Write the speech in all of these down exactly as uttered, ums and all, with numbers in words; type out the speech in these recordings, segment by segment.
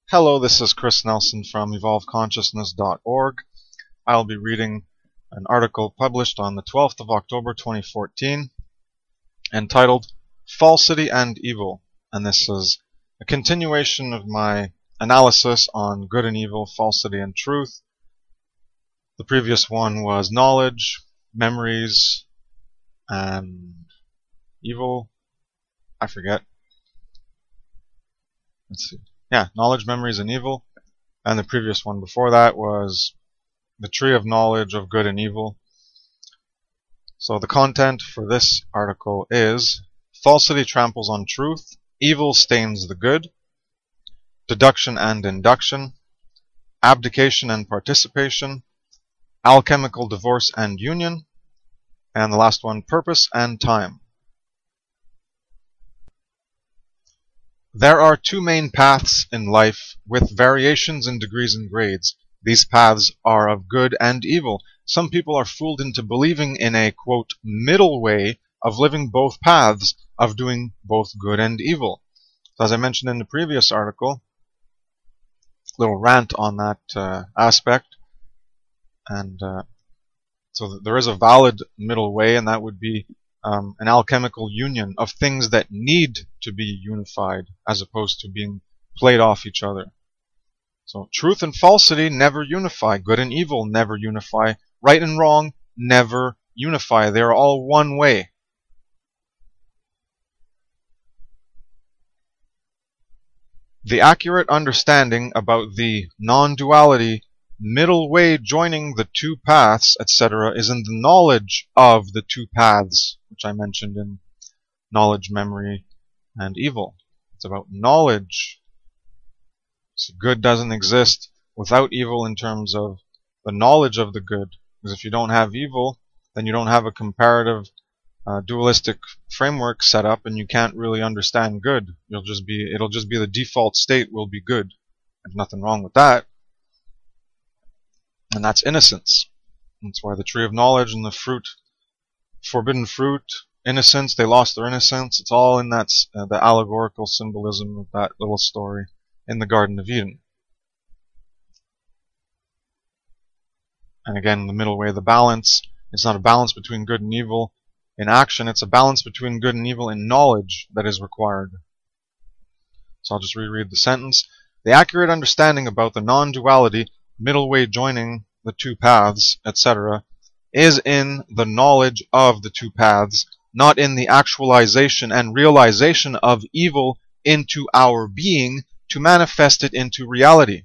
Hello, this is Chris Nelson from evolve consciousness dot org. I'll be reading an article published on the twelfth of October twenty fourteen entitled Falsity and Evil, and this is a continuation of my analysis on good and evil, falsity and truth. The previous one was knowledge, memories, and evil. I forget. Let's see. Yeah, knowledge, memories, and evil. And the previous one before that was the tree of knowledge of good and evil. So the content for this article is falsity tramples on truth, evil stains the good, deduction and induction, abdication and participation, alchemical divorce and union, and the last one, purpose and time. There are two main paths in life with variations in degrees and grades. These paths are of good and evil. Some people are fooled into believing in a, quote, middle way of living both paths, of doing both good and evil. So as I mentioned in the previous article, little rant on that uh, aspect, and uh, so there is a valid middle way, and that would be Um, an alchemical union of things that need to be unified as opposed to being played off each other. So truth and falsity never unify. Good and evil never unify. Right and wrong never unify. They are all one way. The accurate understanding about the non-duality, middle way joining the two paths, et cetera, is in the knowledge of the two paths, which I mentioned in knowledge, memory, and evil. It's about knowledge. So good doesn't exist without evil in terms of the knowledge of the good. Because if you don't have evil, then you don't have a comparative uh, dualistic framework set up, and you can't really understand good. You'll just be, it'll just be the default state will be good. There's nothing wrong with that. And that's innocence. That's why the tree of knowledge and the fruit, forbidden fruit, innocence, they lost their innocence. It's all in that uh, the allegorical symbolism of that little story in the Garden of Eden. And again, the middle way, the balance, it's not a balance between good and evil in action, it's a balance between good and evil in knowledge that is required. So I'll just reread the sentence. The accurate understanding about the non-duality, middle way joining the two paths, et cetera, is in the knowledge of the two paths, not in the actualization and realization of evil into our being to manifest it into reality.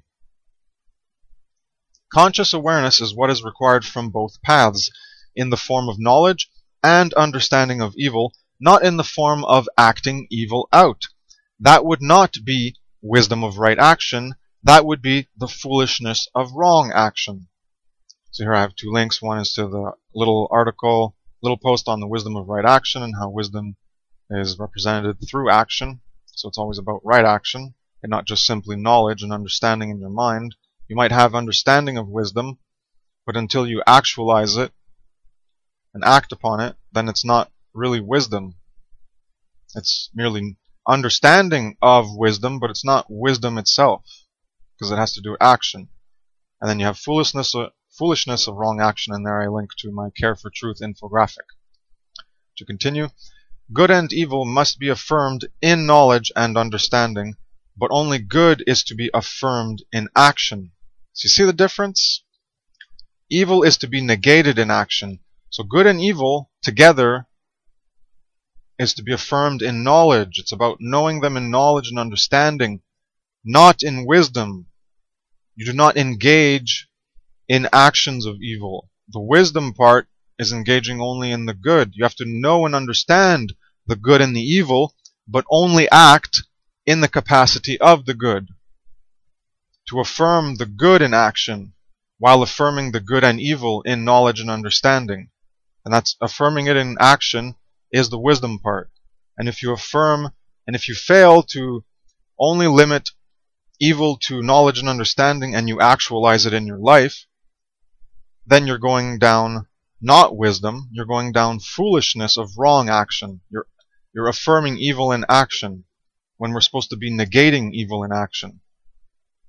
Conscious awareness is what is required from both paths, in the form of knowledge and understanding of evil, not in the form of acting evil out. That would not be wisdom of right action. That would be the foolishness of wrong action. So here I have two links. One is to the little article, little post on the wisdom of right action and how wisdom is represented through action. So it's always about right action and not just simply knowledge and understanding in your mind. You might have understanding of wisdom, but until you actualize it and act upon it, then it's not really wisdom. It's merely understanding of wisdom, but it's not wisdom itself, because it has to do with action. And then you have foolishness, uh, foolishness of wrong action, and there I link to my Care for Truth infographic. To continue, good and evil must be affirmed in knowledge and understanding, but only good is to be affirmed in action. So you see the difference? Evil is to be negated in action. So good and evil together is to be affirmed in knowledge. It's about knowing them in knowledge and understanding, not in wisdom. You do not engage in actions of evil. The wisdom part is engaging only in the good. You have to know and understand the good and the evil, but only act in the capacity of the good. To affirm the good in action while affirming the good and evil in knowledge and understanding. And that's affirming it in action is the wisdom part. And if you affirm, and if you fail to only limit evil to knowledge and understanding and you actualize it in your life, then you're going down not wisdom, you're going down foolishness of wrong action. You're, you're affirming evil in action when we're supposed to be negating evil in action.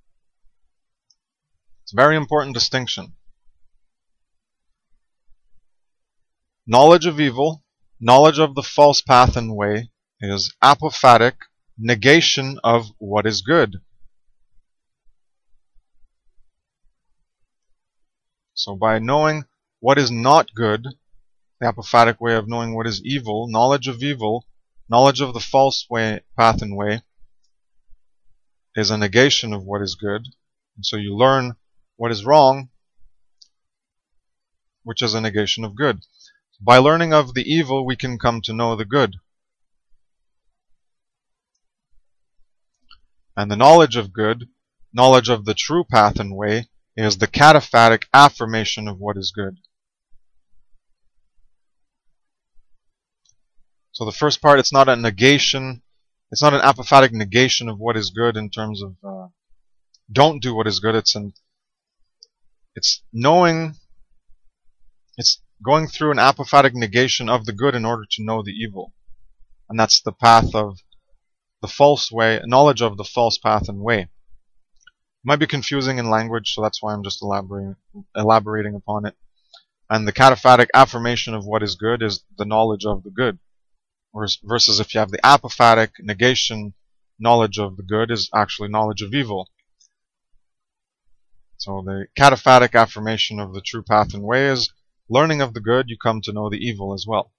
It's a very important distinction. Knowledge of evil, knowledge of the false path and way, is apophatic negation of what is good. So by knowing what is not good, the apophatic way of knowing what is evil, knowledge of evil, knowledge of the false way, path and way, is a negation of what is good. And so you learn what is wrong, which is a negation of good. By learning of the evil, we can come to know the good. And the knowledge of good, knowledge of the true path and way, is the cataphatic affirmation of what is good. So the first part, it's not a negation, it's not an apophatic negation of what is good in terms of uh, don't do what is good. It's an, it's knowing, it's going through an apophatic negation of the good in order to know the evil. And that's the path of the false way, knowledge of the false path and way. It might be confusing in language, so that's why I'm just elaborating, elaborating upon it. And the cataphatic affirmation of what is good is the knowledge of the good. Versus if you have the apophatic negation, knowledge of the good is actually knowledge of evil. So the cataphatic affirmation of the true path and way is learning of the good, you come to know the evil as well.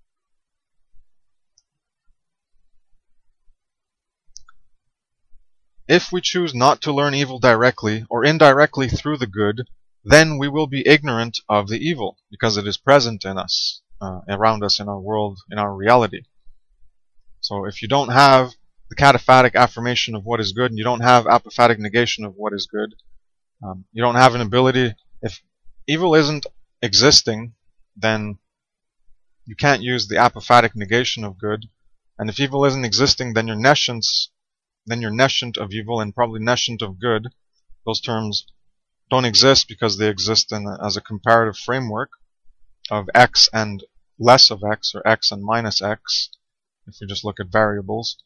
If we choose not to learn evil directly or indirectly through the good, then we will be ignorant of the evil because it is present in us, uh, around us, in our world, in our reality. So if you don't have the cataphatic affirmation of what is good and you don't have apophatic negation of what is good, um, you don't have an ability. If evil isn't existing, then you can't use the apophatic negation of good. And if evil isn't existing, then you're nescience, then you're nescient of evil and probably nescient of good. Those terms don't exist because they exist in a, as a comparative framework of x and less of x, or x and minus x, if we just look at variables.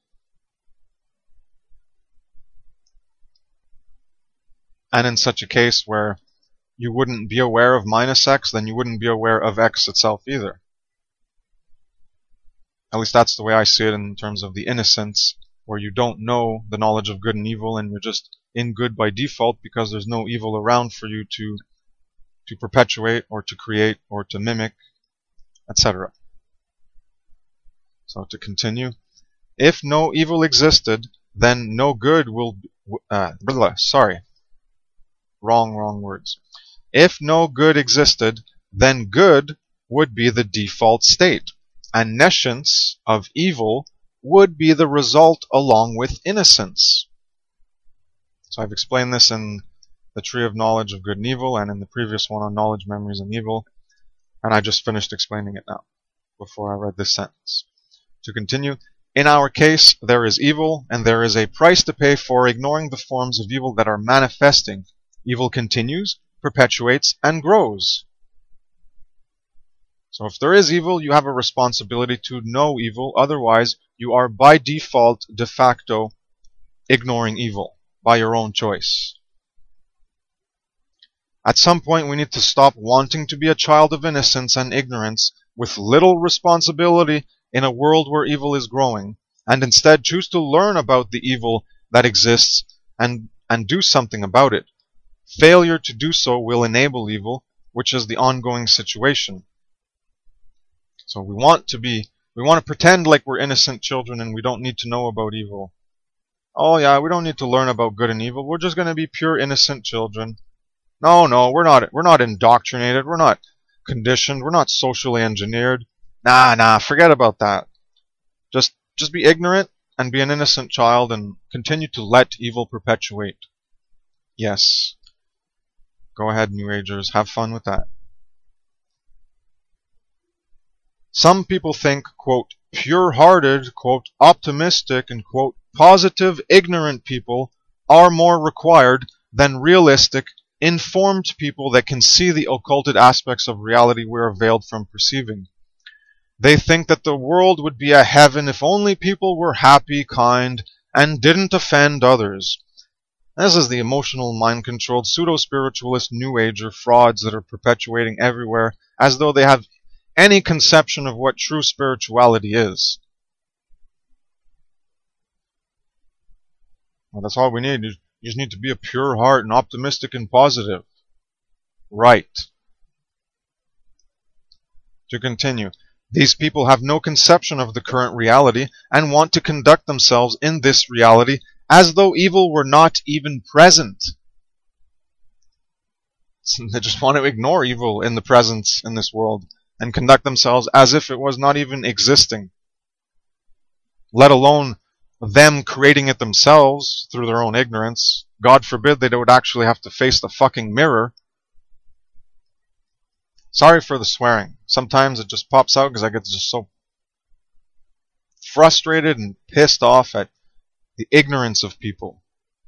And in such a case where you wouldn't be aware of minus x, then you wouldn't be aware of x itself either. At least that's the way I see it in terms of the innocence, where you don't know the knowledge of good and evil and you're just in good by default because there's no evil around for you to to perpetuate or to create or to mimic, et cetera. So to continue, if no evil existed, then no good will uh, blah, sorry wrong wrong words if no good existed, then good would be the default state, and nescience of evil would be the result along with innocence. So I've explained this in the Tree of Knowledge of Good and Evil and in the previous one on Knowledge, Memories, and Evil, and I just finished explaining it now before I read this sentence. To continue, in our case, there is evil, and there is a price to pay for ignoring the forms of evil that are manifesting. Evil continues, perpetuates, and grows. So if there is evil, you have a responsibility to know evil. Otherwise, you are by default, de facto, ignoring evil by your own choice. At some point, we need to stop wanting to be a child of innocence and ignorance with little responsibility in a world where evil is growing, and instead choose to learn about the evil that exists and, and do something about it. Failure to do so will enable evil, which is the ongoing situation. So we want to be, we want to pretend like we're innocent children and we don't need to know about evil. Oh yeah, we don't need to learn about good and evil. We're just going to be pure innocent children. No, no, we're not, we're not indoctrinated. We're not conditioned. We're not socially engineered. Nah, nah, forget about that. Just, just be ignorant and be an innocent child and continue to let evil perpetuate. Yes. Go ahead, New Agers. Have fun with that. Some people think, quote, pure-hearted, quote, optimistic, and, quote, positive, ignorant people are more required than realistic, informed people that can see the occulted aspects of reality we are veiled from perceiving. They think that the world would be a heaven if only people were happy, kind, and didn't offend others. This is the emotional, mind-controlled, pseudo-spiritualist New Ager frauds that are perpetuating everywhere as though they have any conception of what true spirituality is. Well, that's all we need. You just need to be a pure heart and optimistic and positive. Right. To continue. These people have no conception of the current reality and want to conduct themselves in this reality as though evil were not even present. They just want to ignore evil in the presence in this world and conduct themselves as if it was not even existing, let alone them creating it themselves through their own ignorance. God forbid they would actually have to face the fucking mirror. Sorry for the swearing. Sometimes it just pops out because I get just so frustrated and pissed off at the ignorance of people.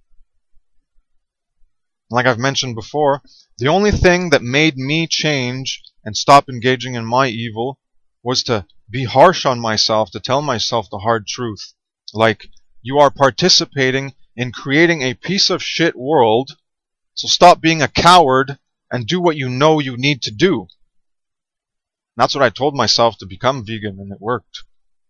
Like I've mentioned before, the only thing that made me change and stop engaging in my evil was to be harsh on myself, to tell myself the hard truth. Like, you are participating in creating a piece of shit world, so stop being a coward and do what you know you need to do. And that's what I told myself to become vegan, and it worked.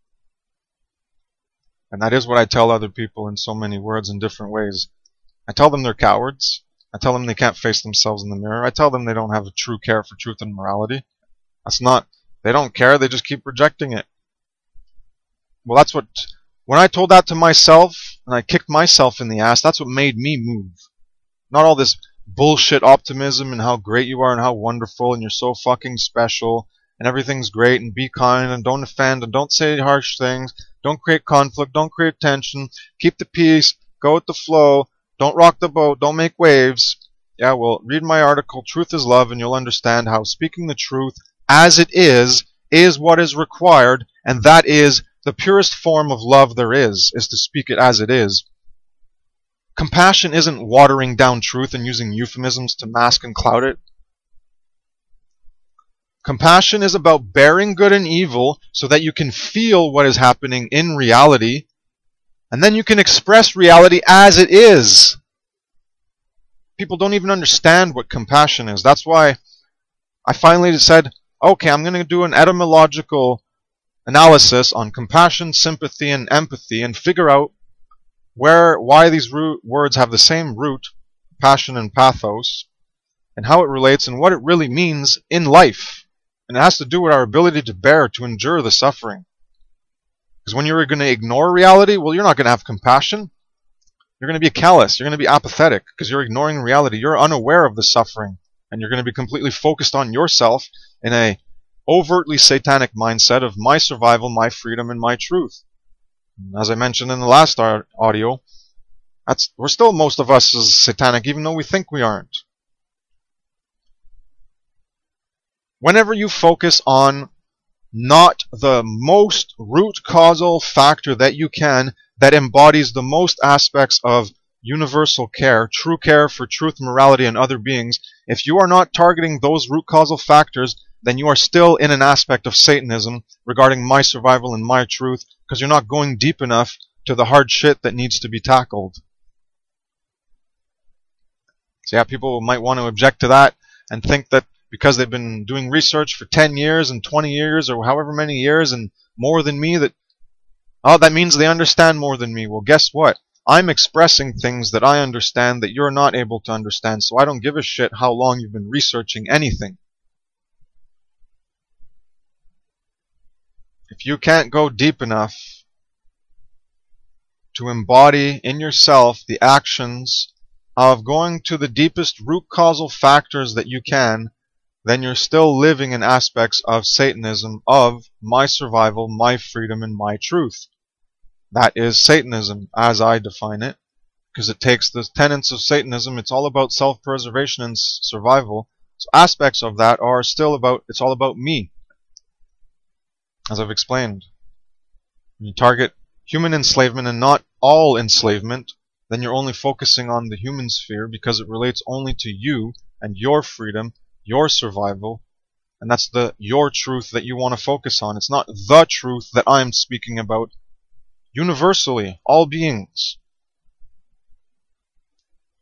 And that is what I tell other people in so many words in different ways. I tell them they're cowards. I tell them they can't face themselves in the mirror. I tell them they don't have a true care for truth and morality. That's not, they don't care, they just keep rejecting it. Well, that's what, when I told that to myself, and I kicked myself in the ass, that's what made me move. Not all this bullshit optimism and how great you are and how wonderful and you're so fucking special and everything's great and be kind and don't offend and don't say harsh things, don't create conflict, don't create tension, keep the peace, go with the flow, don't rock the boat, don't make waves. Yeah, well, read my article, Truth is Love, and you'll understand how speaking the truth as it is, is what is required, and that is the purest form of love there is, is to speak it as it is. Compassion isn't watering down truth and using euphemisms to mask and cloud it. Compassion is about bearing good and evil so that you can feel what is happening in reality, and then you can express reality as it is. People don't even understand what compassion is. That's why I finally said, okay, I'm going to do an etymological analysis on compassion, sympathy, and empathy and figure out where, why these root words have the same root, passion and pathos, and how it relates and what it really means in life. And it has to do with our ability to bear, to endure the suffering. Because when you're going to ignore reality, well, you're not going to have compassion. You're going to be callous. You're going to be apathetic because you're ignoring reality. You're unaware of the suffering. And you're going to be completely focused on yourself in a overtly satanic mindset of my survival, my freedom, and my truth. As I mentioned in the last audio, that's we're still, most of us, is satanic, even though we think we aren't. Whenever you focus on not the most root causal factor that you can, that embodies the most aspects of universal care, true care for truth, morality, and other beings, if you are not targeting those root causal factors, then you are still in an aspect of Satanism regarding my survival and my truth, because you're not going deep enough to the hard shit that needs to be tackled. So yeah, people might want to object to that and think that because they've been doing research for ten years and twenty years or however many years and more than me, that oh, that means they understand more than me. Well, guess what? I'm expressing things that I understand that you're not able to understand, so I don't give a shit how long you've been researching anything. If you can't go deep enough to embody in yourself the actions of going to the deepest root causal factors that you can, then you're still living in aspects of Satanism, of my survival, my freedom, and my truth. That is Satanism, as I define it, because it takes the tenets of Satanism. It's all about self-preservation and survival. So aspects of that are still about, it's all about me, as I've explained. When you target human enslavement and not all enslavement, then you're only focusing on the human sphere because it relates only to you and your freedom, your survival, and that's the your truth that you want to focus on. It's not the truth that I'm speaking about universally, all beings.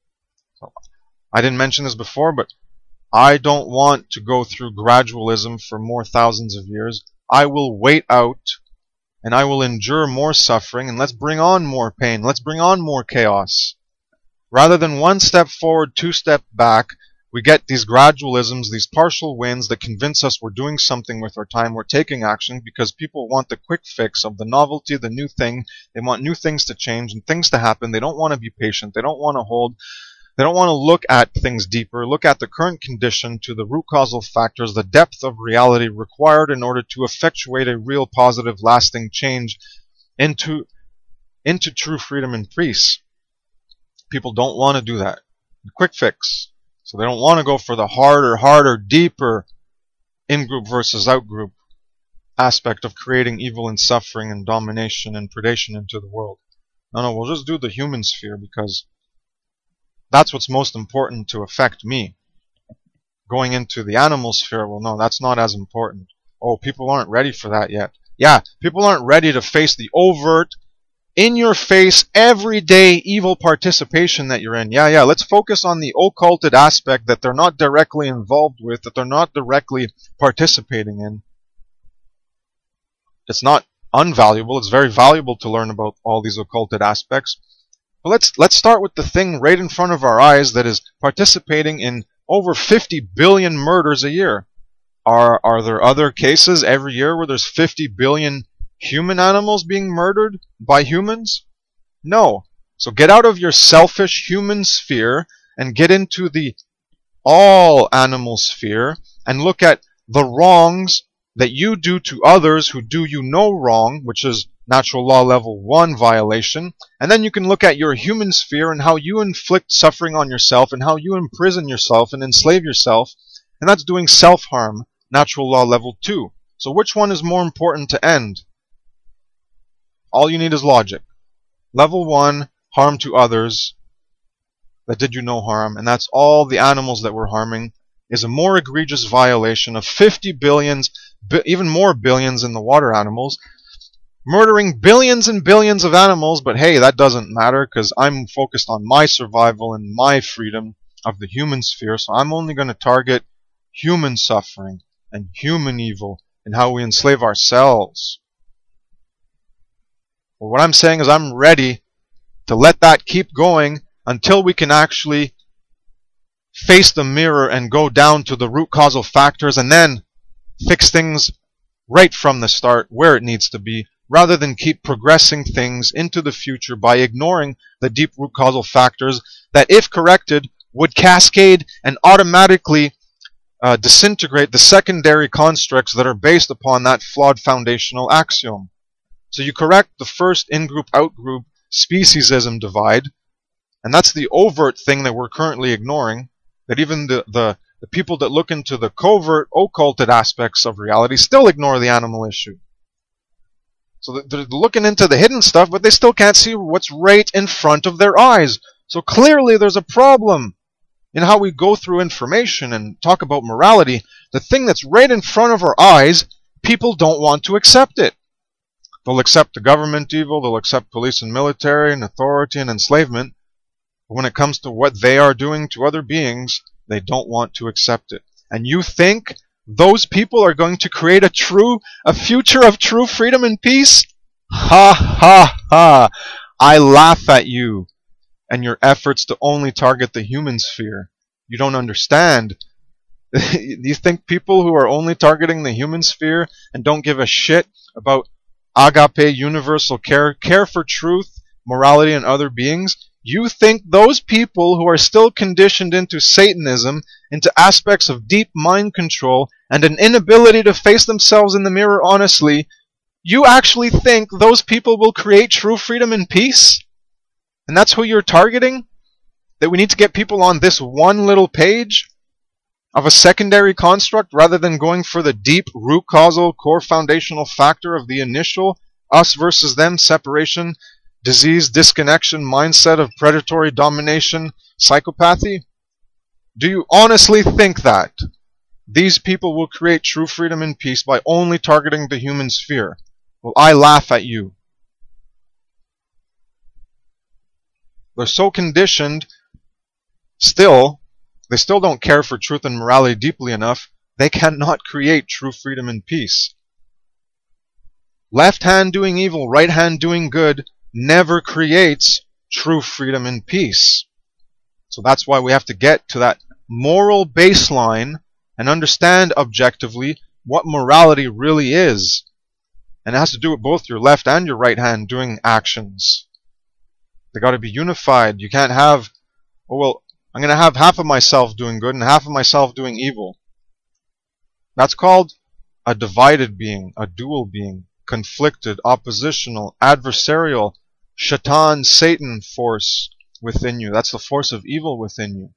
I didn't mention this before, but I don't want to go through gradualism for more thousands of years. I will wait out and I will endure more suffering, and let's bring on more pain. Let's bring on more chaos. Rather than one step forward, two step back, we get these gradualisms, these partial wins that convince us we're doing something with our time, we're taking action, because people want the quick fix of the novelty, the new thing. They want new things to change and things to happen. They don't want to be patient. They don't want to hold. They don't want to look at things deeper, look at the current condition to the root causal factors, the depth of reality required in order to effectuate a real positive lasting change into, into true freedom and peace. People don't want to do that. Quick fix. So they don't want to go for the harder, harder, deeper in-group versus out-group aspect of creating evil and suffering and domination and predation into the world. No, no, we'll just do the human sphere because that's what's most important to affect me. Going into the animal sphere, well, no, that's not as important. Oh, people aren't ready for that yet. Yeah, people aren't ready to face the overt, in-your-face, everyday evil participation that you're in. Yeah, yeah, let's focus on the occulted aspect that they're not directly involved with, that they're not directly participating in. It's not unvaluable. It's very valuable to learn about all these occulted aspects. But let's let's start with the thing right in front of our eyes that is participating in over fifty billion murders a year. Are are there other cases every year where there's fifty billion human animals being murdered by humans? No. So get out of your selfish human sphere and get into the all animal sphere and look at the wrongs that you do to others who do you no wrong, which is natural law level one violation, and then you can look at your human sphere and how you inflict suffering on yourself and how you imprison yourself and enslave yourself, and that's doing self-harm, natural law level two. So which one is more important to end? All you need is logic. Level one, harm to others that did you no harm, and that's all the animals that we're harming, is a more egregious violation of fifty billions, even more billions in the water animals, murdering billions and billions of animals, but hey, that doesn't matter because I'm focused on my survival and my freedom of the human sphere, so I'm only going to target human suffering and human evil and how we enslave ourselves. Well, what I'm saying is I'm ready to let that keep going until we can actually face the mirror and go down to the root causal factors and then fix things right from the start where it needs to be, rather than keep progressing things into the future by ignoring the deep root causal factors that, if corrected, would cascade and automatically uh, disintegrate the secondary constructs that are based upon that flawed foundational axiom. So you correct the first in-group, out-group speciesism divide, and that's the overt thing that we're currently ignoring, that even the, the, the people that look into the covert, occulted aspects of reality still ignore the animal issue. So they're looking into the hidden stuff, but they still can't see what's right in front of their eyes. So clearly there's a problem in how we go through information and talk about morality. The thing that's right in front of our eyes, people don't want to accept it. They'll accept the government evil, they'll accept police and military and authority and enslavement. But when it comes to what they are doing to other beings, they don't want to accept it. And you think those people are going to create a true, a future of true freedom and peace? Ha ha ha! I laugh at you and your efforts to only target the human sphere. You don't understand. You think people who are only targeting the human sphere and don't give a shit about agape, universal care, care for truth, morality, and other beings, you think those people who are still conditioned into Satanism, into aspects of deep mind control, and an inability to face themselves in the mirror honestly, you actually think those people will create true freedom and peace? And that's who you're targeting? That we need to get people on this one little page of a secondary construct rather than going for the deep root causal core foundational factor of the initial us versus them separation, disease, disconnection, mindset of predatory domination, psychopathy? Do you honestly think that these people will create true freedom and peace by only targeting the human sphere? Well, I laugh at you. They're so conditioned still, they still don't care for truth and morality deeply enough. They cannot create true freedom and peace. Left hand doing evil, right hand doing good never creates true freedom and peace. So that's why we have to get to that moral baseline and understand objectively what morality really is. And it has to do with both your left and your right hand doing actions. They got to be unified. You can't have, oh well, I'm going to have half of myself doing good and half of myself doing evil. That's called a divided being, a dual being, conflicted, oppositional, adversarial, shaitan, Satan force within you. That's the force of evil within you.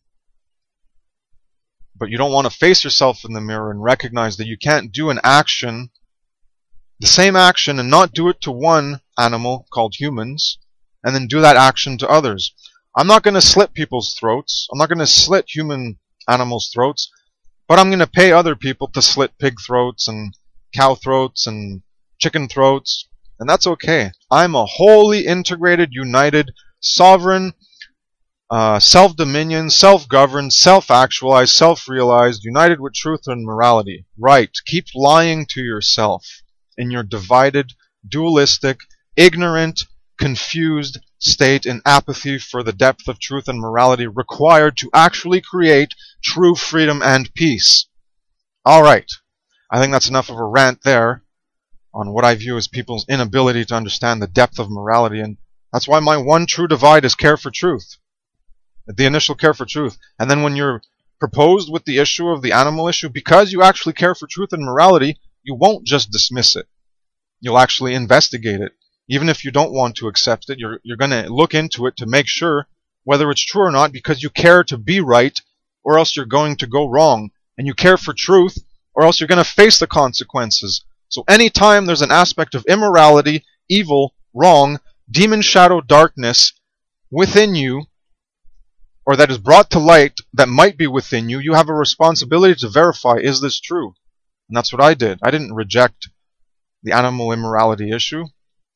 But you don't want to face yourself in the mirror and recognize that you can't do an action, the same action, and not do it to one animal called humans, and then do that action to others. I'm not going to slit people's throats. I'm not going to slit human animals' throats, but I'm going to pay other people to slit pig throats and cow throats and chicken throats, and that's okay. I'm a wholly integrated, united, sovereign, uh, self-dominion, self-governed, self-actualized, self-realized, united with truth and morality. Right. Keep lying to yourself in your divided, dualistic, ignorant, confused state in apathy for the depth of truth and morality required to actually create true freedom and peace. Alright, I think that's enough of a rant there on what I view as people's inability to understand the depth of morality, and that's why my one true divide is care for truth. The initial care for truth. And then when you're proposed with the issue of the animal issue, because you actually care for truth and morality, you won't just dismiss it. You'll actually investigate it. Even if you don't want to accept it, you're, you're going to look into it to make sure whether it's true or not, because you care to be right, or else you're going to go wrong. And you care for truth, or else you're going to face the consequences. So anytime there's an aspect of immorality, evil, wrong, demon shadow darkness within you, or that is brought to light that might be within you, you have a responsibility to verify, is this true? And that's what I did. I didn't reject the animal immorality issue.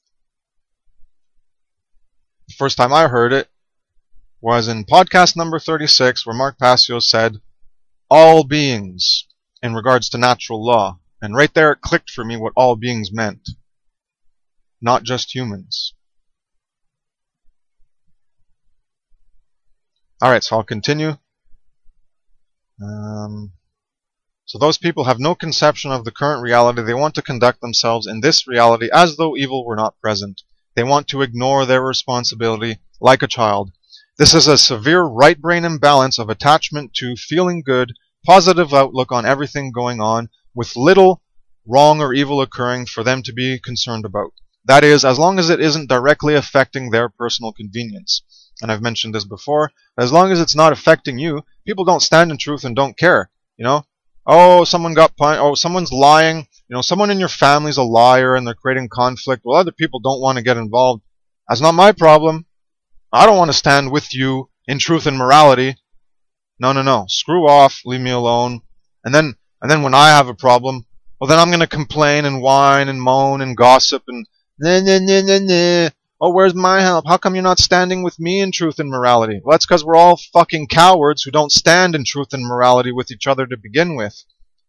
The first time I heard it was in podcast number thirty-six, where Mark Passio said, all beings, in regards to natural law. And right there it clicked for me what all beings meant. Not just humans. Alright, so I'll continue. Um, so those people have no conception of the current reality. They want to conduct themselves in this reality as though evil were not present. They want to ignore their responsibility like a child. This is a severe right brain imbalance of attachment to feeling good, positive outlook on everything going on, with little wrong or evil occurring for them to be concerned about. That is, as long as it isn't directly affecting their personal convenience. And I've mentioned this before, as long as it's not affecting you, people don't stand in truth and don't care. You know, oh, someone got punched, oh, someone's lying, you know, someone in your family's a liar and they're creating conflict. Well, other people don't want to get involved. That's not my problem. I don't want to stand with you in truth and morality. No, no, no. Screw off, leave me alone. And then, and then when I have a problem, well, then I'm going to complain and whine and moan and gossip and nah, nah, nah, nah, nah. Oh, where's my help? How come you're not standing with me in truth and morality? Well, that's because we're all fucking cowards who don't stand in truth and morality with each other to begin with.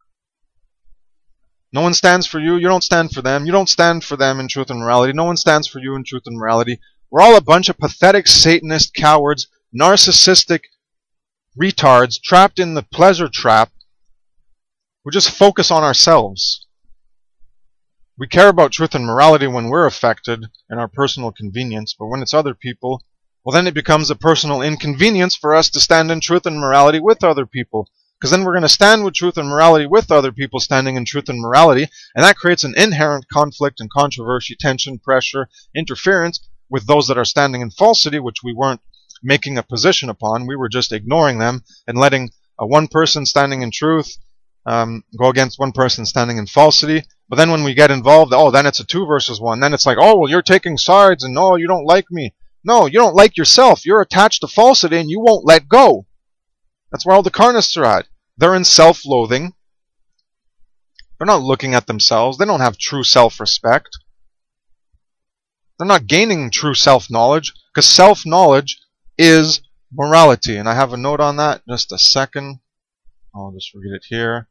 No one stands for you. You don't stand for them. You don't stand for them in truth and morality. No one stands for you in truth and morality. We're all a bunch of pathetic Satanist cowards, narcissistic retards trapped in the pleasure trap. We just focus on ourselves. We care about truth and morality when we're affected in our personal convenience, but when it's other people, well, then it becomes a personal inconvenience for us to stand in truth and morality with other people. Because then we're going to stand with truth and morality with other people standing in truth and morality, and that creates an inherent conflict and controversy, tension, pressure, interference with those that are standing in falsity, which we weren't making a position upon. We were just ignoring them and letting a one person standing in truth um, go against one person standing in falsity. But then when we get involved, oh, then it's a two versus one. Then it's like, oh, well, you're taking sides, and no, you don't like me. No, you don't like yourself. You're attached to falsity, and you won't let go. That's where all the carnists are at. They're in self-loathing. They're not looking at themselves. They don't have true self-respect. They're not gaining true self-knowledge, because self-knowledge is morality. And I have a note on that, just a second. I'll just read it here.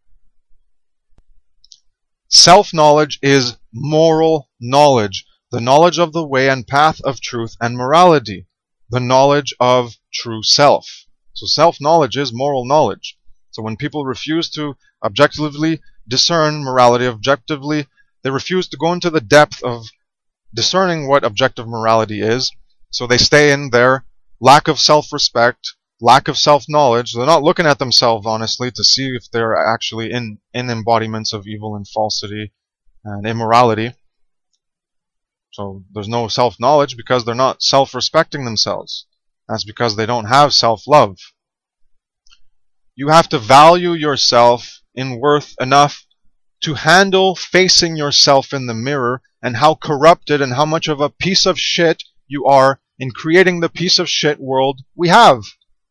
Self-knowledge is moral knowledge, the knowledge of the way and path of truth and morality, the knowledge of true self. So self-knowledge is moral knowledge. So when people refuse to objectively discern morality, objectively, they refuse to go into the depth of discerning what objective morality is, so they stay in their lack of self-respect, lack of self-knowledge. They're not looking at themselves honestly to see if they're actually in, in embodiments of evil and falsity and immorality. So there's no self-knowledge because they're not self-respecting themselves. That's because they don't have self-love. You have to value yourself in worth enough to handle facing yourself in the mirror and how corrupted and how much of a piece of shit you are in creating the piece of shit world we have.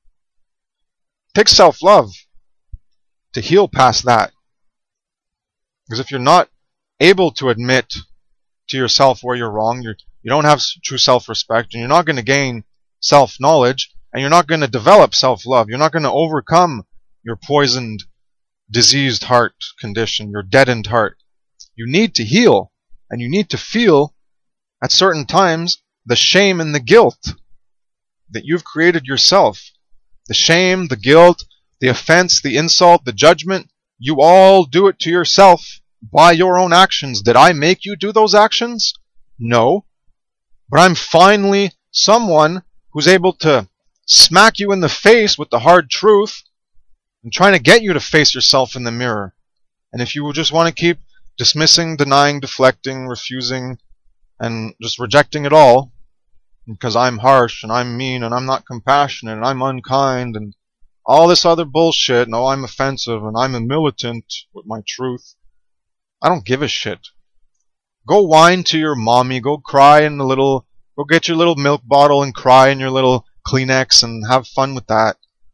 Take self-love to heal past that. Because if you're not able to admit to yourself where you're wrong, you're, you don't have true self-respect, and you're not going to gain self-knowledge, and you're not going to develop self-love. You're not going to overcome your poisoned, diseased heart condition, your deadened heart. You need to heal, and you need to feel at certain times the shame and the guilt that you've created yourself. The shame, the guilt, the offense, the insult, the judgment, you all do it to yourself by your own actions. Did I make you do those actions? No. But I'm finally someone who's able to smack you in the face with the hard truth and trying to get you to face yourself in the mirror. And if you just want to keep dismissing, denying, deflecting, refusing, and just rejecting it all, because I'm harsh and I'm mean and I'm not compassionate and I'm unkind and all this other bullshit, no, I'm offensive and I'm a militant with my truth, I don't give a shit. Go whine to your mommy, go cry in the little, go get your little milk bottle and cry in your little Kleenex and have fun with that.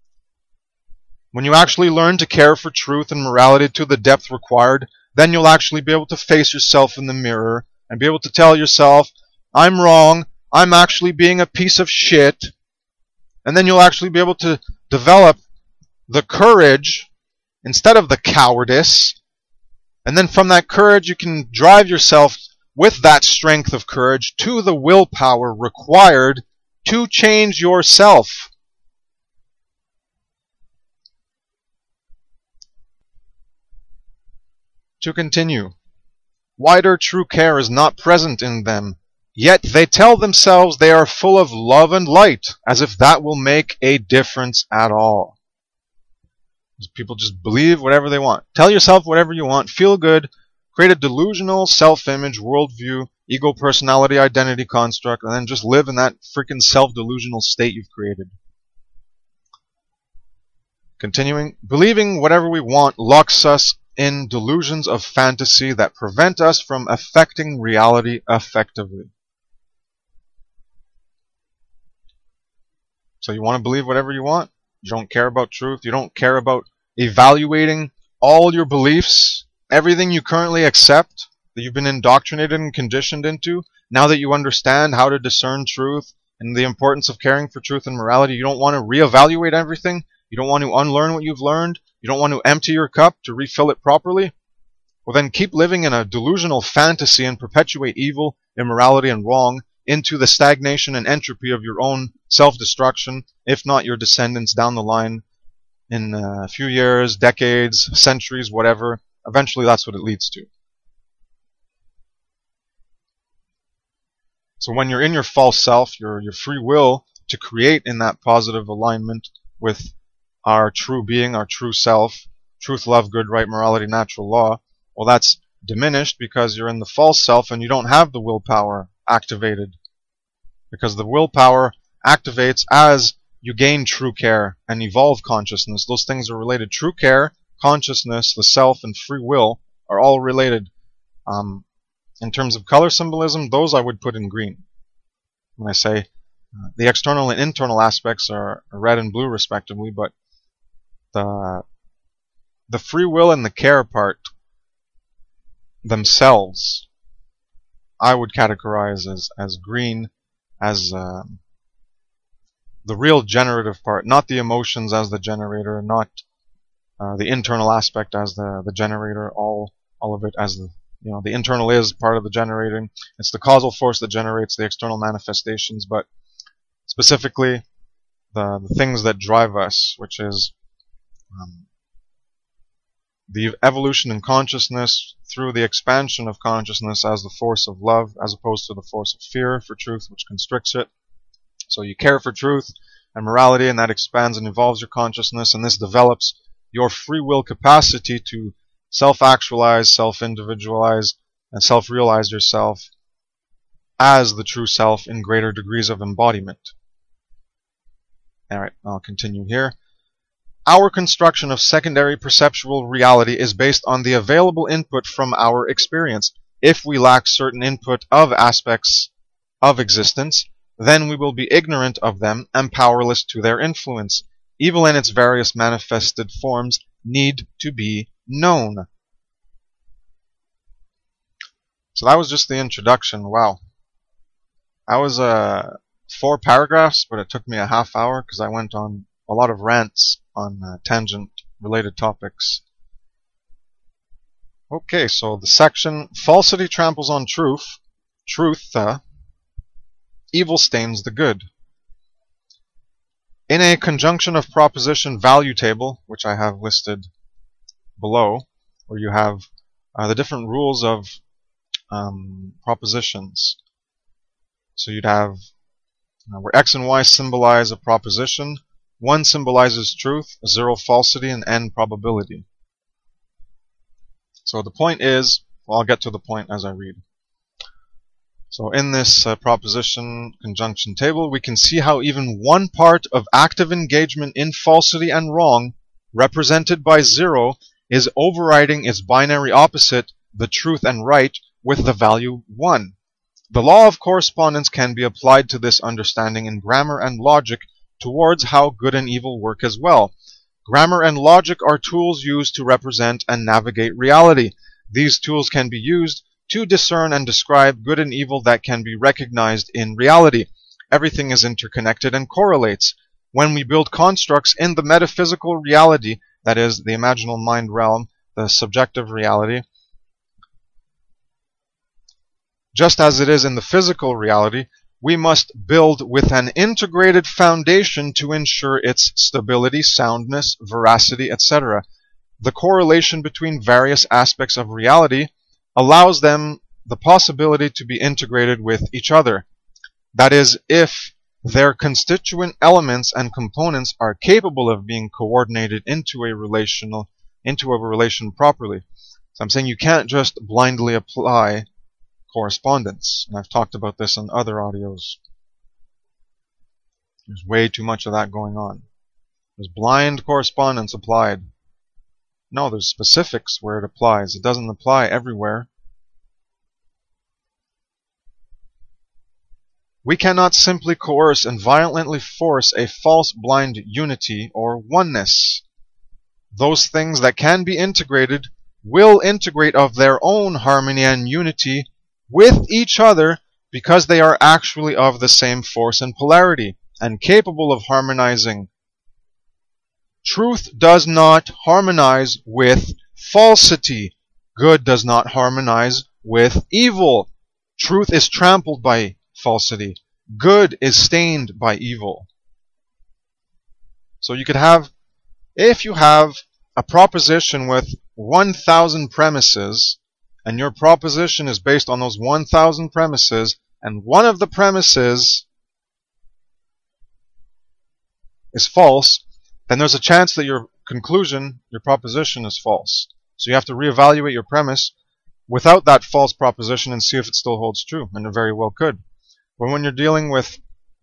When you actually learn to care for truth and morality to the depth required, then you'll actually be able to face yourself in the mirror and be able to tell yourself, I'm wrong, I'm actually being a piece of shit. And then you'll actually be able to develop the courage instead of the cowardice. And then from that courage, you can drive yourself with that strength of courage to the willpower required to change yourself. To continue, wider true care is not present in them, yet they tell themselves they are full of love and light, as if that will make a difference at all. People just believe whatever they want. Tell yourself whatever you want, feel good, create a delusional self-image, worldview, ego, personality, identity construct, and then just live in that freaking self-delusional state you've created. Continuing, believing whatever we want locks us in delusions of fantasy that prevent us from affecting reality effectively. So you want to believe whatever you want? You don't care about truth? You don't care about evaluating all your beliefs, everything you currently accept, that you've been indoctrinated and conditioned into? Now that you understand how to discern truth and the importance of caring for truth and morality, you don't want to reevaluate everything? You don't want to unlearn what you've learned? You don't want to empty your cup to refill it properly? Well, then keep living in a delusional fantasy and perpetuate evil, immorality, and wrong into the stagnation and entropy of your own self-destruction, if not your descendants down the line in a few years, decades, centuries, whatever. Eventually that's what it leads to. So when you're in your false self, your, your free will to create in that positive alignment with our true being, our true self, truth, love, good, right, morality, natural law, well, that's diminished because you're in the false self and you don't have the willpower activated. Because the willpower activates as you gain true care and evolve consciousness. Those things are related. True care, consciousness, the self, and free will are all related. Um, in terms of color symbolism, those I would put in green. When I say uh, the external and internal aspects are red and blue respectively, but the the free will and the care part themselves I would categorize as, as green, as uh, the real generative part, not the emotions as the generator, not uh, the internal aspect as the, the generator, all all of it as the, you know, the internal is part of the generating. It's the causal force that generates the external manifestations, but specifically the, the things that drive us, which is um, the evolution in consciousness through the expansion of consciousness as the force of love, as opposed to the force of fear for truth, which constricts it. So you care for truth and morality, and that expands and evolves your consciousness, and this develops your free will capacity to self-actualize, self-individualize, and self-realize yourself as the true self in greater degrees of embodiment. Alright, I'll continue here. Our construction of secondary perceptual reality is based on the available input from our experience. If we lack certain input of aspects of existence, then we will be ignorant of them and powerless to their influence. Evil in its various manifested forms need to be known. So that was just the introduction. Wow. That was uh, four paragraphs, but it took me a half hour because I went on a lot of rants on uh, tangent-related topics. Okay, so the section, falsity tramples on truth, truth, uh, evil stains the good. In a conjunction of proposition value table, which I have listed below, where you have uh, the different rules of um, propositions. So you'd have uh, where x and y symbolize a proposition, one symbolizes truth, zero falsity, and n probability. So the point is, well, I'll get to the point as I read. So in this uh, proposition conjunction table, we can see how even one part of active engagement in falsity and wrong, represented by zero, is overriding its binary opposite, the truth and right, with the value one. The law of correspondence can be applied to this understanding in grammar and logic towards how good and evil work as well. Grammar and logic are tools used to represent and navigate reality. These tools can be used to discern and describe good and evil that can be recognized in reality. Everything is interconnected and correlates. When we build constructs in the metaphysical reality, that is, the imaginal mind realm, the subjective reality, just as it is in the physical reality, we must build with an integrated foundation to ensure its stability, soundness, veracity, et cetera. The correlation between various aspects of reality allows them the possibility to be integrated with each other. That is, if their constituent elements and components are capable of being coordinated into a relational, into a relation properly. So I'm saying you can't just blindly apply correspondence, and I've talked about this in other audios. There's way too much of that going on. There's blind correspondence applied. No, there's specifics where it applies. It doesn't apply everywhere. We cannot simply coerce and violently force a false blind unity or oneness. Those things that can be integrated will integrate of their own harmony and unity with each other because they are actually of the same force and polarity and capable of harmonizing. Truth does not harmonize with falsity. Good does not harmonize with evil. Truth is trampled by falsity. Good is stained by evil. So you could have, if you have a proposition with one thousand premises, and your proposition is based on those one thousand premises, and one of the premises is false, then there's a chance that your conclusion, your proposition, is false. So you have to reevaluate your premise without that false proposition and see if it still holds true, and it very well could. But when you're dealing with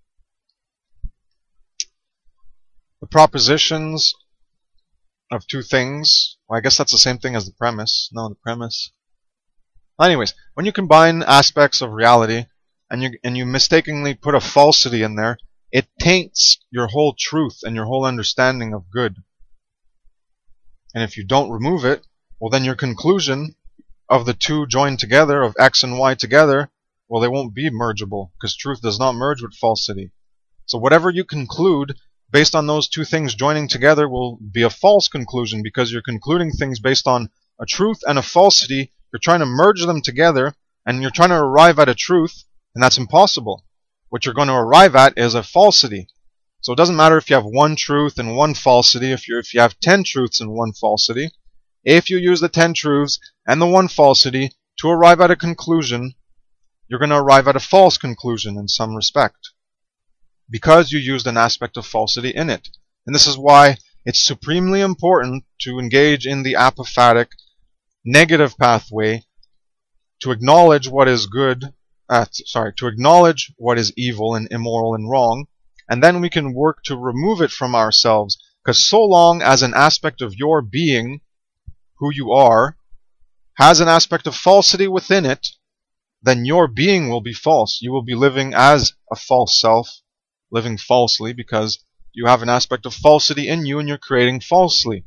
the propositions of two things, well, I guess that's the same thing as the premise. No, the premise. Anyways, when you combine aspects of reality and you and you mistakenly put a falsity in there, it taints your whole truth and your whole understanding of good. And if you don't remove it, well, then your conclusion of the two joined together, of x and y together, well, they won't be mergeable because truth does not merge with falsity. So whatever you conclude based on those two things joining together will be a false conclusion, because you're concluding things based on a truth and a falsity. You're trying to merge them together, and you're trying to arrive at a truth, and that's impossible. What you're going to arrive at is a falsity. So it doesn't matter if you have one truth and one falsity, if you if you have ten truths and one falsity. If you use the ten truths and the one falsity to arrive at a conclusion, you're going to arrive at a false conclusion in some respect, because you used an aspect of falsity in it. And this is why it's supremely important to engage in the apophatic negative pathway, to acknowledge what is good, uh, sorry, to acknowledge what is evil and immoral and wrong, and then we can work to remove it from ourselves. Because so long as an aspect of your being, who you are, has an aspect of falsity within it, then your being will be false. You will be living as a false self, living falsely, because you have an aspect of falsity in you and you're creating falsely.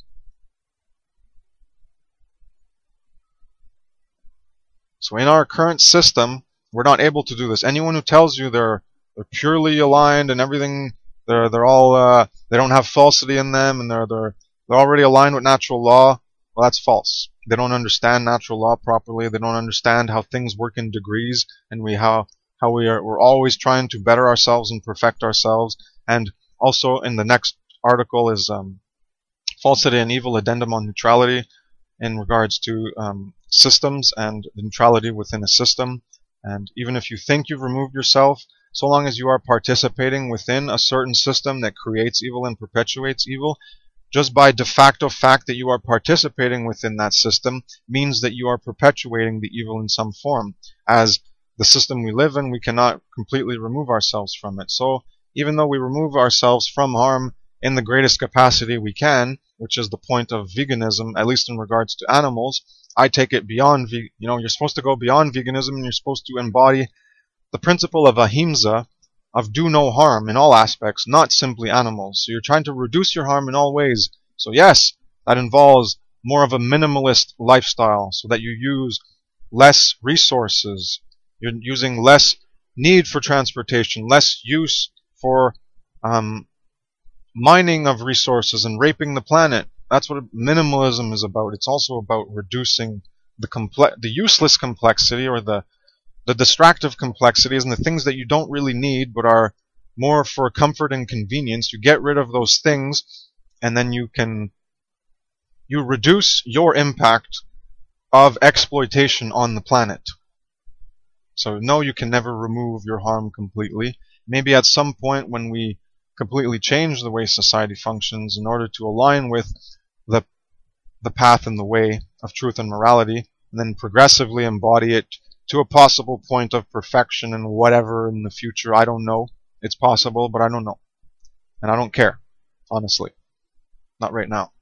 So in our current system, we're not able to do this. Anyone who tells you they're they're purely aligned and everything, they're they're all uh, they don't have falsity in them, and they're they're they're already aligned with natural law, well, that's false. They don't understand natural law properly. They don't understand how things work in degrees, and we how how we are we're always trying to better ourselves and perfect ourselves. And also in the next article is um, falsity and evil, addendum on neutrality, in regards to um, systems and the neutrality within a system. And even if you think you've removed yourself, so long as you are participating within a certain system that creates evil and perpetuates evil, just by de facto fact that you are participating within that system means that you are perpetuating the evil in some form. As the system we live in, we cannot completely remove ourselves from it. So even though we remove ourselves from harm in the greatest capacity we can, which is the point of veganism, at least in regards to animals, I take it beyond, you know, you're supposed to go beyond veganism, and you're supposed to embody the principle of ahimsa, of do no harm in all aspects, not simply animals. So you're trying to reduce your harm in all ways. So yes, that involves more of a minimalist lifestyle, so that you use less resources. You're using less need for transportation, less use for um, mining of resources and raping the planet. That's what minimalism is about. It's also about reducing the comple- the useless complexity, or the the distractive complexities, and the things that you don't really need but are more for comfort and convenience. You get rid of those things, and then you can you reduce your impact of exploitation on the planet. So no, you can never remove your harm completely. Maybe at some point when we completely change the way society functions in order to align with the the path and the way of truth and morality, and then progressively embody it to a possible point of perfection and whatever in the future. I don't know. It's possible, but I don't know. And I don't care, honestly. Not right now.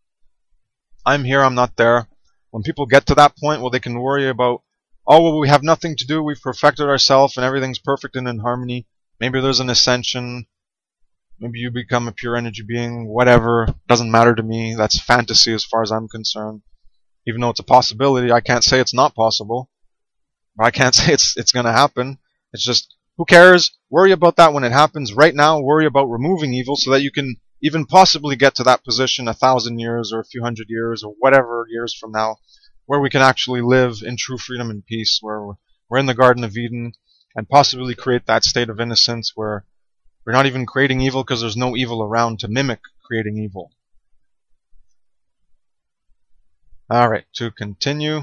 I'm here, I'm not there. When people get to that point, well, they can worry about, oh, well, we have nothing to do, we've perfected ourselves and everything's perfect and in harmony. Maybe there's an ascension. Maybe you become a pure energy being, whatever. Doesn't matter to me. That's fantasy as far as I'm concerned. Even though it's a possibility, I can't say it's not possible. I can't say it's it's going to happen. It's just, who cares? Worry about that when it happens. Right now, worry about removing evil so that you can even possibly get to that position a thousand years or a few hundred years or whatever years from now, where we can actually live in true freedom and peace, where we're, we're in the Garden of Eden, and possibly create that state of innocence where we're not even creating evil because there's no evil around to mimic creating evil. Alright, to continue.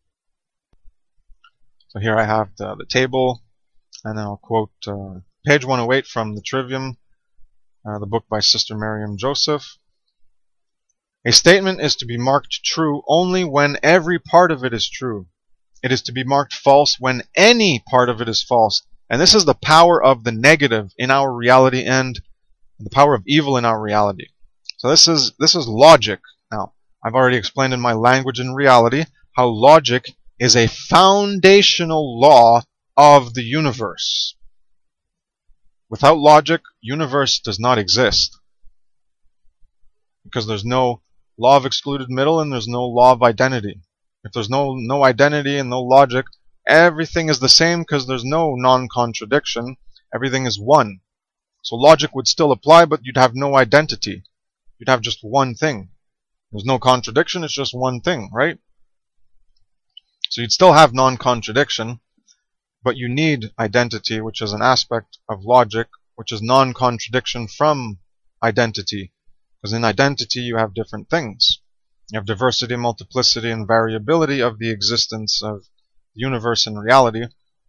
So here I have the, the table, and I'll quote uh, page one oh eight from the Trivium, uh, the book by Sister Miriam Joseph. A statement is to be marked true only when every part of it is true. It is to be marked false when any part of it is false. And this is the power of the negative in our reality and the power of evil in our reality. So this is this is logic. Now, I've already explained in my Language and Reality how logic is a foundational law of the universe. Without logic, universe does not exist. Because there's no law of excluded middle and there's no law of identity. If there's no, no identity and no logic, everything is the same because there's no non-contradiction. Everything is one. So logic would still apply, but you'd have no identity. You'd have just one thing. There's no contradiction, it's just one thing, right? So you'd still have non-contradiction, but you need identity, which is an aspect of logic, which is non-contradiction from identity. Because in identity you have different things. You have diversity, multiplicity, and variability of the existence of the universe and reality.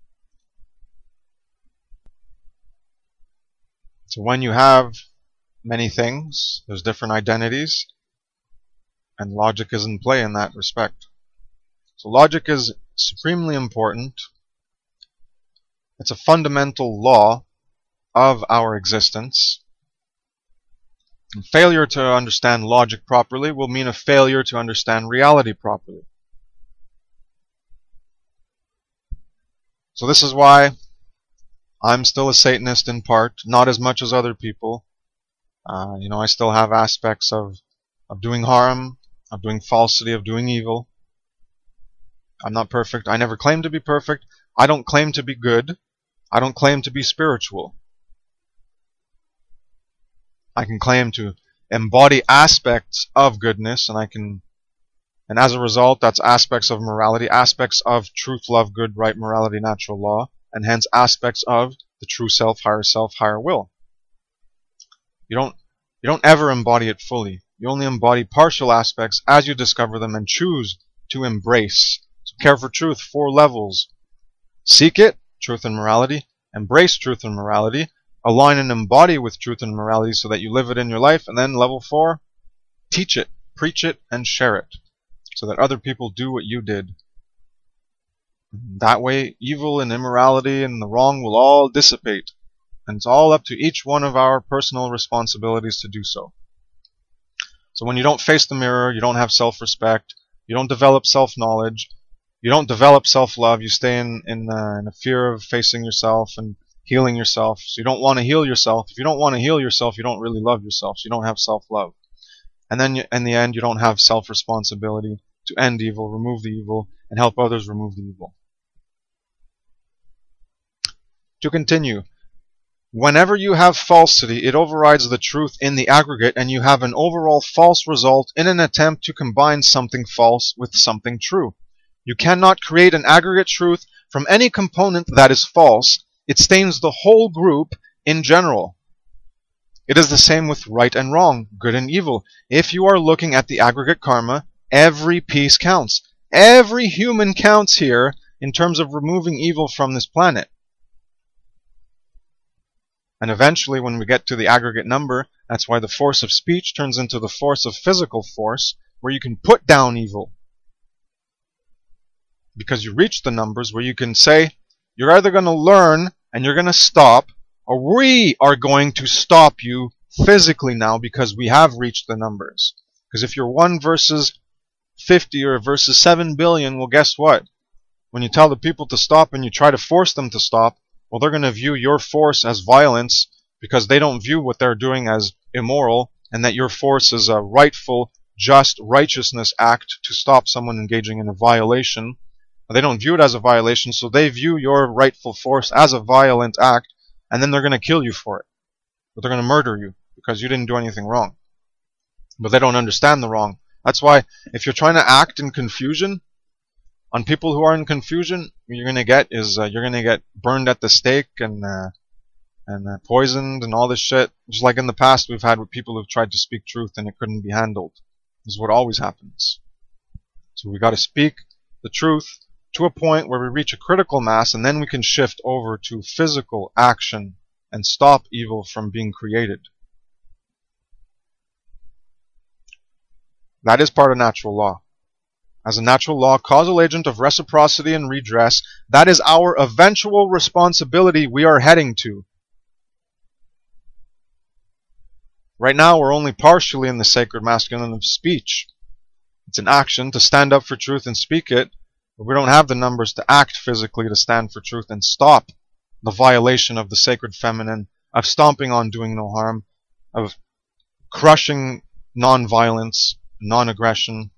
So when you have many things, there's different identities, and logic is in play in that respect. So logic is supremely important. It's a fundamental law of our existence. And failure to understand logic properly will mean a failure to understand reality properly. So this is why I'm still a Satanist in part, not as much as other people. Uh, you know, I still have aspects of, of doing harm, of doing falsity, of doing evil. I'm not perfect. I never claim to be perfect. I don't claim to be good. I don't claim to be spiritual. I can claim to embody aspects of goodness, and I can, and as a result, that's aspects of morality, aspects of truth, love, good, right, morality, natural law, and hence aspects of the true self, higher self, higher will. You don't, you don't ever embody it fully. You only embody partial aspects as you discover them and choose to embrace. So care for truth, four levels. Seek it, truth and morality. Embrace truth and morality. Align and embody with truth and morality so that you live it in your life. And then level four, teach it, preach it, and share it so that other people do what you did. That way, evil and immorality and the wrong will all dissipate. And it's all up to each one of our personal responsibilities to do so. So when you don't face the mirror, you don't have self-respect, you don't develop self-knowledge, you don't develop self-love, you stay in, in, uh, in a fear of facing yourself and healing yourself. So you don't want to heal yourself. If you don't want to heal yourself, you don't really love yourself. So you don't have self-love. And then you, in the end, you don't have self-responsibility to end evil, remove the evil, and help others remove the evil. To continue, whenever you have falsity, it overrides the truth in the aggregate, and you have an overall false result in an attempt to combine something false with something true. You cannot create an aggregate truth from any component that is false. It stains the whole group in general. It is the same with right and wrong, good and evil. If you are looking at the aggregate karma, every piece counts. Every human counts here in terms of removing evil from this planet. And eventually, when we get to the aggregate number, that's why the force of speech turns into the force of physical force, where you can put down evil. Because you reach the numbers where you can say, you're either going to learn and you're going to stop, or we are going to stop you physically now because we have reached the numbers. Because if you're one versus fifty or versus seven billion, well, guess what? When you tell the people to stop and you try to force them to stop, well, they're going to view your force as violence because they don't view what they're doing as immoral, and that your force is a rightful, just righteousness act to stop someone engaging in a violation. They don't view it as a violation, so they view your rightful force as a violent act, and then they're going to kill you for it. But they're going to murder you because you didn't do anything wrong. But they don't understand the wrong. That's why if you're trying to act in confusion, on people who are in confusion, what you're going to get is uh, you're going to get burned at the stake and uh, and uh, poisoned and all this shit. Just like in the past we've had with people who've tried to speak truth and it couldn't be handled. This is what always happens. So we got to speak the truth to a point where we reach a critical mass, and then we can shift over to physical action and stop evil from being created. That is part of natural law. As a natural law, causal agent of reciprocity and redress, that is our eventual responsibility we are heading to. Right now, we're only partially in the sacred masculine of speech. It's an action to stand up for truth and speak it, but we don't have the numbers to act physically to stand for truth and stop the violation of the sacred feminine, of stomping on doing no harm, of crushing non-violence, non-aggression.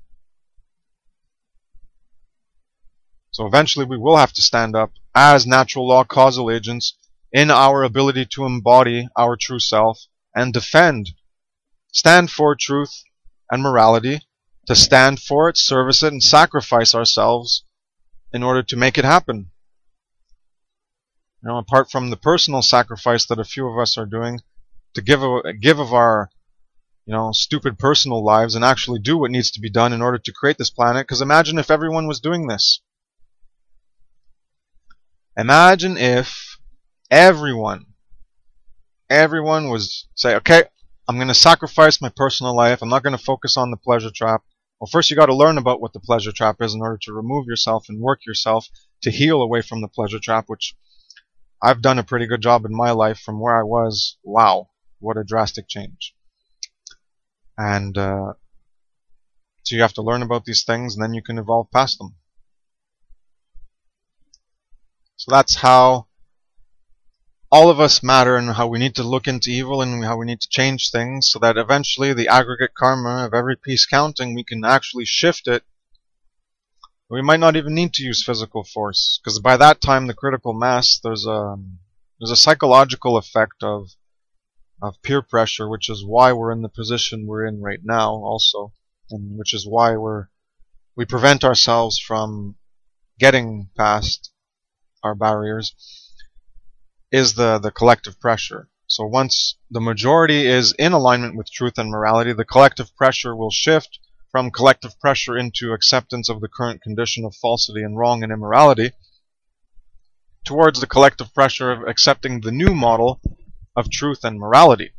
So eventually we will have to stand up as natural law causal agents in our ability to embody our true self and defend, stand for truth and morality, to stand for it, service it, and sacrifice ourselves in order to make it happen. You know, apart from the personal sacrifice that a few of us are doing to give a, give of our, you know, stupid personal lives and actually do what needs to be done in order to create this planet. Because imagine if everyone was doing this. Imagine if everyone, everyone was say, okay, I'm going to sacrifice my personal life. I'm not going to focus on the pleasure trap. Well, first you got to learn about what the pleasure trap is in order to remove yourself and work yourself to heal away from the pleasure trap, which I've done a pretty good job in my life from where I was. Wow, what a drastic change. And uh, so you have to learn about these things, and then you can evolve past them. So that's how all of us matter, and how we need to look into evil and how we need to change things so that eventually the aggregate karma of every piece counting, we can actually shift it. We might not even need to use physical force, because by that time the critical mass, there's a there's a psychological effect of of peer pressure, which is why we're in the position we're in right now also, and which is why we're we prevent ourselves from getting past our barriers, is the the collective pressure. So once the majority is in alignment with truth and morality, the collective pressure will shift from collective pressure into acceptance of the current condition of falsity and wrong and immorality, towards the collective pressure of accepting the new model of truth and morality.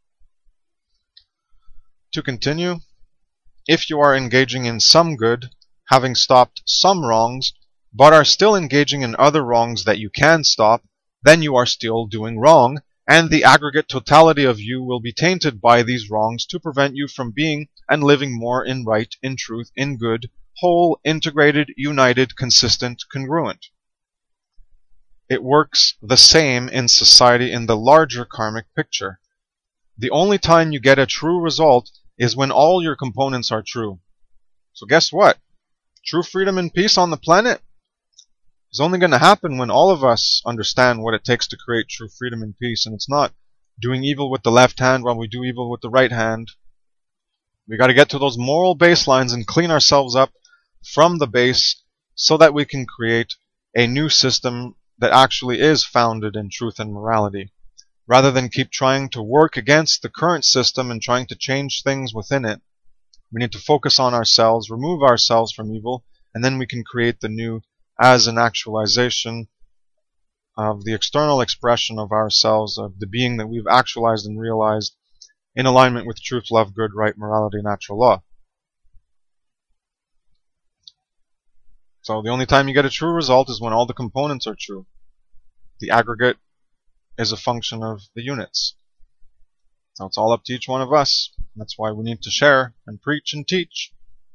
To continue, if you are engaging in some good, having stopped some wrongs, but are still engaging in other wrongs that you can stop, then you are still doing wrong, and the aggregate totality of you will be tainted by these wrongs to prevent you from being and living more in right, in truth, in good, whole, integrated, united, consistent, congruent. It works the same in society in the larger karmic picture. The only time you get a true result is when all your components are true. So guess what? True freedom and peace on the planet is only going to happen when all of us understand what it takes to create true freedom and peace. And it's not doing evil with the left hand while we do evil with the right hand. We got to get to those moral baselines and clean ourselves up from the base so that we can create a new system that actually is founded in truth and morality, rather than keep trying to work against the current system and trying to change things within it. We need to focus on ourselves, remove ourselves from evil, and then we can create the new as an actualization of the external expression of ourselves, of the being that we've actualized and realized in alignment with truth, love, good, right, morality, natural law. So the only time you get a true result is when all the components are true. The aggregate is a function of the units. So it's all up to each one of us. That's why we need to share and preach and teach.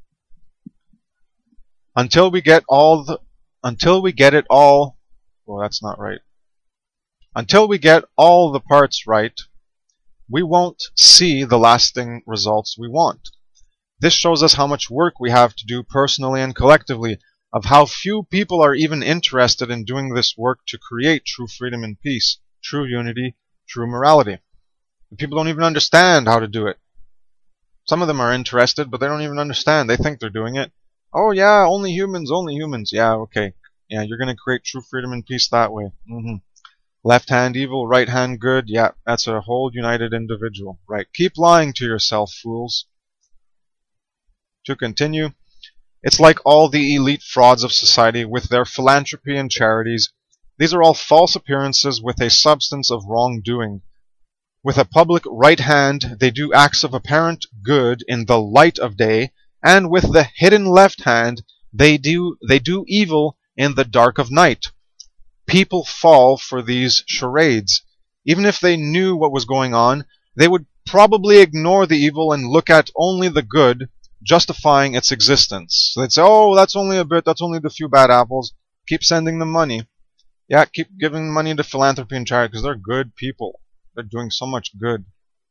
Until we get all the until we get it all well that's not right. Until we get all the parts right, we won't see the lasting results we want. This shows us how much work we have to do personally and collectively, of how few people are even interested in doing this work to create true freedom and peace, true unity, true morality. And people don't even understand how to do it. Some of them are interested, but they don't even understand. They think they're doing it. Oh yeah, only humans, only humans. Yeah, okay. Yeah, you're going to create true freedom and peace that way. Mm-hmm. Left hand evil, right hand good. Yeah, that's a whole united individual. Right. Keep lying to yourself, fools. To continue, it's like all the elite frauds of society with their philanthropy and charities. These are all false appearances with a substance of wrongdoing. With a public right hand, they do acts of apparent good in the light of day, and with the hidden left hand, they do they do evil in the dark of night. People fall for these charades. Even if they knew what was going on, they would probably ignore the evil and look at only the good, justifying its existence. So they'd say, oh, that's only a bit, that's only the few bad apples. Keep sending them money. Yeah, keep giving money to philanthropy and charity because they're good people. They're doing so much good.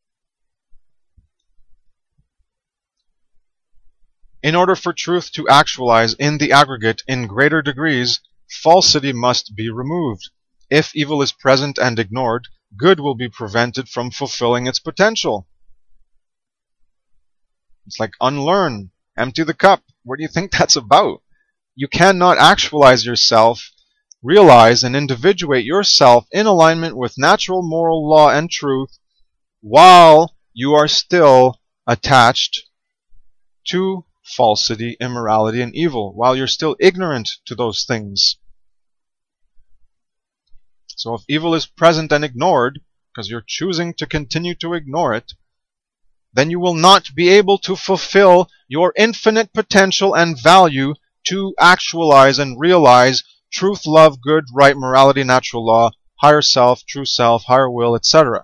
In order for truth to actualize in the aggregate in greater degrees, falsity must be removed. if evil is present and ignored, good will be prevented from fulfilling its potential. It's like unlearn, empty the cup. What do you think that's about? You cannot actualize yourself, realize and individuate yourself in alignment with natural moral law and truth while you are still attached to falsity, immorality, and evil, while you're still ignorant to those things. So if evil is present and ignored, because you're choosing to continue to ignore it, then you will not be able to fulfill your infinite potential and value to actualize and realize truth, love, good, right, morality, natural law, higher self, true self, higher will, et cetera.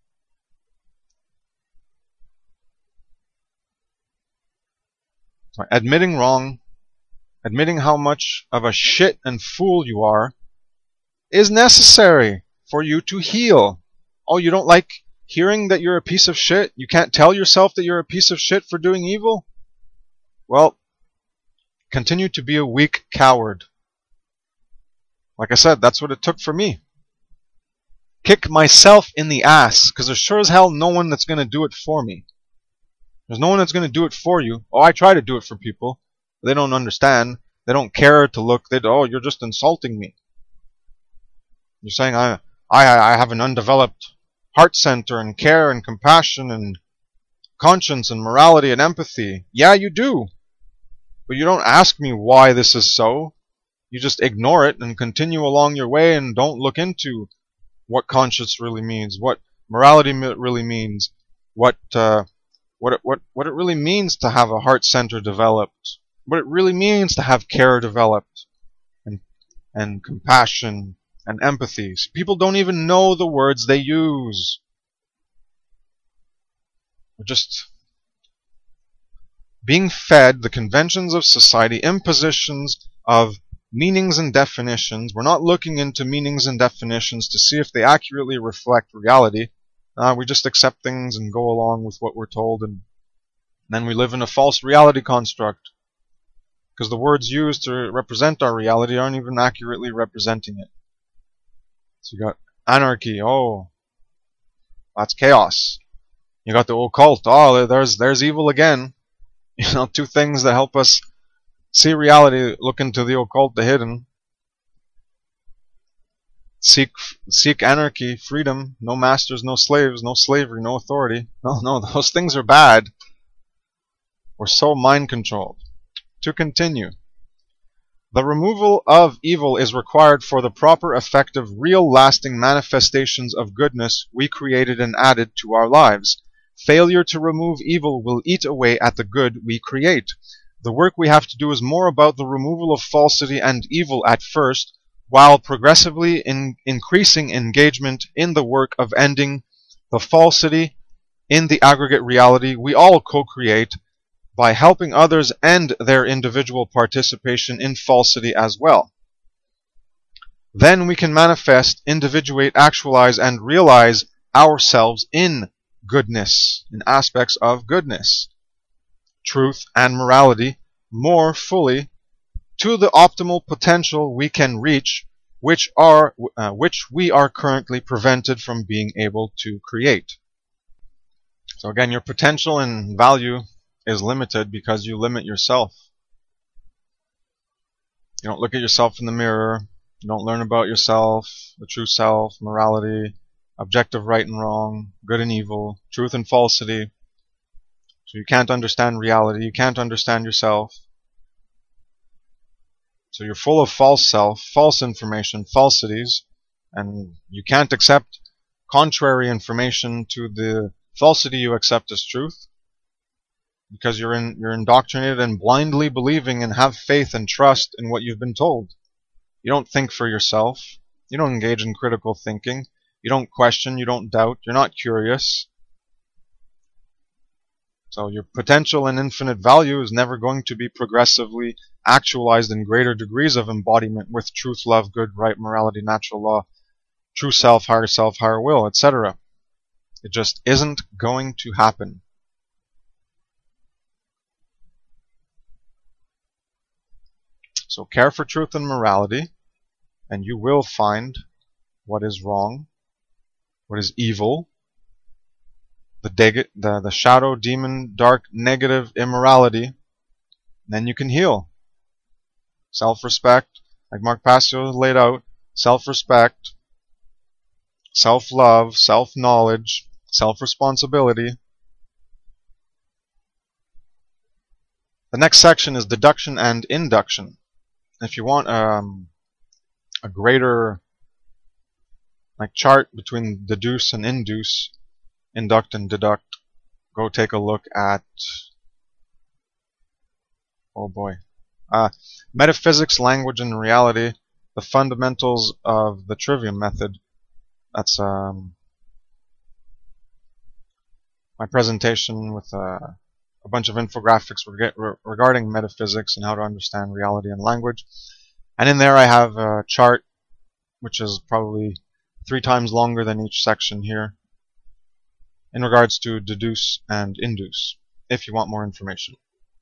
Admitting wrong, admitting how much of a shit and fool you are, is necessary for you to heal. Oh, you don't like hearing that you're a piece of shit? You can't tell yourself that you're a piece of shit for doing evil? Well, continue to be a weak coward. Like I said, that's what it took for me. Kick myself in the ass, because there's sure as hell no one that's going to do it for me. There's no one that's going to do it for you. Oh, I try to do it for people. They don't understand. They don't care to look. They oh, you're just insulting me. You're saying I, I, I have an undeveloped heart center and care and compassion and conscience and morality and empathy. Yeah, you do. But you don't ask me why this is so. You just ignore it and continue along your way and don't look into what conscience really means, what morality really means, what uh, what it, what what it really means to have a heart center developed, what it really means to have care developed, and and compassion and empathy. People don't even know the words they use. They're just being fed the conventions of society, impositions of meanings and definitions. We're not looking into meanings and definitions to see if they accurately reflect reality. Uh, we just accept things and go along with what we're told, and then we live in a false reality construct. Because the words used to represent our reality aren't even accurately representing it. So you got anarchy, oh, that's chaos. You got the occult, oh, there's there's evil again. You know, two things that help us see reality, look into the occult, the hidden. Seek seek anarchy, freedom, no masters, no slaves, no slavery, no authority. No, no, those things are bad. We're so mind controlled. To continue. The removal of evil is required for the proper effective, real lasting manifestations of goodness we created and added to our lives. Failure to remove evil will eat away at the good we create. The work we have to do is more about the removal of falsity and evil at first, while progressively in increasing engagement in the work of ending the falsity in the aggregate reality we all co-create, by helping others end their individual participation in falsity as well. Then we can manifest, individuate, actualize, and realize ourselves in goodness, in aspects of goodness, truth, and morality more fully to the optimal potential we can reach, which are uh, which we are currently prevented from being able to create. So again, your potential and value is limited because you limit yourself. You don't look at yourself in the mirror. You don't learn about yourself, the true self, morality, objective right and wrong, good and evil, truth and falsity. So you can't understand reality. You can't understand yourself. So you're full of false self, false information, falsities, and you can't accept contrary information to the falsity you accept as truth. Because you're in, you're indoctrinated and blindly believing and have faith and trust in what you've been told. You don't think for yourself. You don't engage in critical thinking. You don't question. You don't doubt. You're not curious. So your potential and infinite value is never going to be progressively actualized in greater degrees of embodiment with truth, love, good, right, morality, natural law, true self, higher self, higher will, et cetera. It just isn't going to happen. So care for truth and morality, and you will find what is wrong, what is evil, the, deg- the, the shadow, demon, dark, negative, immorality. Then you can heal. Self-respect, like Mark Passio laid out, self-respect, self-love, self-knowledge, self-responsibility. The next section is deduction and induction. If you want um, a greater like chart between deduce and induce, induct and deduct, go take a look at, oh boy, uh, Metaphysics, Language, and Reality, the Fundamentals of the Trivium Method. That's um, my presentation with uh, a bunch of infographics reg regarding metaphysics and how to understand reality and language. And in there I have a chart which is probably three times longer than each section here in regards to deduce and induce, if you want more information.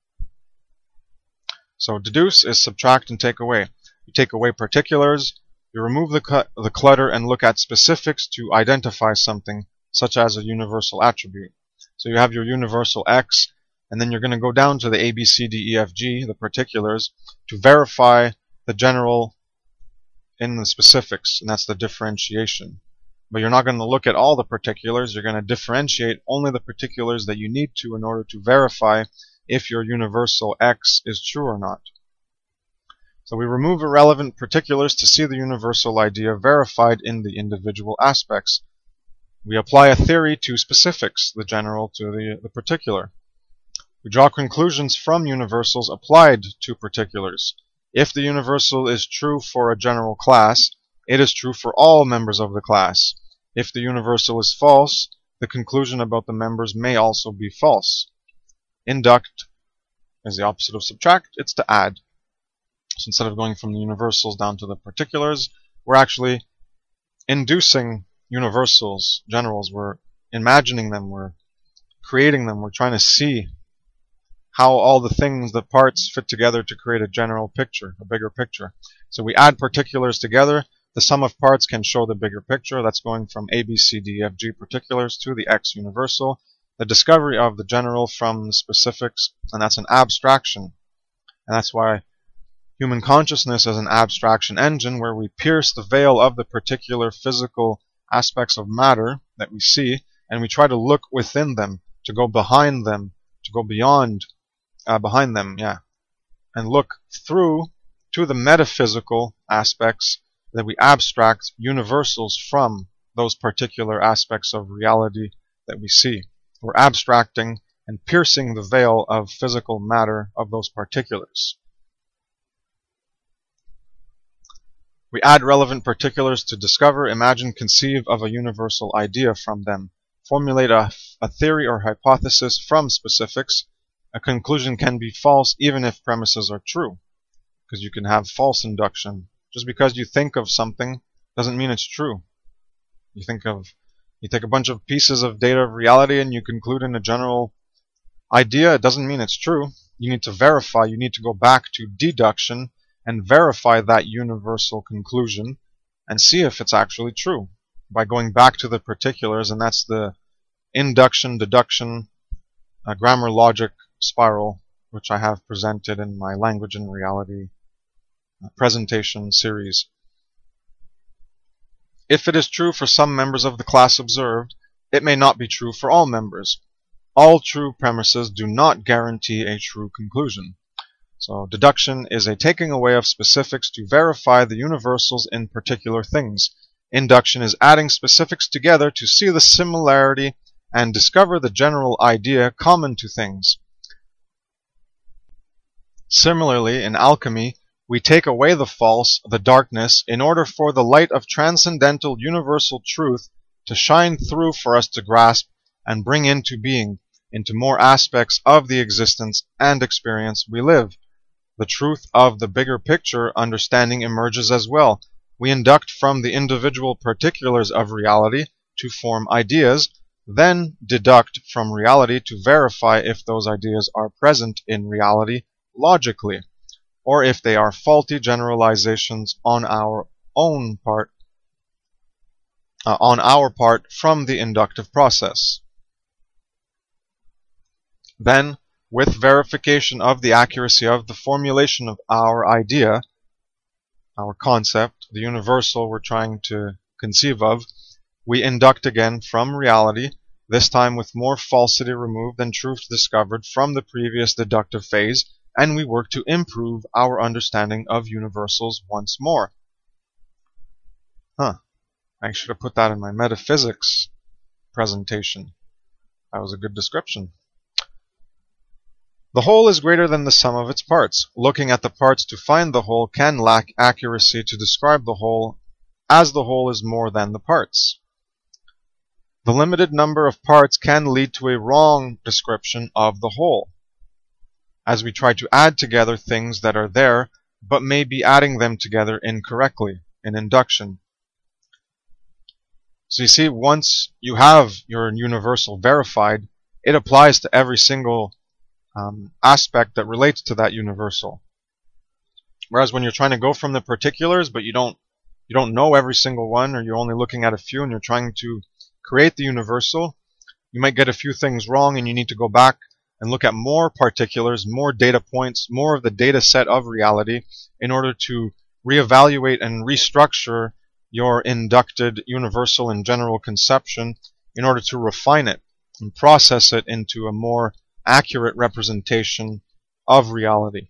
So deduce is subtract and take away. You take away particulars, you remove the, cl the clutter and look at specifics to identify something, such as a universal attribute. So you have your universal X, and then you're going to go down to the A, B, C, D, E, F, G, the particulars, to verify the general in the specifics, and that's the differentiation. But you're not going to look at all the particulars, you're going to differentiate only the particulars that you need to in order to verify if your universal X is true or not. So we remove irrelevant particulars to see the universal idea verified in the individual aspects. We apply a theory to specifics, the general to the, the particular. We draw conclusions from universals applied to particulars. If the universal is true for a general class, it is true for all members of the class. If the universal is false, the conclusion about the members may also be false. Induct is the opposite of subtract, it's to add. So instead of going from the universals down to the particulars, we're actually inducing universals, generals, we're imagining them, we're creating them, we're trying to see how all the things, the parts fit together to create a general picture, a bigger picture. So we add particulars together, the sum of parts can show the bigger picture. That's going from A, B, C, D, E, F, G particulars to the X universal. The discovery of the general from the specifics, and that's an abstraction. And that's why human consciousness is an abstraction engine where we pierce the veil of the particular physical aspects of matter that we see, and we try to look within them, to go behind them, to go beyond, uh, behind them, yeah, and look through to the metaphysical aspects that we abstract universals from those particular aspects of reality that we see. We're abstracting and piercing the veil of physical matter of those particulars. We add relevant particulars to discover, imagine, conceive of a universal idea from them. Formulate a, a theory or hypothesis from specifics. A conclusion can be false even if premises are true, because you can have false induction. Just because you think of something doesn't mean it's true. You think of, you take a bunch of pieces of data of reality and you conclude in a general idea, it doesn't mean it's true. You need to verify, you need to go back to deduction and verify that universal conclusion and see if it's actually true by going back to the particulars, and that's the induction, deduction, uh, grammar logic spiral, which I have presented in my Language and Reality uh, presentation series. If it is true for some members of the class observed, it may not be true for all members. All true premises do not guarantee a true conclusion. So deduction is a taking away of specifics to verify the universals in particular things. Induction is adding specifics together to see the similarity and discover the general idea common to things. Similarly, in alchemy, we take away the false, the darkness, in order for the light of transcendental universal truth to shine through for us to grasp and bring into being, into more aspects of the existence and experience we live. The truth of the bigger picture understanding emerges as well. We induct from the individual particulars of reality to form ideas, then deduct from reality to verify if those ideas are present in reality logically, or if they are faulty generalizations on our own part uh, on our part from the inductive process. Then, with verification of the accuracy of the formulation of our idea, our concept, the universal we're trying to conceive of, we induct again from reality, this time with more falsity removed and truth discovered from the previous deductive phase, and we work to improve our understanding of universals once more. Huh. I should have put that in my metaphysics presentation. That was a good description. The whole is greater than the sum of its parts. Looking at the parts to find the whole can lack accuracy to describe the whole, as the whole is more than the parts. The limited number of parts can lead to a wrong description of the whole, as we try to add together things that are there, but may be adding them together incorrectly in induction. So you see, once you have your universal verified, it applies to every single um, aspect that relates to that universal. Whereas when you're trying to go from the particulars, but you don't you don't know every single one, or you're only looking at a few, and you're trying to create the universal, you might get a few things wrong, and you need to go back and look at more particulars, more data points, more of the data set of reality in order to reevaluate and restructure your inducted universal and general conception in order to refine it and process it into a more accurate representation of reality.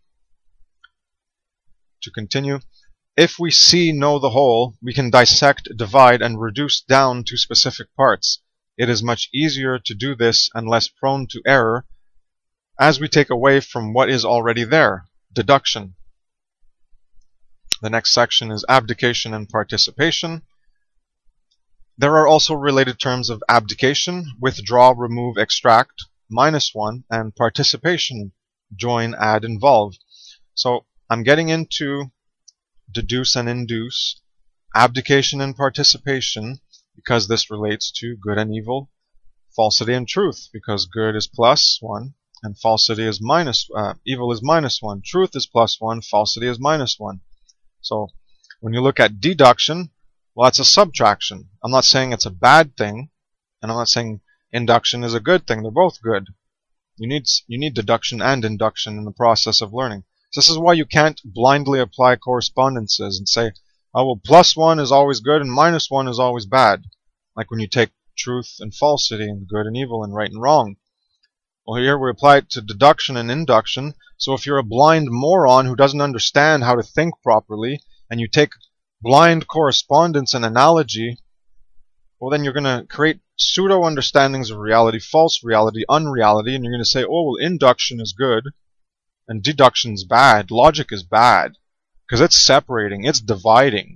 To continue, if we see know the whole, we can dissect, divide, and reduce down to specific parts. It is much easier to do this and less prone to error as we take away from what is already there, deduction. The next section is abdication and participation. There are also related terms of abdication, withdraw, remove, extract, minus one, and participation, join, add, involve. So I'm getting into deduce and induce, abdication and participation, because this relates to good and evil, falsity and truth, because good is plus one, and falsity is minus, uh, evil is minus one, truth is plus one, falsity is minus one. So when you look at deduction, well, it's a subtraction. I'm not saying it's a bad thing, and I'm not saying induction is a good thing. They're both good. You need you need deduction and induction in the process of learning. So this is why you can't blindly apply correspondences and say, oh, well, plus one is always good and minus one is always bad. Like when you take truth and falsity and good and evil and right and wrong. Well, here we apply it to deduction and induction. So if you're a blind moron who doesn't understand how to think properly, and you take blind correspondence and analogy, well, then you're going to create pseudo understandings of reality, false reality, unreality, and you're going to say, oh, well, induction is good and deduction is bad. Logic is bad because it's separating, it's dividing.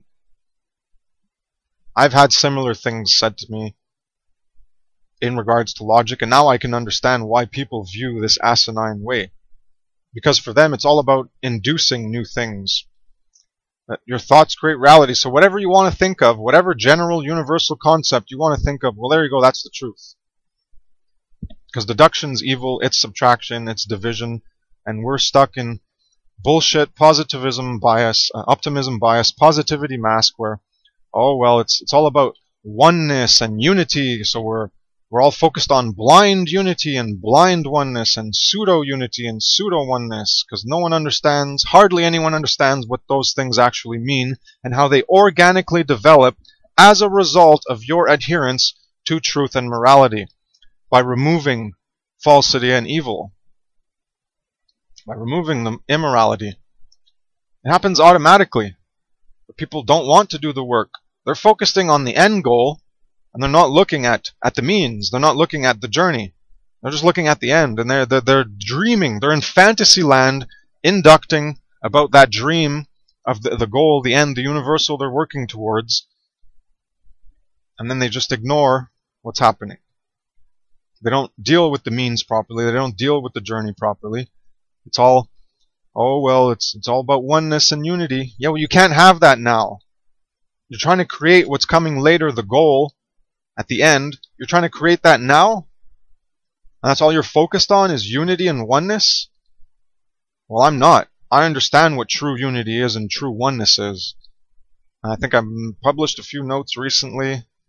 I've had similar things said to me in regards to logic, and now I can understand why people view this asinine way. Because for them, it's all about inducing new things. That your thoughts create reality, so whatever you want to think of, whatever general universal concept you want to think of, well, there you go, that's the truth. Because deduction's evil, it's subtraction, it's division, and we're stuck in bullshit positivism bias, uh, optimism bias, positivity mask, where, oh, well, it's it's all about oneness and unity, so we're We're all focused on blind unity and blind oneness and pseudo-unity and pseudo-oneness because no one understands, hardly anyone understands what those things actually mean and how they organically develop as a result of your adherence to truth and morality by removing falsity and evil, by removing the immorality. It happens automatically. But people don't want to do the work. They're focusing on the end goal, and they're not looking at, at the means. They're not looking at the journey. They're just looking at the end, and they're, they're, they're dreaming. They're in fantasy land, inducting about that dream of the, the goal, the end, the universal they're working towards, and then they just ignore what's happening. They don't deal with the means properly. They don't deal with the journey properly. It's all, oh, well, it's, it's all about oneness and unity. Yeah, well, you can't have that now. You're trying to create what's coming later, the goal, at the end. You're trying to create that now? And that's all you're focused on is unity and oneness? Well, I'm not. I understand what true unity is and true oneness is. And I think I published a few notes recently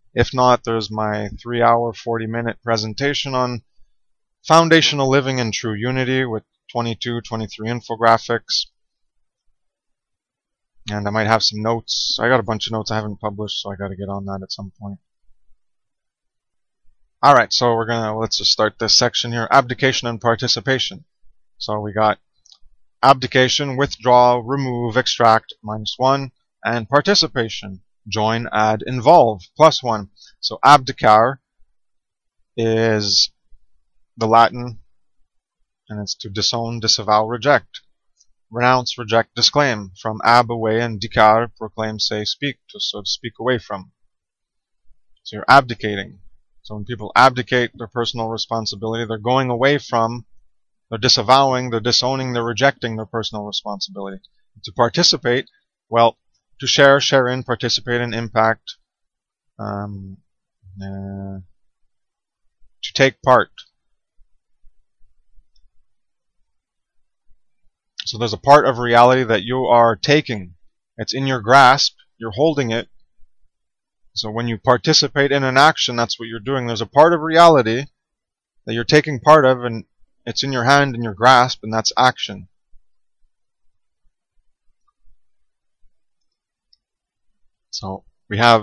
If not, there's my three hour, forty minute presentation on foundational living in true unity with twenty-two, twenty-three infographics. And I might have some notes. I got a bunch of notes I haven't published, so I got to get on that at some point. Alright, so we're gonna, let's just start this section here. Abdication and participation. So we got abdication, withdraw, remove, extract, minus one, and participation, join, add, involve, plus one. So abdicare is the Latin, and it's to disown, disavow, reject. Renounce, reject, disclaim. From ab, away, and dicare, proclaim, say, speak, to, so to speak away from. So you're abdicating. So when people abdicate their personal responsibility, they're going away from, they're disavowing, they're disowning, they're rejecting their personal responsibility. To participate, well, to share, share in, participate in, impact, um, uh, to take part. So there's a part of reality that you are taking. It's in your grasp, you're holding it. So when you participate in an action, that's what you're doing. There's a part of reality that you're taking part of, and it's in your hand, in your grasp, and that's action. So we have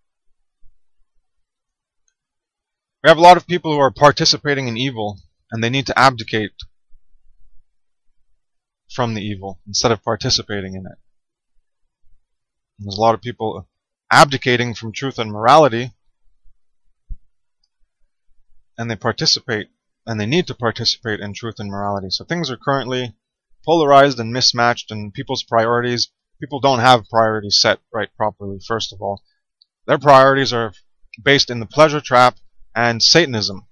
we have a lot of people who are participating in evil, and they need to abdicate from the evil instead of participating in it. And there's a lot of people abdicating from truth and morality, and they participate, and they need to participate in truth and morality. So things are currently polarized and mismatched, and people's priorities, people don't have priorities set right properly, first of all. Their priorities are based in the pleasure trap and Satanism.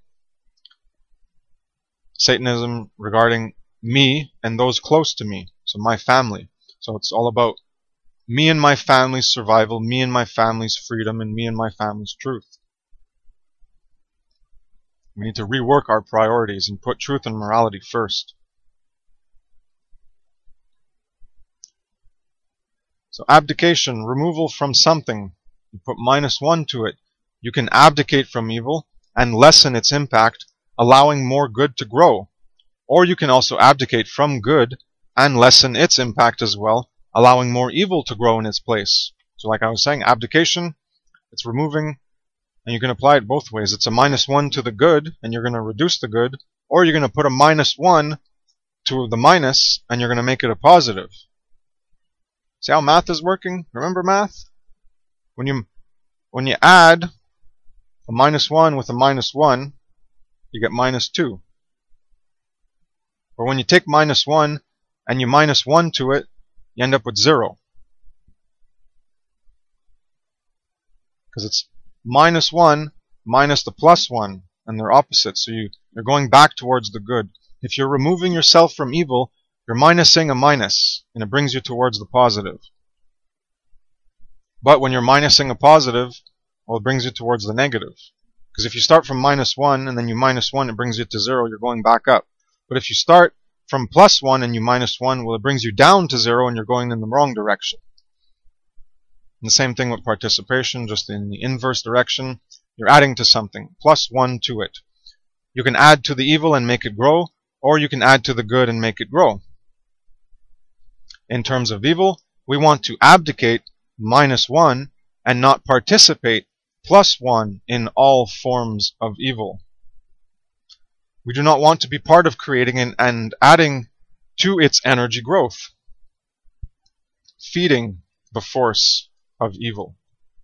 Satanism regarding me and those close to me, so my family. So it's all about me and my family's survival, me and my family's freedom, and me and my family's truth. We need to rework our priorities and put truth and morality first. So abdication, removal from something. You put minus one to it. You can abdicate from evil and lessen its impact, allowing more good to grow. Or you can also abdicate from good and lessen its impact as well, allowing more evil to grow in its place. So like I was saying, abdication, it's removing, and you can apply it both ways. It's a minus one to the good, and you're going to reduce the good, or you're going to put a minus one to the minus, and you're going to make it a positive. See how math is working? Remember math? When you, when you add a minus one with a minus one, you get minus two. Or when you take minus one and you minus one to it, you end up with zero. Because it's minus one minus the plus one, and they're opposite, so you, you're going back towards the good. If you're removing yourself from evil, you're minusing a minus, and it brings you towards the positive. But when you're minusing a positive, well, it brings you towards the negative. Because if you start from minus one and then you minus one, it brings you to zero, you're going back up. But if you start from plus one and you minus one, well, it brings you down to zero and you're going in the wrong direction. And the same thing with participation, just in the inverse direction. You're adding to something, plus one to it. You can add to the evil and make it grow, or you can add to the good and make it grow. In terms of evil, we want to abdicate minus one and not participate plus one in all forms of evil. We do not want to be part of creating and, and adding to its energy growth, feeding the force of evil.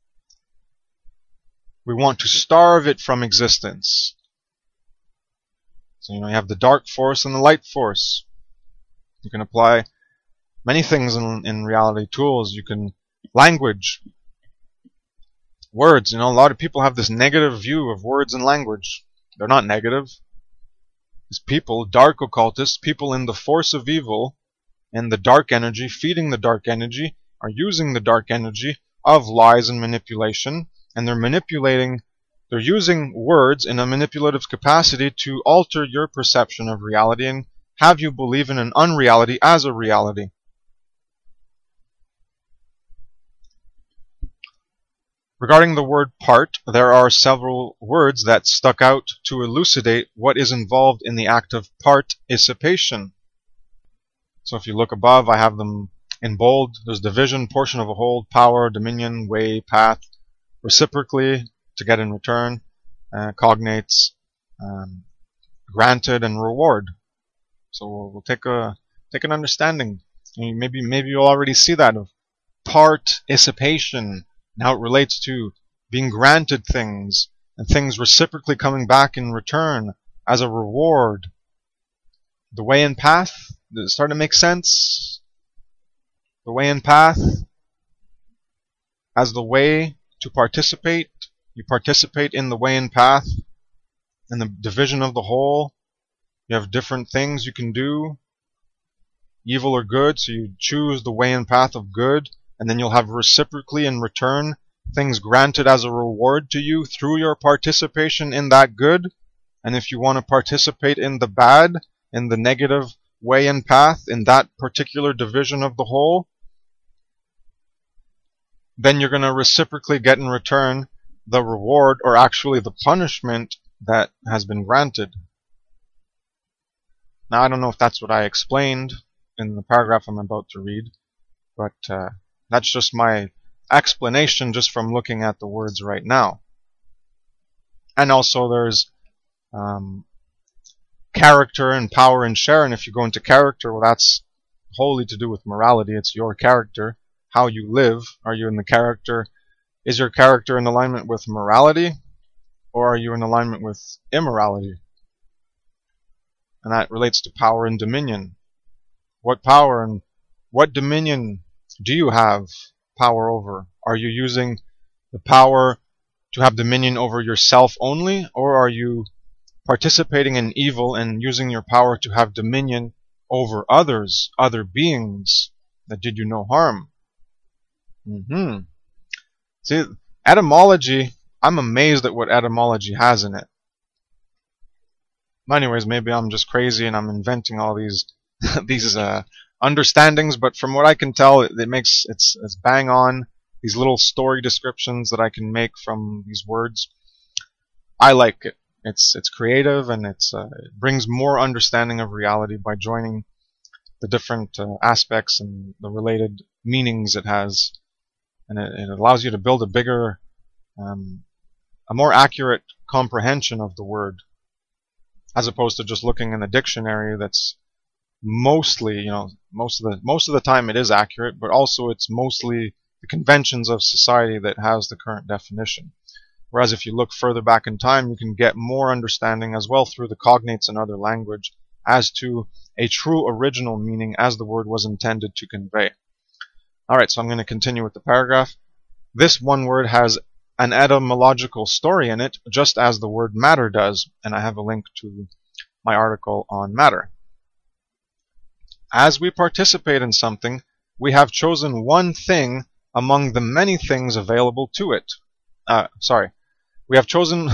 We want to starve it from existence. So, you know, you have the dark force and the light force. You can apply many things in, in reality, tools. You can, language, words. You know, a lot of people have this negative view of words and language. They're not negative. These people, dark occultists, people in the force of evil and the dark energy, feeding the dark energy, are using the dark energy of lies and manipulation, and they're manipulating, they're using words in a manipulative capacity to alter your perception of reality and have you believe in an unreality as a reality. Regarding the word part, there are several words that stuck out to elucidate what is involved in the act of participation. So if you look above, I have them in bold. There's division, portion of a whole, power, dominion, way, path, reciprocally, to get in return, uh, cognates, um, granted, and reward. So we'll, we'll take a take an understanding. Maybe maybe you'll already see that of participation and how it relates to being granted things and things reciprocally coming back in return as a reward. The way and path, does it start to make sense? The way and path as the way to participate. You participate in the way and path, in the division of the whole. You have different things you can do, evil or good, so you choose the way and path of good, and then you'll have reciprocally in return things granted as a reward to you through your participation in that good. And if you want to participate in the bad, in the negative way and path, in that particular division of the whole, then you're going to reciprocally get in return the reward, or actually the punishment, that has been granted. Now, I don't know if that's what I explained in the paragraph I'm about to read, but uh, that's just my explanation just from looking at the words right now. And also there's um, character and power and share, and if you go into character, well, that's wholly to do with morality. It's your character, how you live. Are you in the character? Is your character in alignment with morality, or are you in alignment with immorality? And that relates to power and dominion. What power and what dominion do you have power over? Are you using the power to have dominion over yourself only, or are you participating in evil and using your power to have dominion over others, other beings that did you no harm? Mm-hmm. See, etymology, I'm amazed at what etymology has in it. Anyways, maybe I'm just crazy and I'm inventing all these these uh, understandings, but from what I can tell, it, it makes it's it's bang on. These little story descriptions that I can make from these words, I like it. It's it's creative, and it's uh, it brings more understanding of reality by joining the different uh, aspects and the related meanings it has, and it, it allows you to build a bigger, um, a more accurate comprehension of the word, as opposed to just looking in a dictionary that's mostly, you know, most of the most of the time it is accurate, but also it's mostly the conventions of society that has the current definition. Whereas if you look further back in time, you can get more understanding as well through the cognates and other language as to a true original meaning as the word was intended to convey. Alright, so I'm going to continue with the paragraph. This one word has an etymological story in it, just as the word matter does, and I have a link to my article on matter. As we participate in something, we have chosen one thing among the many things available to it. Uh, sorry. We have chosen...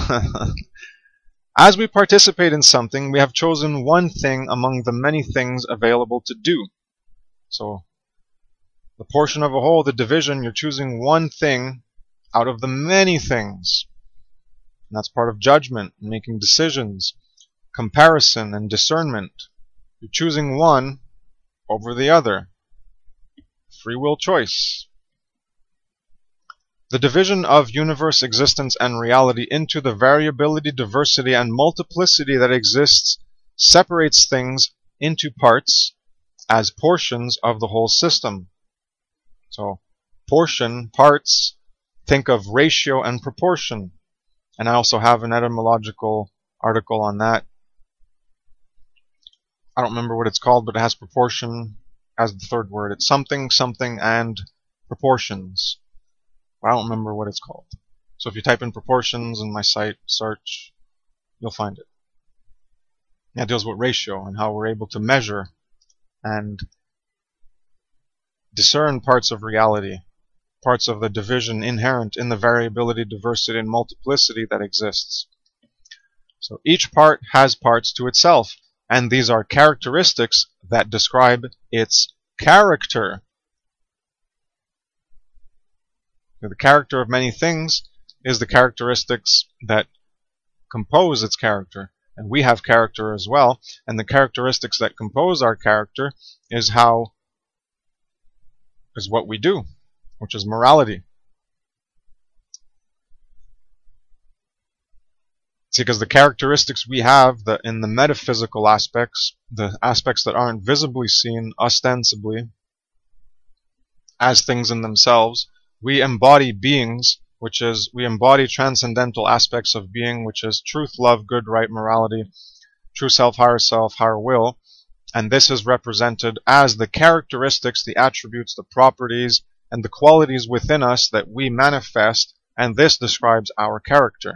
As we participate in something, we have chosen one thing among the many things available to do. So, the portion of a whole, the division, you're choosing one thing out of the many things. And that's part of judgment, making decisions, comparison, and discernment. You're choosing one over the other. Free will choice. The division of universe existence and reality into the variability, diversity, and multiplicity that exists separates things into parts as portions of the whole system. So, portion, parts, think of ratio and proportion. And I also have an etymological article on that. I don't remember what it's called, but it has proportion as the third word. It's something, something, and proportions. I don't remember what it's called. So if you type in proportions in my site search, you'll find it. Yeah, it deals with ratio and how we're able to measure and discern parts of reality, parts of the division inherent in the variability, diversity, and multiplicity that exists. So each part has parts to itself, and these are characteristics that describe its character. The character of many things is the characteristics that compose its character. And we have character as well. And the characteristics that compose our character is how, is what we do, which is morality. See, because the characteristics we have the, in the metaphysical aspects, the aspects that aren't visibly seen ostensibly as things in themselves, we embody beings, which is, we embody transcendental aspects of being, which is truth, love, good, right, morality, true self, higher self, higher will. And this is represented as the characteristics, the attributes, the properties, and the qualities within us that we manifest, and this describes our character.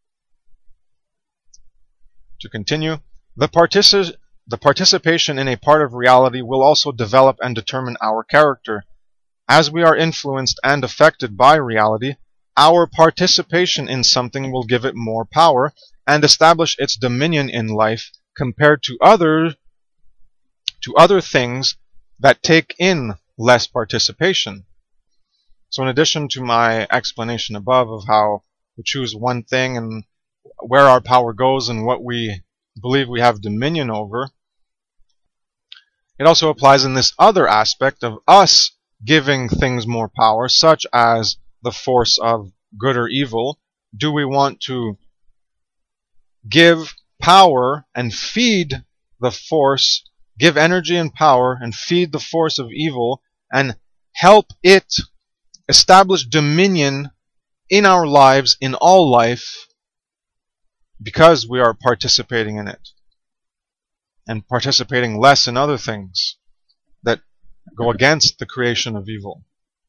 To continue, the, partici the participation in a part of reality will also develop and determine our character. As we are influenced and affected by reality, our participation in something will give it more power and establish its dominion in life compared to other, to other things that take in less participation. So in addition to my explanation above of how we choose one thing and where our power goes and what we believe we have dominion over, it also applies in this other aspect of us giving things more power, such as the force of good or evil. Do we want to give power and feed the force, give energy and power and feed the force of evil and help it establish dominion in our lives, in all life, because we are participating in it and participating less in other things that go against the creation of evil?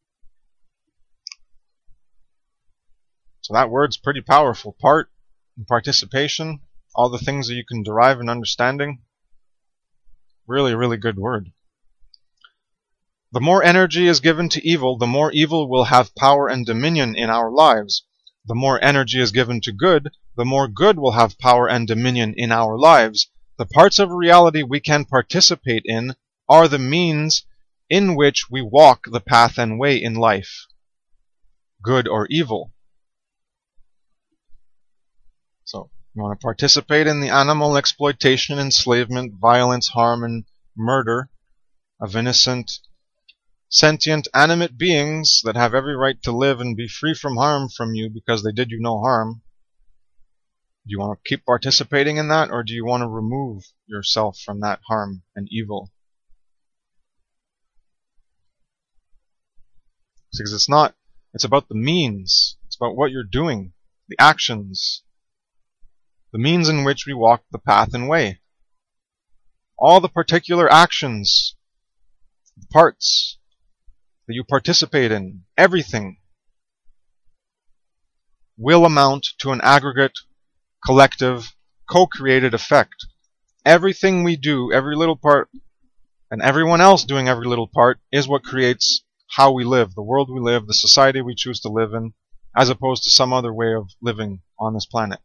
So that word's pretty powerful. Part and participation, all the things that you can derive in understanding. Really, really good word. The more energy is given to evil, the more evil will have power and dominion in our lives. The more energy is given to good, the more good will have power and dominion in our lives. The parts of reality we can participate in are the means in which we walk the path and way in life, good or evil. So, you want to participate in the animal exploitation, enslavement, violence, harm, and murder of innocent, sentient, animate beings that have every right to live and be free from harm from you because they did you no harm. Do you want to keep participating in that, or do you want to remove yourself from that harm and evil? Because it's not, it's about the means. It's about what you're doing, the actions, the means in which we walk the path and way. All the particular actions, the parts that you participate in, everything, will amount to an aggregate, collective, co-created effect. Everything we do, every little part, and everyone else doing every little part, is what creates how we live, the world we live, the society we choose to live in, as opposed to some other way of living on this planet.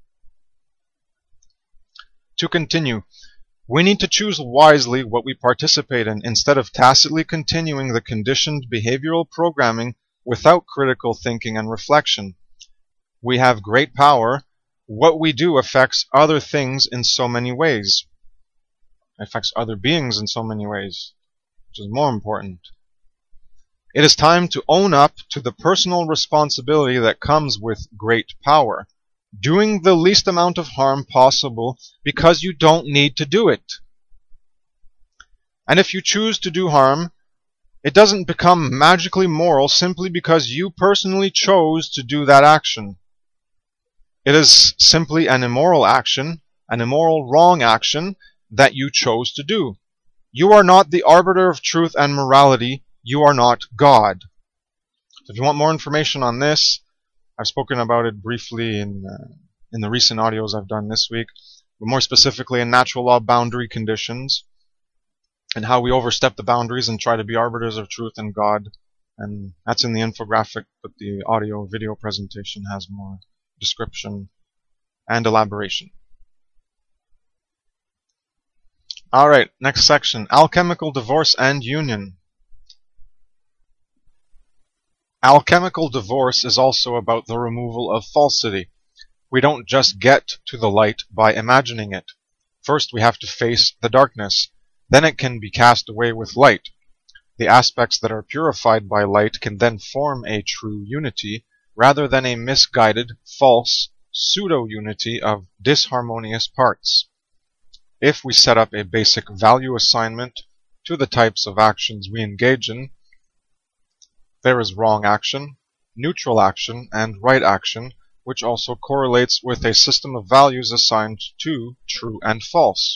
To continue, we need to choose wisely what we participate in instead of tacitly continuing the conditioned behavioral programming without critical thinking and reflection. We have great power. What we do affects other things in so many ways. It affects other beings in so many ways, which is more important. It is time to own up to the personal responsibility that comes with great power, doing the least amount of harm possible because you don't need to do it. And if you choose to do harm, it doesn't become magically moral simply because you personally chose to do that action. It is simply an immoral action, an immoral wrong action that you chose to do. You are not the arbiter of truth and morality. You are not God. So if you want more information on this, I've spoken about it briefly in, uh, in the recent audios I've done this week, but more specifically in natural law boundary conditions and how we overstep the boundaries and try to be arbiters of truth and God. And that's in the infographic, but the audio video presentation has more description and elaboration. Alright, next section, alchemical divorce and union. Alchemical divorce is also about the removal of falsity. We don't just get to the light by imagining it. First we have to face the darkness. Then it can be cast away with light. The aspects that are purified by light can then form a true unity, rather than a misguided, false, pseudo-unity of disharmonious parts. If we set up a basic value assignment to the types of actions we engage in, there is wrong action, neutral action, and right action, which also correlates with a system of values assigned to true and false.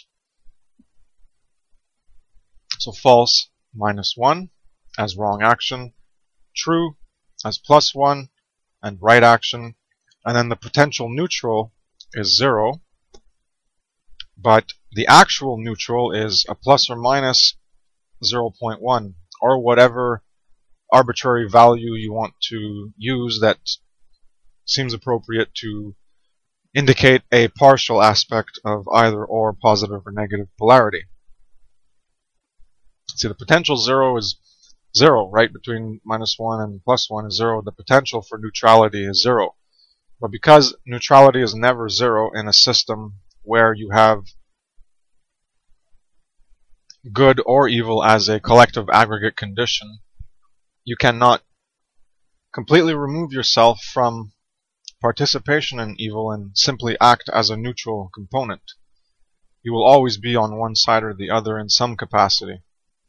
So false minus one as wrong action, true as plus one, and right action, and then the potential neutral is zero, but the actual neutral is a plus or minus zero point one, or whatever arbitrary value you want to use that seems appropriate to indicate a partial aspect of either or positive or negative polarity. See, the potential zero is zero, right? Between minus one and plus one is zero. The potential for neutrality is zero. But because neutrality is never zero in a system where you have good or evil as a collective aggregate condition, you cannot completely remove yourself from participation in evil and simply act as a neutral component. You will always be on one side or the other in some capacity.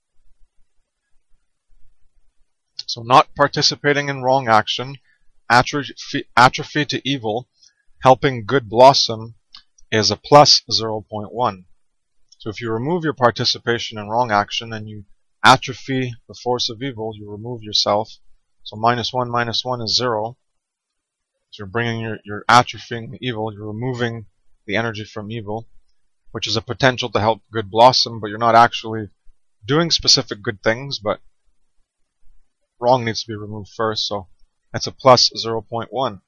So not participating in wrong action, atrophy, atrophy to evil, helping good blossom is a plus zero point one. So if you remove your participation in wrong action and you atrophy the force of evil, you remove yourself. So minus one minus one is zero. So you're bringing your, you're atrophying the evil, you're removing the energy from evil, which is a potential to help good blossom, but you're not actually doing specific good things, but wrong needs to be removed first, so that's a plus zero point one.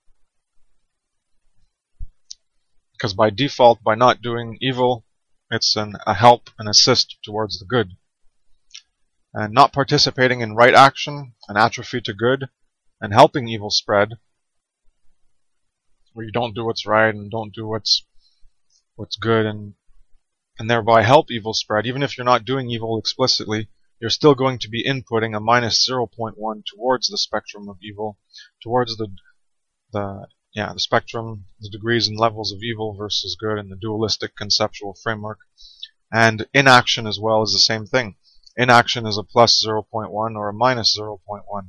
Because by default, by not doing evil, it's an, a help, an assist towards the good. And not participating in right action, an atrophy to good, and helping evil spread, where you don't do what's right and don't do what's what's good, and and thereby help evil spread. Even if you're not doing evil explicitly, you're still going to be inputting a minus zero point one towards the spectrum of evil, towards the the yeah the spectrum, the degrees and levels of evil versus good in the dualistic conceptual framework. And inaction as well is the same thing. Inaction is a plus zero point one or a minus zero point one,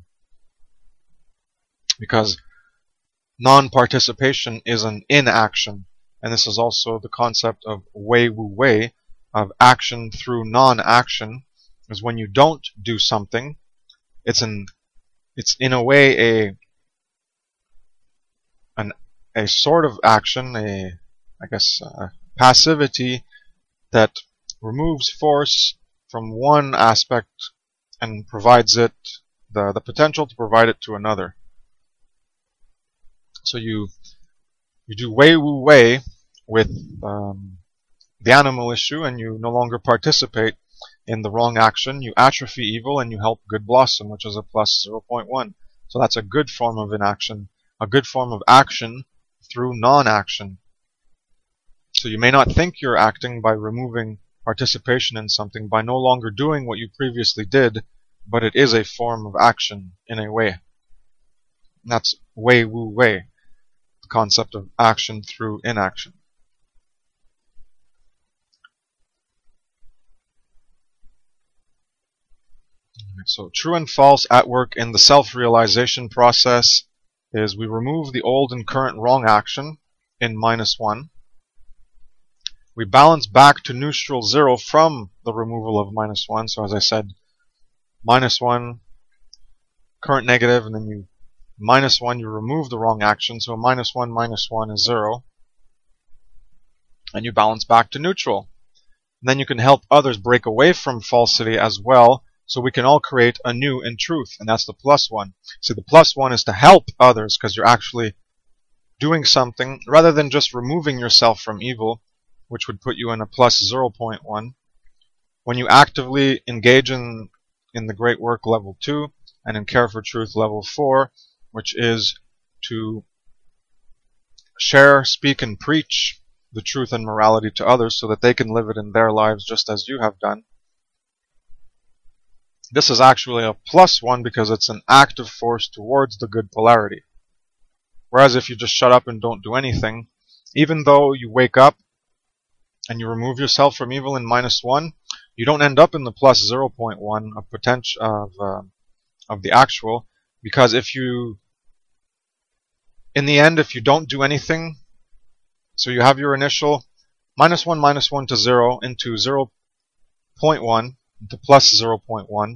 because non-participation is an inaction, and this is also the concept of wei wu wei, of action through non-action. Is when you don't do something, it's an it's in a way a an a sort of action, a I guess a passivity that removes force from one aspect and provides it the the potential to provide it to another. So you you do wei wu wei with um, the animal issue, and you no longer participate in the wrong action. You atrophy evil and you help good blossom, which is a plus zero point one. So that's a good form of inaction, a good form of action through non-action. So you may not think you're acting by removing participation in something, by no longer doing what you previously did, but it is a form of action in a way. That's wei wu wei, the concept of action through inaction. So true and false at work in the self-realization process is we remove the old and current wrong action in minus one. We balance back to neutral zero from the removal of minus one. So as I said, minus one, current negative, and then you minus one, you remove the wrong action. So minus one minus one is zero. And you balance back to neutral. And then you can help others break away from falsity as well, so we can all create a new in truth, and that's the plus one. So the plus one is to help others, because you're actually doing something, rather than just removing yourself from evil, which would put you in a plus zero point one. When you actively engage in, in the great work level two, and in Care for Truth level four, which is to share, speak, and preach the truth and morality to others so that they can live it in their lives just as you have done. This is actually a plus one because it's an active force towards the good polarity. Whereas if you just shut up and don't do anything, even though you wake up and you remove yourself from evil in minus one, you don't end up in the plus zero point one of potential of uh, of the actual, because if you, in the end, if you don't do anything, so you have your initial minus one, minus one to zero into zero point one into plus zero point one.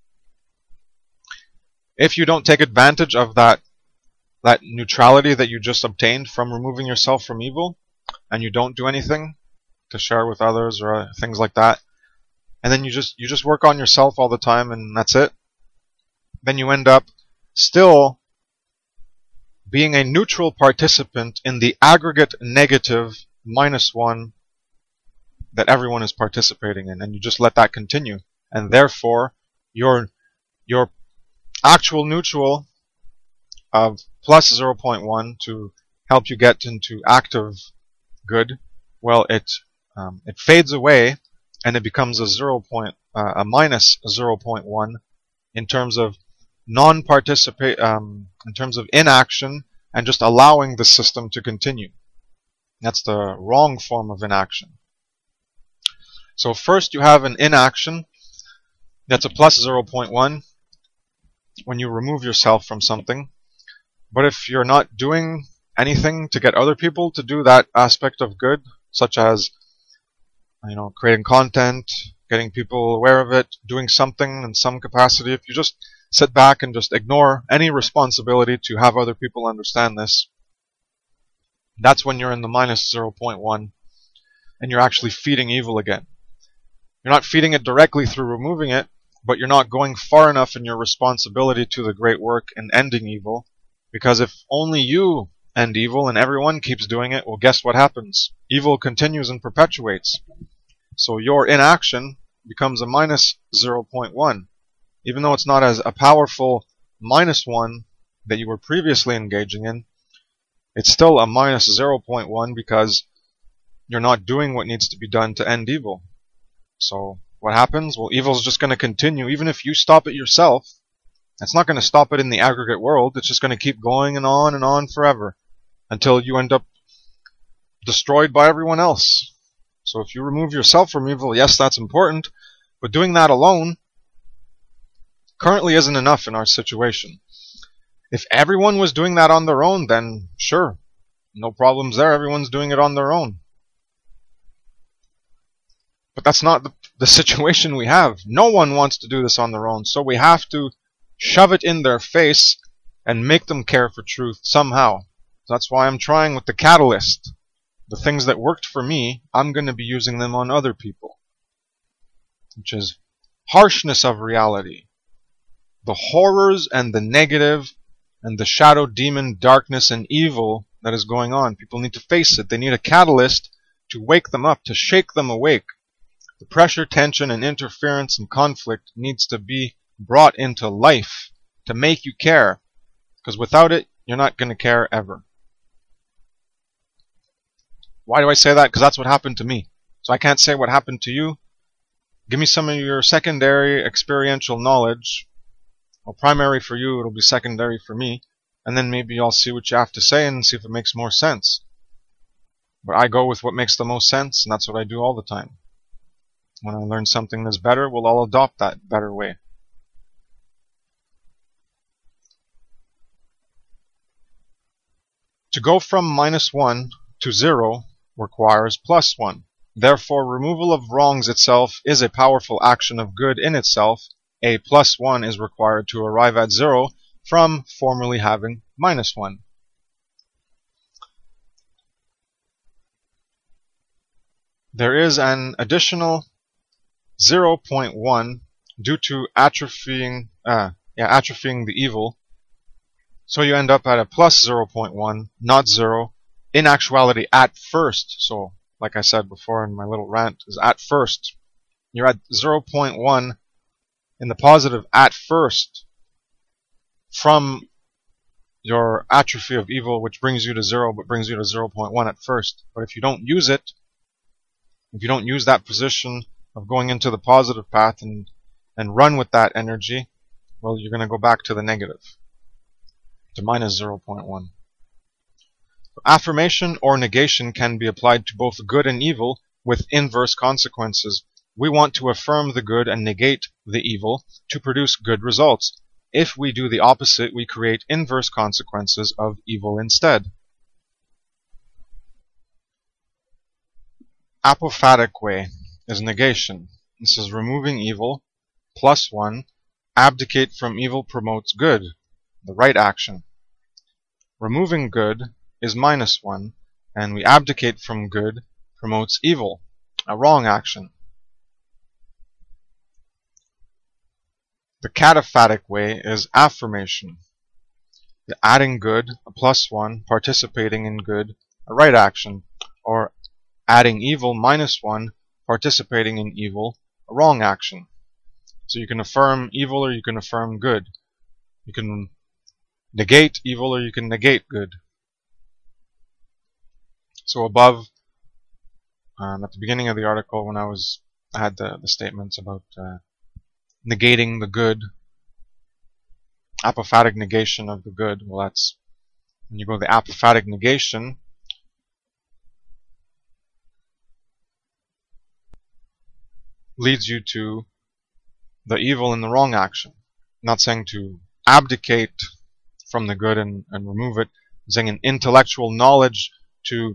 If you don't take advantage of that that neutrality that you just obtained from removing yourself from evil, and you don't do anything to share with others or uh, things like that, and then you just you just work on yourself all the time and that's it, then you end up still being a neutral participant in the aggregate negative minus one that everyone is participating in, and you just let that continue, and therefore your your actual neutral of plus zero point one to help you get into active good, well, it um, it fades away and it becomes a zero point uh, a minus zero point one in terms of non-participate um, in terms of inaction and just allowing the system to continue. That's the wrong form of inaction. So first you have an inaction that's a plus zero point one when you remove yourself from something. But if you're not doing anything to get other people to do that aspect of good, such as, you know, creating content, getting people aware of it, doing something in some capacity, if you just sit back and just ignore any responsibility to have other people understand this, that's when you're in the minus zero point one and you're actually feeding evil again. You're not feeding it directly through removing it, but you're not going far enough in your responsibility to the great work in ending evil. Because if only you end evil and everyone keeps doing it, well, guess what happens? Evil continues and perpetuates. So your inaction becomes a minus zero point one. Even though it's not as a powerful minus one that you were previously engaging in, it's still a minus zero point one because you're not doing what needs to be done to end evil. So what happens? Well, evil is just going to continue. Even if you stop it yourself, it's not going to stop it in the aggregate world. It's just going to keep going and on and on forever until you end up destroyed by everyone else. So if you remove yourself from evil, yes, that's important, but doing that alone currently isn't enough in our situation. If everyone was doing that on their own, then sure, no problems there. Everyone's doing it on their own. But that's not the, the situation we have. No one wants to do this on their own, so we have to shove it in their face and make them care for truth somehow. That's why I'm trying with the catalyst. The things that worked for me, I'm going to be using them on other people. Which is harshness of reality. The horrors and the negative and the shadow demon darkness and evil that is going on. People need to face it. They need a catalyst to wake them up, to shake them awake. The pressure, tension, and interference and conflict needs to be brought into life to make you care. Because without it, you're not going to care ever. Why do I say that? Because that's what happened to me. So I can't say what happened to you. Give me some of your secondary experiential knowledge. Well, primary for you, it'll be secondary for me. And then maybe I'll see what you have to say and see if it makes more sense. But I go with what makes the most sense, and that's what I do all the time. When I learn something that's better, well, I'll adopt that better way. To go from minus one to zero requires plus one. Therefore, removal of wrongs itself is a powerful action of good in itself. A plus one is required to arrive at zero from formerly having minus one. There is an additional zero point one due to atrophying, uh, yeah, atrophying the evil. So you end up at a plus zero point one, not zero. In actuality, at first, so like I said before in my little rant, is at first. You're at zero point one in the positive at first. from your atrophy of evil, which brings you to zero, but brings you to zero point one at first. But if you don't use it, if you don't use that position of going into the positive path and, and run with that energy, well, you're going to go back to the negative, to minus zero point one. Affirmation or negation can be applied to both good and evil with inverse consequences. We want to affirm the good and negate the evil to produce good results. If we do the opposite, we create inverse consequences of evil instead. Apophatic way is negation. This is removing evil, plus one. Abdicate from evil promotes good, the right action. Removing good is minus one, and we abdicate from good promotes evil, a wrong action. The cataphatic way is affirmation. The adding good, a plus one, participating in good, a right action, or adding evil, minus one, participating in evil, a wrong action. So you can affirm evil or you can affirm good. You can negate evil or you can negate good. So above, um, at the beginning of the article, when I was I had the, the statements about uh, negating the good, apophatic negation of the good. Well, that's when you go to the apophatic negation. Leads you to the evil and the wrong action. I'm not saying to abdicate from the good and, and remove it. I'm saying an intellectual knowledge to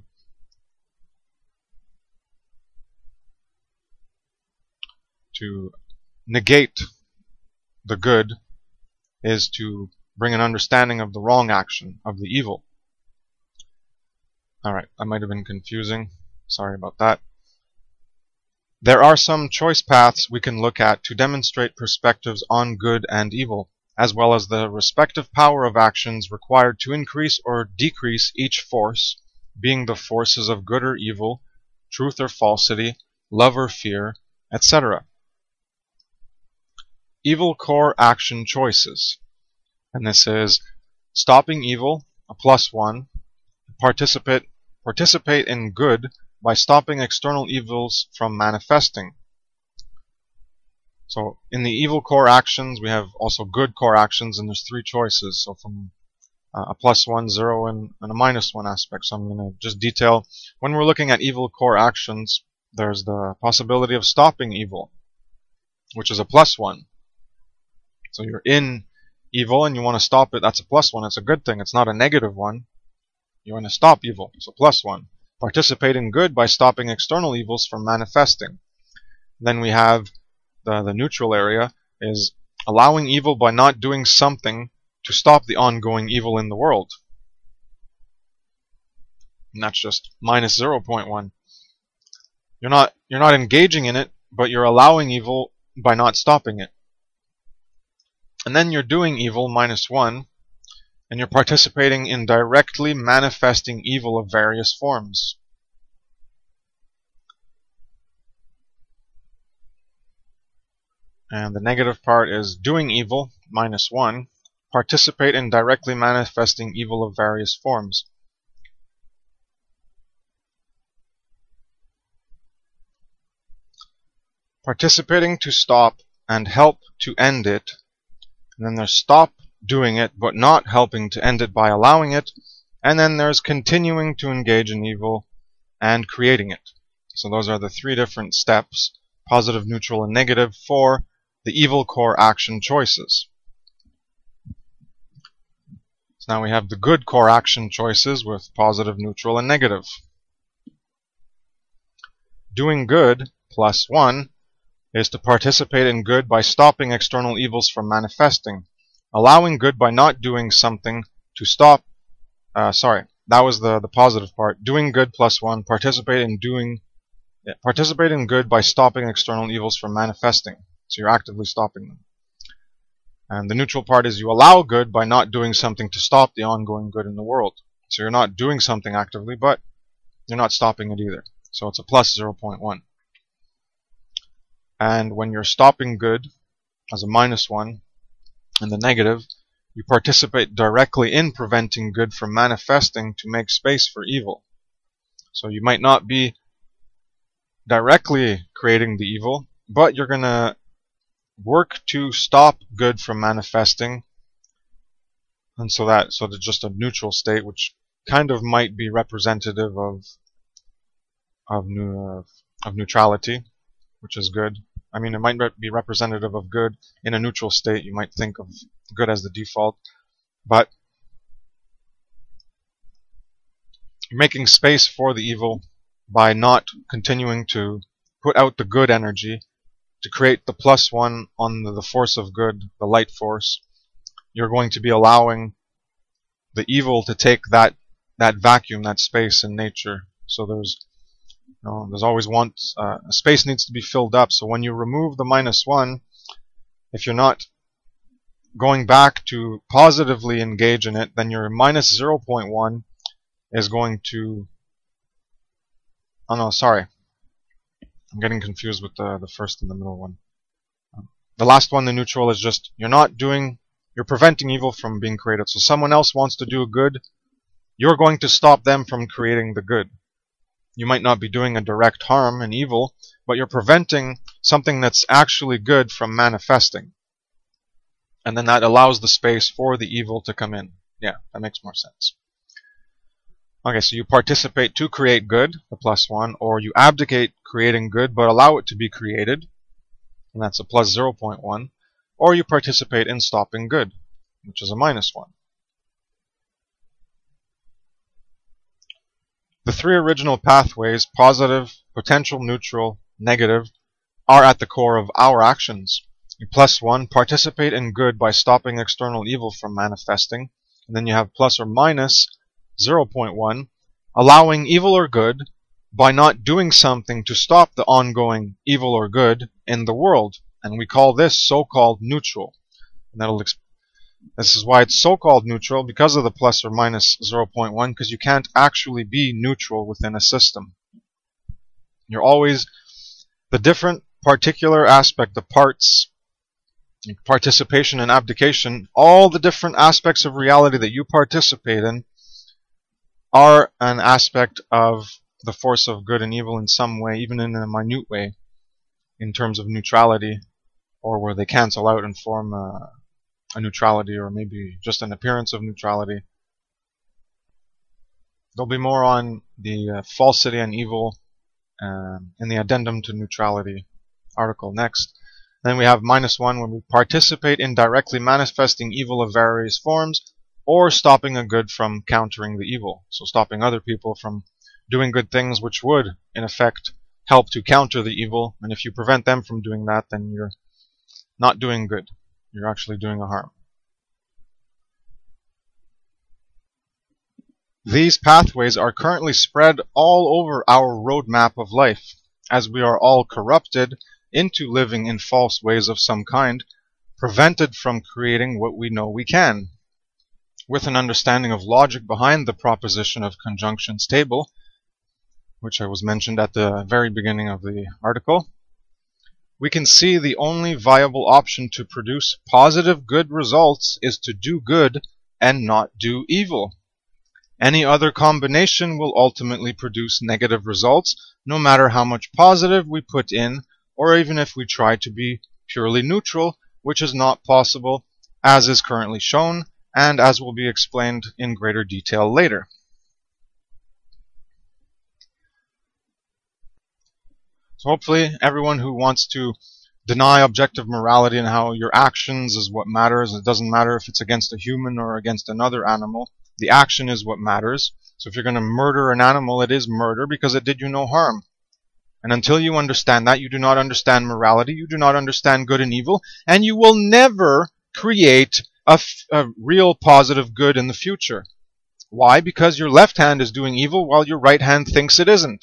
to negate the good is to bring an understanding of the wrong action, of the evil. Alright, that might have been confusing. Sorry about that. There are some choice paths we can look at to demonstrate perspectives on good and evil, as well as the respective power of actions required to increase or decrease each force, being the forces of good or evil, truth or falsity, love or fear, et cetera. Evil core action choices. And this is stopping evil, a plus one, participate, participate in good by stopping external evils from manifesting. So in the evil core actions, we have also good core actions, and there's three choices. So from uh, a plus one, zero, and, and a minus one aspect. So I'm going to just detail, when we're looking at evil core actions, there's the possibility of stopping evil, which is a plus one. So you're in evil and you want to stop it, that's a plus one. It's a good thing. It's not a negative one. You want to stop evil. So plus one. Participate in good by stopping external evils from manifesting. Then we have the, the neutral area is allowing evil by not doing something to stop the ongoing evil in the world. And that's just minus zero point one. You're not, you're not engaging in it, but you're allowing evil by not stopping it. And then you're doing evil, minus one, and you're participating in directly manifesting evil of various forms. And the negative part is doing evil, minus one, participate in directly manifesting evil of various forms. Participating to stop and help to end it. And then there's stop doing it, but not helping to end it by allowing it. And then there's continuing to engage in evil and creating it. So those are the three different steps, positive, neutral, and negative, for the evil core action choices. So now we have the good core action choices with positive, neutral, and negative. Doing good, plus one, is to participate in good by stopping external evils from manifesting. Allowing good by not doing something to stop, uh, sorry, that was the, the positive part. Doing good plus one, participate in doing, yeah, participate in good by stopping external evils from manifesting. So you're actively stopping them. And the neutral part is you allow good by not doing something to stop the ongoing good in the world. So you're not doing something actively, but you're not stopping it either. So it's a plus zero point one. And when you're stopping good as a minus one, and the negative, You participate directly in preventing good from manifesting to make space for evil. So you might not be directly creating the evil, but you're going to work to stop good from manifesting. And so that so that's just a neutral state, which kind of might be representative of of, new, uh, of neutrality, which is good. I mean, it might be representative of good in a neutral state. You might think of good as the default, but you're making space for the evil by not continuing to put out the good energy to create the plus one on the, the force of good, the light force. You're going to be allowing the evil to take that that vacuum, that space in nature. So there's you know, there's always one uh, a space needs to be filled up. So when you remove the minus one, if you're not going back to positively engage in it, then your minus zero point one is going to oh no, sorry. I'm getting confused with the, the first and the middle one. The last one, the neutral, is just you're not doing, you're preventing evil from being created. So someone else wants to do good, you're going to stop them from creating the good. You might not be doing a direct harm and evil, but you're preventing something that's actually good from manifesting. And then that allows the space for the evil to come in. Yeah, that makes more sense. Okay, so you participate to create good, the plus one, or you abdicate creating good but allow it to be created, and that's a plus zero point one, or you participate in stopping good, which is a minus one. The three original pathways, positive, potential, neutral, negative, are at the core of our actions. You plus one, participate in good by stopping external evil from manifesting, and then you have plus or minus zero point one, allowing evil or good by not doing something to stop the ongoing evil or good in the world. And we call this so-called neutral. And that'll exp this is why it's so-called neutral, because of the plus or minus zero point one, because you can't actually be neutral within a system. You're always the different particular aspect, the parts, participation and abdication, all the different aspects of reality that you participate in are an aspect of the force of good and evil in some way, even in a minute way, in terms of neutrality, or where they cancel out and form a, a neutrality, or maybe just an appearance of neutrality. There'll be more on the uh, falsity and evil um, in the addendum to neutrality article next. Then we have minus one, when we participate in directly manifesting evil of various forms, or stopping a good from countering the evil. So stopping other people from doing good things which would, in effect, help to counter the evil. And if you prevent them from doing that, then you're not doing good. You're actually doing a harm. These pathways are currently spread all over our roadmap of life, as we are all corrupted into living in false ways of some kind, prevented from creating what we know we can. With an understanding of logic behind the proposition of conjunctions table, which I was mentioned at the very beginning of the article, we can see the only viable option to produce positive good results is to do good and not do evil. Any other combination will ultimately produce negative results, no matter how much positive we put in, or even if we try to be purely neutral, which is not possible, as is currently shown, and as will be explained in greater detail later. So hopefully everyone who wants to deny objective morality and how your actions is what matters, it doesn't matter if it's against a human or against another animal, the action is what matters. So if you're going to murder an animal, it is murder because it did you no harm. And until you understand that, you do not understand morality, you do not understand good and evil, and you will never create A, f a real positive good in the future. Why? Because your left hand is doing evil while your right hand thinks it isn't.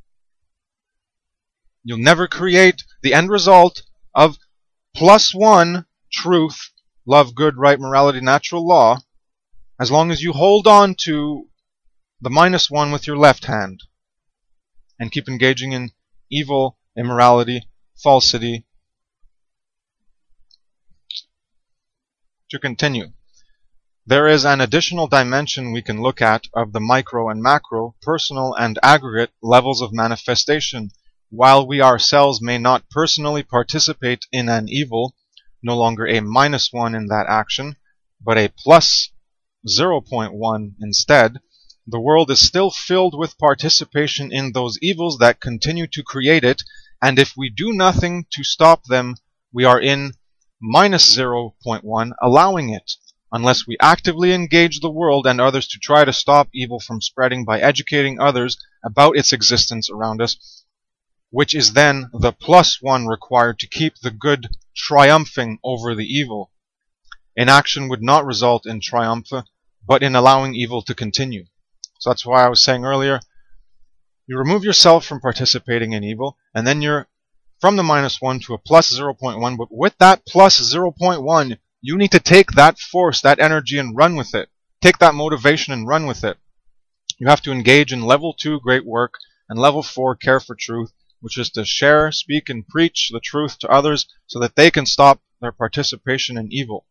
You'll never create the end result of plus one truth, love, good, right, morality, natural law, as long as you hold on to the minus one with your left hand and keep engaging in evil, immorality, falsity. To continue, There is an additional dimension we can look at of the micro and macro, personal and aggregate levels of manifestation. While we ourselves may not personally participate in an evil, no longer a minus one in that action, but a plus zero point one instead, the world is still filled with participation in those evils that continue to create it, and if we do nothing to stop them, we are in minus zero point one, allowing it, unless we actively engage the world and others to try to stop evil from spreading by educating others about its existence around us, which is then the plus one required to keep the good triumphing over the evil. Inaction would not result in triumph, but in allowing evil to continue. So that's why I was saying earlier, you remove yourself from participating in evil, and then you're from the minus one to a plus zero point one, but with that plus zero point one, you need to take that force, that energy, and run with it. Take that motivation and run with it. You have to engage in level two, great work, and level four, care for truth, which is to share, speak, and preach the truth to others so that they can stop their participation in evil.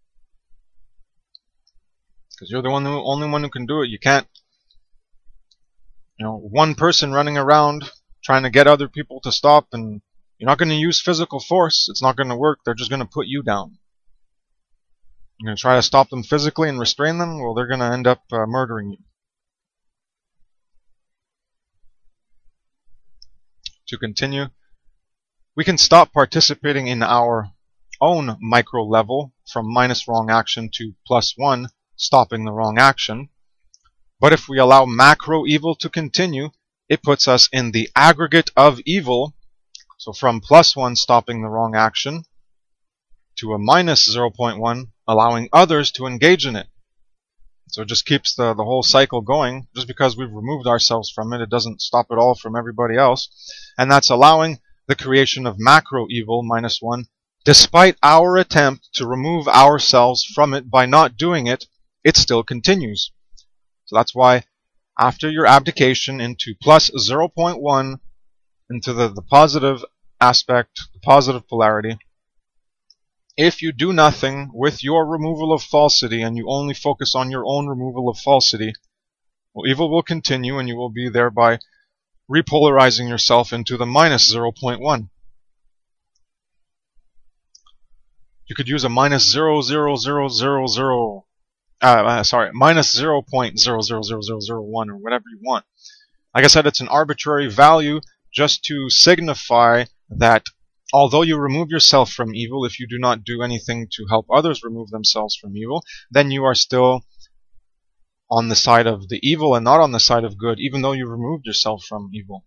Because you're the one who, only one who can do it. You can't, you know, one person running around trying to get other people to stop, and you're not going to use physical force. It's not going to work. They're just going to put you down. You're going to try to stop them physically and restrain them. Well, they're going to end up uh, murdering you. To continue, we can stop participating in our own micro level from minus wrong action to plus one, stopping the wrong action. But if we allow macro evil to continue, it puts us in the aggregate of evil. So from plus one, stopping the wrong action, to a minus zero point one, allowing others to engage in it. So it just keeps the, the whole cycle going. Just because we've removed ourselves from it, it doesn't stop it all from everybody else. And that's allowing the creation of macro evil, minus one, despite our attempt to remove ourselves from it by not doing it, it still continues. So that's why after your abdication into plus zero point one, into the, the positive aspect, the positive polarity, if you do nothing with your removal of falsity and you only focus on your own removal of falsity, well, evil will continue and you will be thereby repolarizing yourself into the minus zero point one. You could use a minus zero zero zero zero zero, uh, uh, sorry, minus zero point zero zero zero zero zero one or whatever you want. Like I said, it's an arbitrary value just to signify that although you remove yourself from evil, if you do not do anything to help others remove themselves from evil, then you are still on the side of the evil and not on the side of good, even though you removed yourself from evil.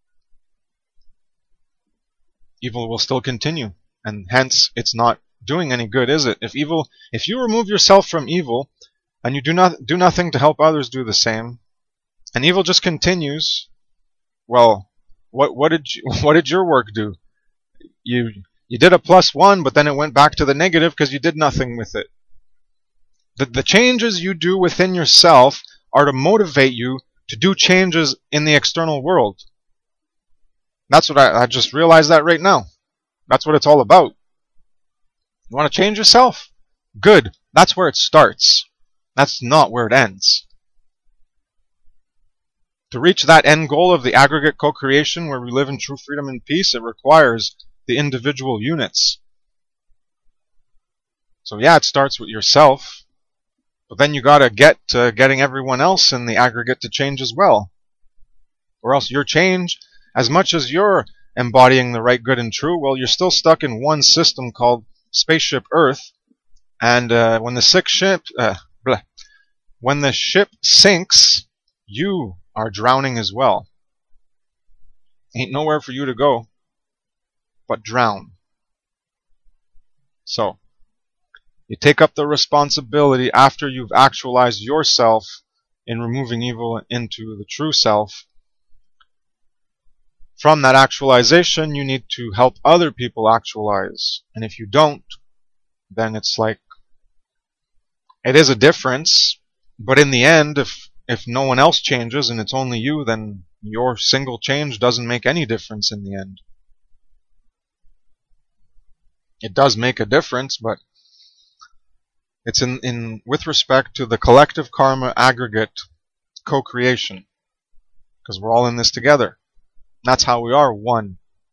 Evil will still continue, and hence it's not doing any good, is it? If evil, if you remove yourself from evil and you do not do nothing to help others do the same, and evil just continues, well, what what did you, what did your work do? You you did a plus one, but then it went back to the negative because you did nothing with it. The, the changes you do within yourself are to motivate you to do changes in the external world. That's what I, I just realized that right now. That's what it's all about. You want to change yourself? Good. That's where it starts. That's not where it ends. To reach that end goal of the aggregate co-creation where we live in true freedom and peace, it requires the individual units. So yeah, it starts with yourself, but then you gotta get to getting everyone else in the aggregate to change as well. Or else your change, as much as you're embodying the right, good, and true, well, you're still stuck in one system called Spaceship Earth, and uh, when the sick ship, uh, bleh, when the ship sinks, you are drowning as well. Ain't nowhere for you to go but drown. So, you take up the responsibility after you've actualized yourself in removing evil into the true self. From that actualization, you need to help other people actualize. And if you don't, then it's like, it is a difference, but in the end, if if no one else changes and it's only you, then your single change doesn't make any difference in the end. It does make a difference, but It's in, in with respect to the collective karma aggregate co-creation, because we're all in this together. That's how we are one.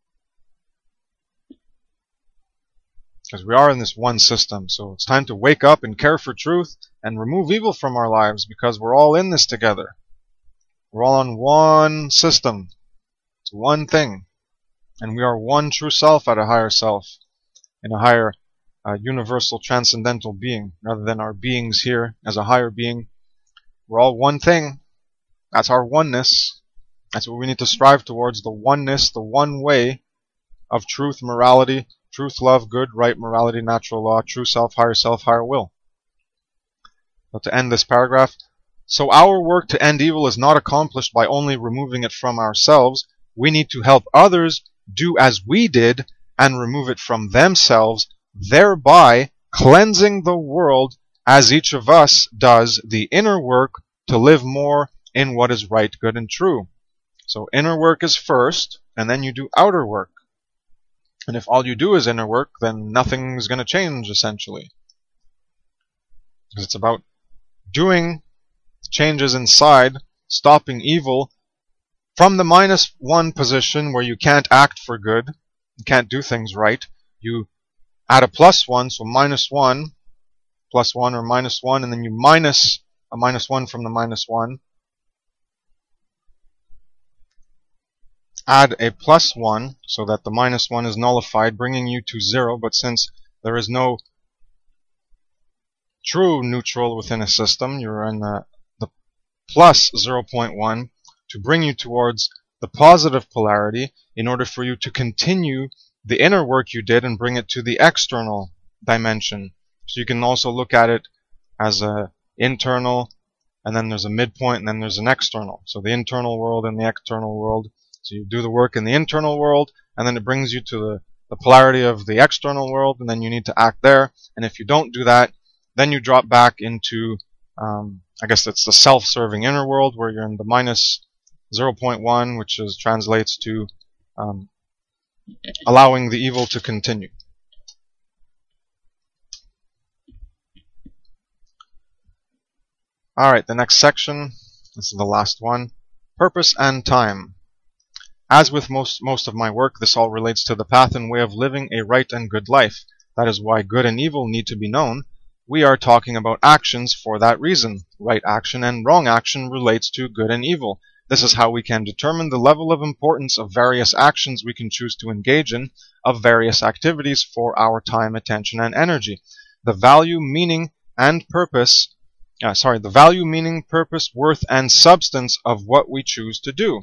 Because we are in this one system. So it's time to wake up and care for truth and remove evil from our lives, because we're all in this together. We're all on one system. It's one thing. And we are one true self at a higher self, in a higher uh, universal transcendental being, rather than our beings here as a higher being. We're all one thing. That's our oneness. That's what we need to strive towards, the oneness, the one way of truth, morality, truth, love, good, right, morality, natural law, true self, higher self, higher will. But to end this paragraph, so our work to end evil is not accomplished by only removing it from ourselves. We need to help others do as we did and remove it from themselves, thereby cleansing the world as each of us does the inner work to live more in what is right, good, and true. So inner work is first, and then you do outer work. And if all you do is inner work, then nothing's going to change, essentially. Because it's about doing changes inside, stopping evil from the minus one position where you can't act for good, you can't do things right. You add a plus one, so minus one, plus one or minus one, and then you minus a minus one from the minus one. Add a plus one so that the minus one is nullified, bringing you to zero. But since there is no true neutral within a system, you're in the, the plus zero point one to bring you towards the positive polarity in order for you to continue the inner work you did and bring it to the external dimension. So you can also look at it as a internal, and then there's a midpoint, and then there's an external. So the internal world and the external world. So you do the work in the internal world, and then it brings you to the, the polarity of the external world, and then you need to act there. And if you don't do that, then you drop back into, um, I guess that's the self-serving inner world, where you're in the minus zero point one, which is translates to um, allowing the evil to continue. Alright, the next section, this is the last one, purpose and time. As with most, most of my work, this all relates to the path and way of living a right and good life. That is why good and evil need to be known. We are talking about actions for that reason. Right action and wrong action relates to good and evil. This is how we can determine the level of importance of various actions we can choose to engage in, of various activities for our time, attention, and energy. The value, meaning, and purpose, uh, sorry, the value, meaning, purpose, worth, and substance of what we choose to do.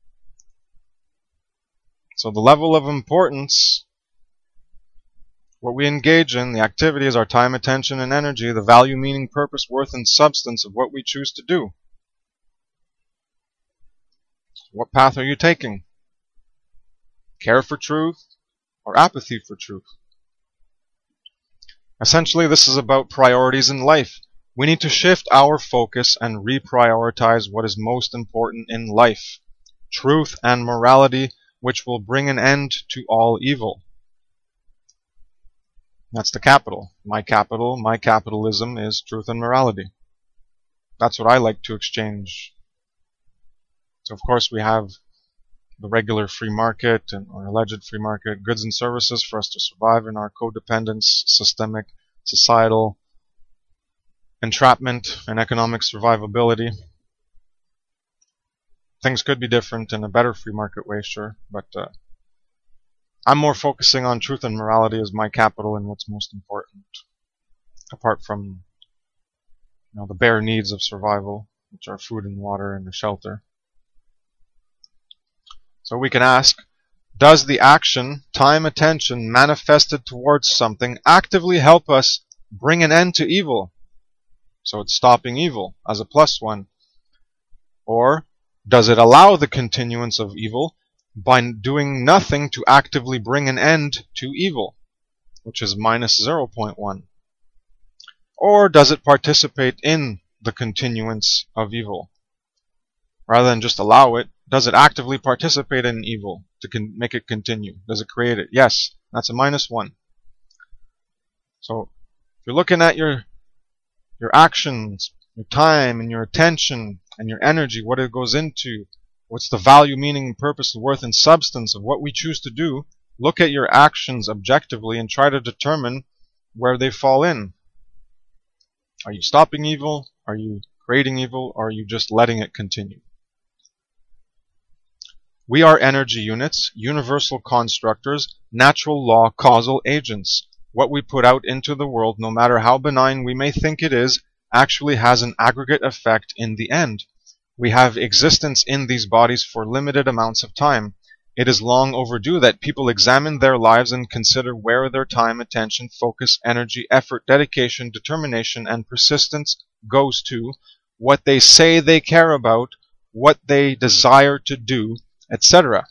So the level of importance, what we engage in, the activities, our time, attention, and energy, the value, meaning, purpose, worth, and substance of what we choose to do. What path are you taking? Care for truth or apathy for truth? Essentially, this is about priorities in life. We need to shift our focus and reprioritize what is most important in life. Truth and morality, which will bring an end to all evil. That's the capital. My capital, my capitalism is truth and morality. That's what I like to exchange. So of course we have the regular free market and or alleged free market, goods and services for us to survive in our codependence, systemic, societal entrapment, and economic survivability. Things could be different in a better free market way, sure, but uh, I'm more focusing on truth and morality as my capital and what's most important, apart from you know, the bare needs of survival, which are food and water and a shelter. So we can ask, does the action, time, attention manifested towards something actively help us bring an end to evil? So it's stopping evil as a plus one. Or does it allow the continuance of evil by doing nothing to actively bring an end to evil, which is minus zero point one? Or does it participate in the continuance of evil? Rather than just allow it, does it actively participate in evil to con make it continue? Does it create it? Yes, that's a minus one. So if you're looking at your your actions, your time, and your attention, and your energy, what it goes into, what's the value, meaning, purpose, worth, and substance of what we choose to do. Look at your actions objectively and try to determine where they fall in. Are you stopping evil? Are you creating evil? Or are you just letting it continue? We are energy units, universal constructors, natural law causal agents. What we put out into the world, no matter how benign we may think it is, actually has an aggregate effect in the end. We have existence in these bodies for limited amounts of time. It is long overdue that people examine their lives and consider where their time, attention, focus, energy, effort, dedication, determination, and persistence goes to, what they say they care about, what they desire to do, et cetera.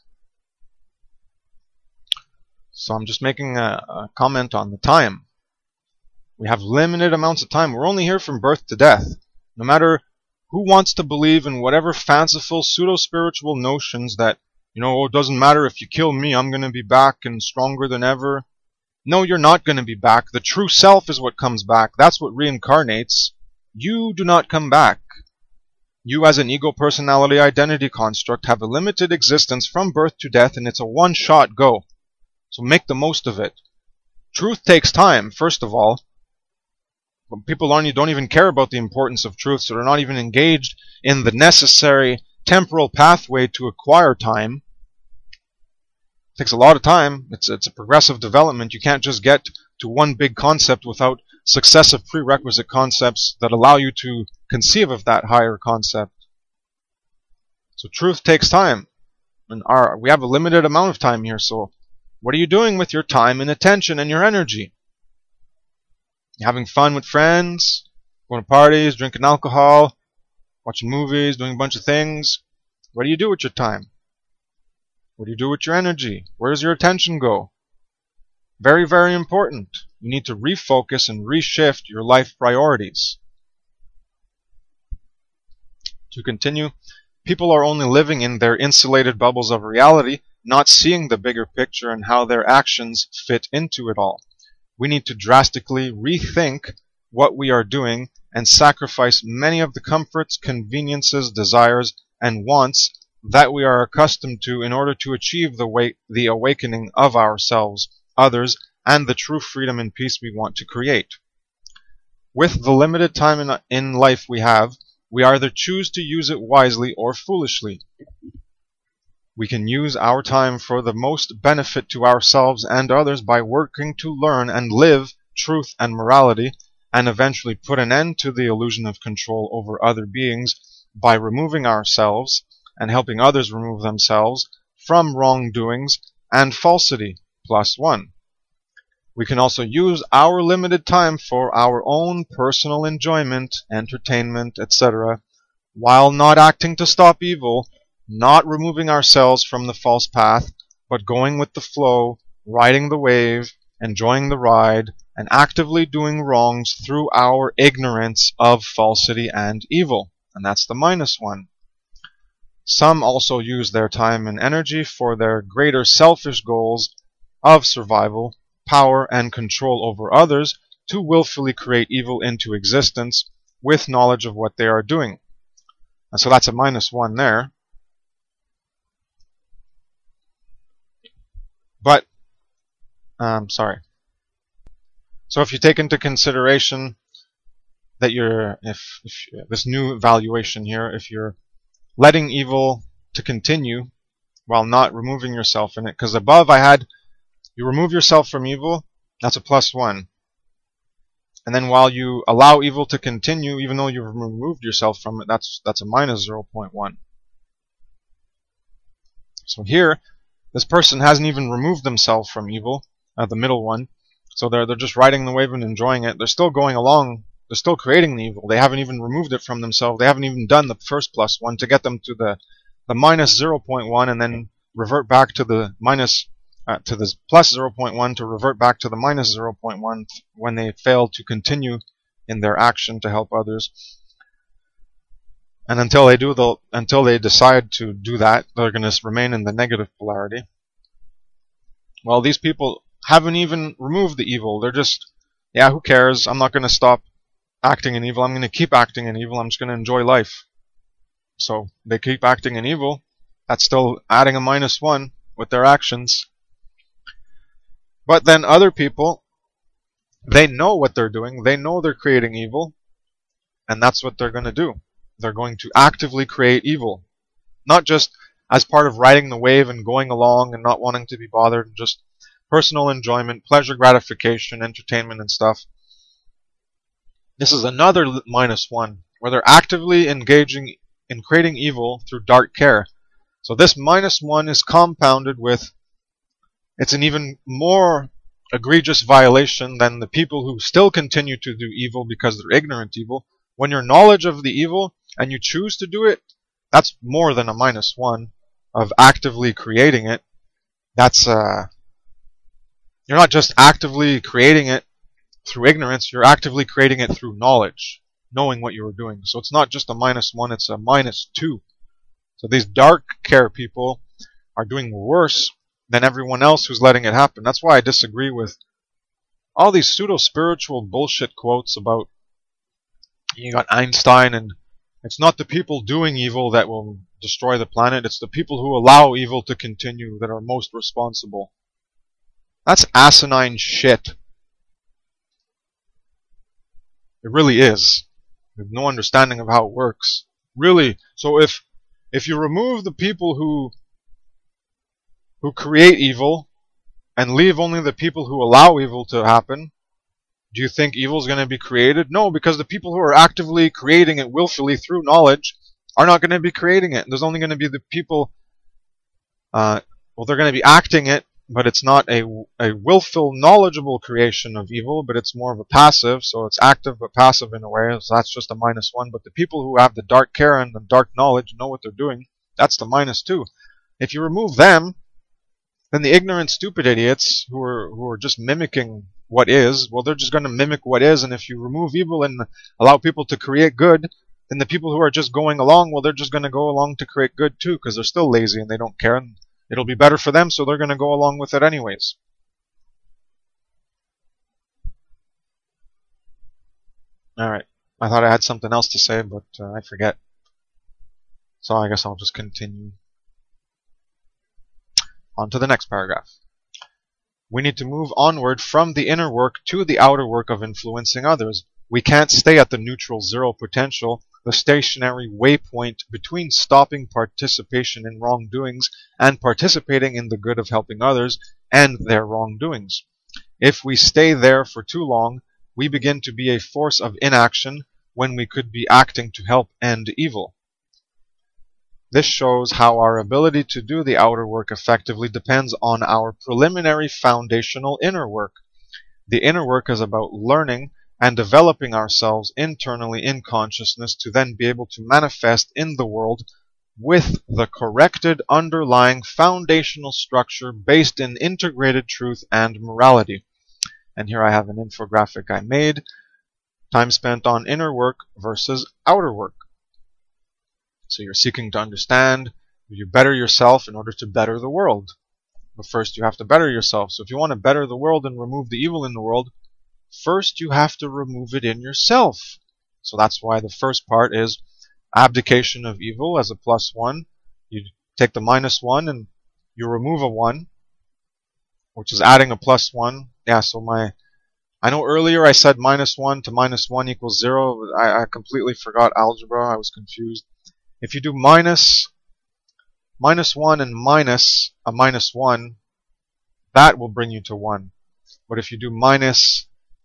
So I'm just making a, a comment on the time. We have limited amounts of time. We're only here from birth to death. No matter who wants to believe in whatever fanciful pseudo-spiritual notions that, you know, oh, it doesn't matter if you kill me, I'm going to be back and stronger than ever. No, you're not going to be back. The true self is what comes back. That's what reincarnates. You do not come back. You as an ego personality identity construct have a limited existence from birth to death, and it's a one-shot go. So make the most of it. Truth takes time, first of all. But people aren't, don't even care about the importance of truth, so they're not even engaged in the necessary temporal pathway to acquire time. It takes a lot of time. It's, it's a progressive development. You can't just get to one big concept without successive prerequisite concepts that allow you to conceive of that higher concept. So truth takes time. And our, we have a limited amount of time here, so what are you doing with your time and attention and your energy? You having fun with friends, going to parties, drinking alcohol, watching movies, doing a bunch of things? What do you do with your time? What do you do with your energy? Where does your attention go? Very, very important. You need to refocus and reshift your life priorities. To continue, people are only living in their insulated bubbles of reality, not seeing the bigger picture and how their actions fit into it all. We need to drastically rethink what we are doing and sacrifice many of the comforts, conveniences, desires, and wants that we are accustomed to in order to achieve the, way, the awakening of ourselves, others, and the true freedom and peace we want to create. With the limited time in, in life we have, we either choose to use it wisely or foolishly. We can use our time for the most benefit to ourselves and others by working to learn and live truth and morality, and eventually put an end to the illusion of control over other beings by removing ourselves and helping others remove themselves from wrongdoings and falsity, plus one. We can also use our limited time for our own personal enjoyment, entertainment, et cetera, while not acting to stop evil, not removing ourselves from the false path, but going with the flow, riding the wave, enjoying the ride, and actively doing wrongs through our ignorance of falsity and evil. And that's the minus one. Some also use their time and energy for their greater selfish goals of survival, power, and control over others to willfully create evil into existence with knowledge of what they are doing. And so that's a minus one there. But, um, sorry. So if you take into consideration that you're, if, if this new evaluation here, if you're letting evil to continue while not removing yourself in it, because above I had you remove yourself from evil, that's a plus one. And then while you allow evil to continue, even though you've removed yourself from it, that's that's a minus zero point one. So here, this person hasn't even removed themselves from evil, uh, the middle one. So they're they're just riding the wave and enjoying it. They're still going along. They're still creating the evil. They haven't even removed it from themselves. They haven't even done the first plus one to get them to the the minus zero point one, and then revert back to the minus uh, to the plus zero point one to revert back to the minus zero point one when they fail to continue in their action to help others. And until they do, they'll until they decide to do that, they're going to remain in the negative polarity. Well, these people haven't even removed the evil. They're just, yeah, who cares? I'm not going to stop acting in evil, I'm going to keep acting in evil, I'm just going to enjoy life. So they keep acting in evil, that's still adding a minus one with their actions. But then other people, they know what they're doing, they know they're creating evil, and that's what they're going to do. They're going to actively create evil. Not just as part of riding the wave and going along and not wanting to be bothered, just personal enjoyment, pleasure gratification, entertainment and stuff. This is another minus one, where they're actively engaging in creating evil through dark care. So this minus one is compounded with, it's an even more egregious violation than the people who still continue to do evil because they're ignorant evil. When your knowledge of the evil and you choose to do it, that's more than a minus one of actively creating it. That's uh, you're not just actively creating it through ignorance, you're actively creating it through knowledge, knowing what you were doing. So it's not just a minus one, it's a minus two. So these dark care people are doing worse than everyone else who's letting it happen. That's why I disagree with all these pseudo-spiritual bullshit quotes about, you got Einstein, and it's not the people doing evil that will destroy the planet, it's the people who allow evil to continue that are most responsible. That's asinine shit. It really is. You have no understanding of how it works. Really. So if if you remove the people who who create evil and leave only the people who allow evil to happen, do you think evil is going to be created? No, because the people who are actively creating it willfully through knowledge are not going to be creating it. There's only going to be the people, uh, well, they're going to be acting it, but it's not a, a willful, knowledgeable creation of evil, but it's more of a passive, so it's active but passive in a way, so that's just a minus one. But the people who have the dark care and the dark knowledge know what they're doing, that's the minus two. If you remove them, then the ignorant, stupid idiots who are who are just mimicking what is, well, they're just going to mimic what is, and if you remove evil and allow people to create good, then the people who are just going along, well, they're just going to go along to create good too, because they're still lazy and they don't care, and it'll be better for them, so they're going to go along with it anyways. Alright, I thought I had something else to say, but uh, I forget. So I guess I'll just continue. On to the next paragraph. We need to move onward from the inner work to the outer work of influencing others. We can't stay at the neutral zero potential, the stationary waypoint between stopping participation in wrongdoings and participating in the good of helping others and their wrongdoings. If we stay there for too long, we begin to be a force of inaction when we could be acting to help end evil. This shows how our ability to do the outer work effectively depends on our preliminary foundational inner work. The inner work is about learning and developing ourselves internally in consciousness to then be able to manifest in the world with the corrected underlying foundational structure based in integrated truth and morality. And here I have an infographic I made. Time spent on inner work versus outer work. So you're seeking to understand, you better yourself in order to better the world. But first you have to better yourself. So if you want to better the world and remove the evil in the world, first you have to remove it in yourself. So that's why the first part is abdication of evil as a plus one. You take the minus one and you remove a one, which is adding a plus one. Yeah, so my, I know earlier I said minus one to minus one equals zero. I, I completely forgot algebra. I was confused. If you do minus, minus one and minus a minus one, that will bring you to one. But if you do minus,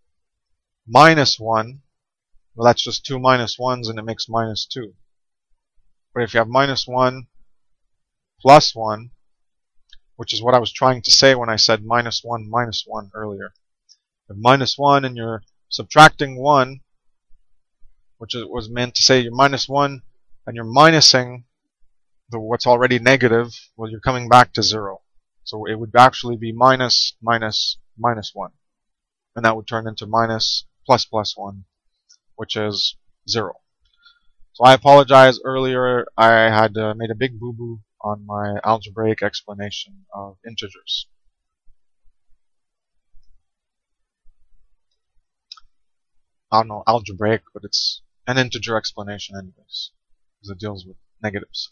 minus one, well, that's just two minus ones and it makes minus two. But if you have minus one plus one, which is what I was trying to say when I said minus one minus one earlier. If minus one and you're subtracting one, which was meant to say you're minus one, and you're minusing the what's already negative, well, you're coming back to zero. So it would actually be minus, minus, minus one. And that would turn into minus, plus, plus one, which is zero. So I apologize earlier, I had uh, made a big boo-boo on my algebraic explanation of integers. I don't know, algebraic, but it's an integer explanation anyways, because it deals with negatives.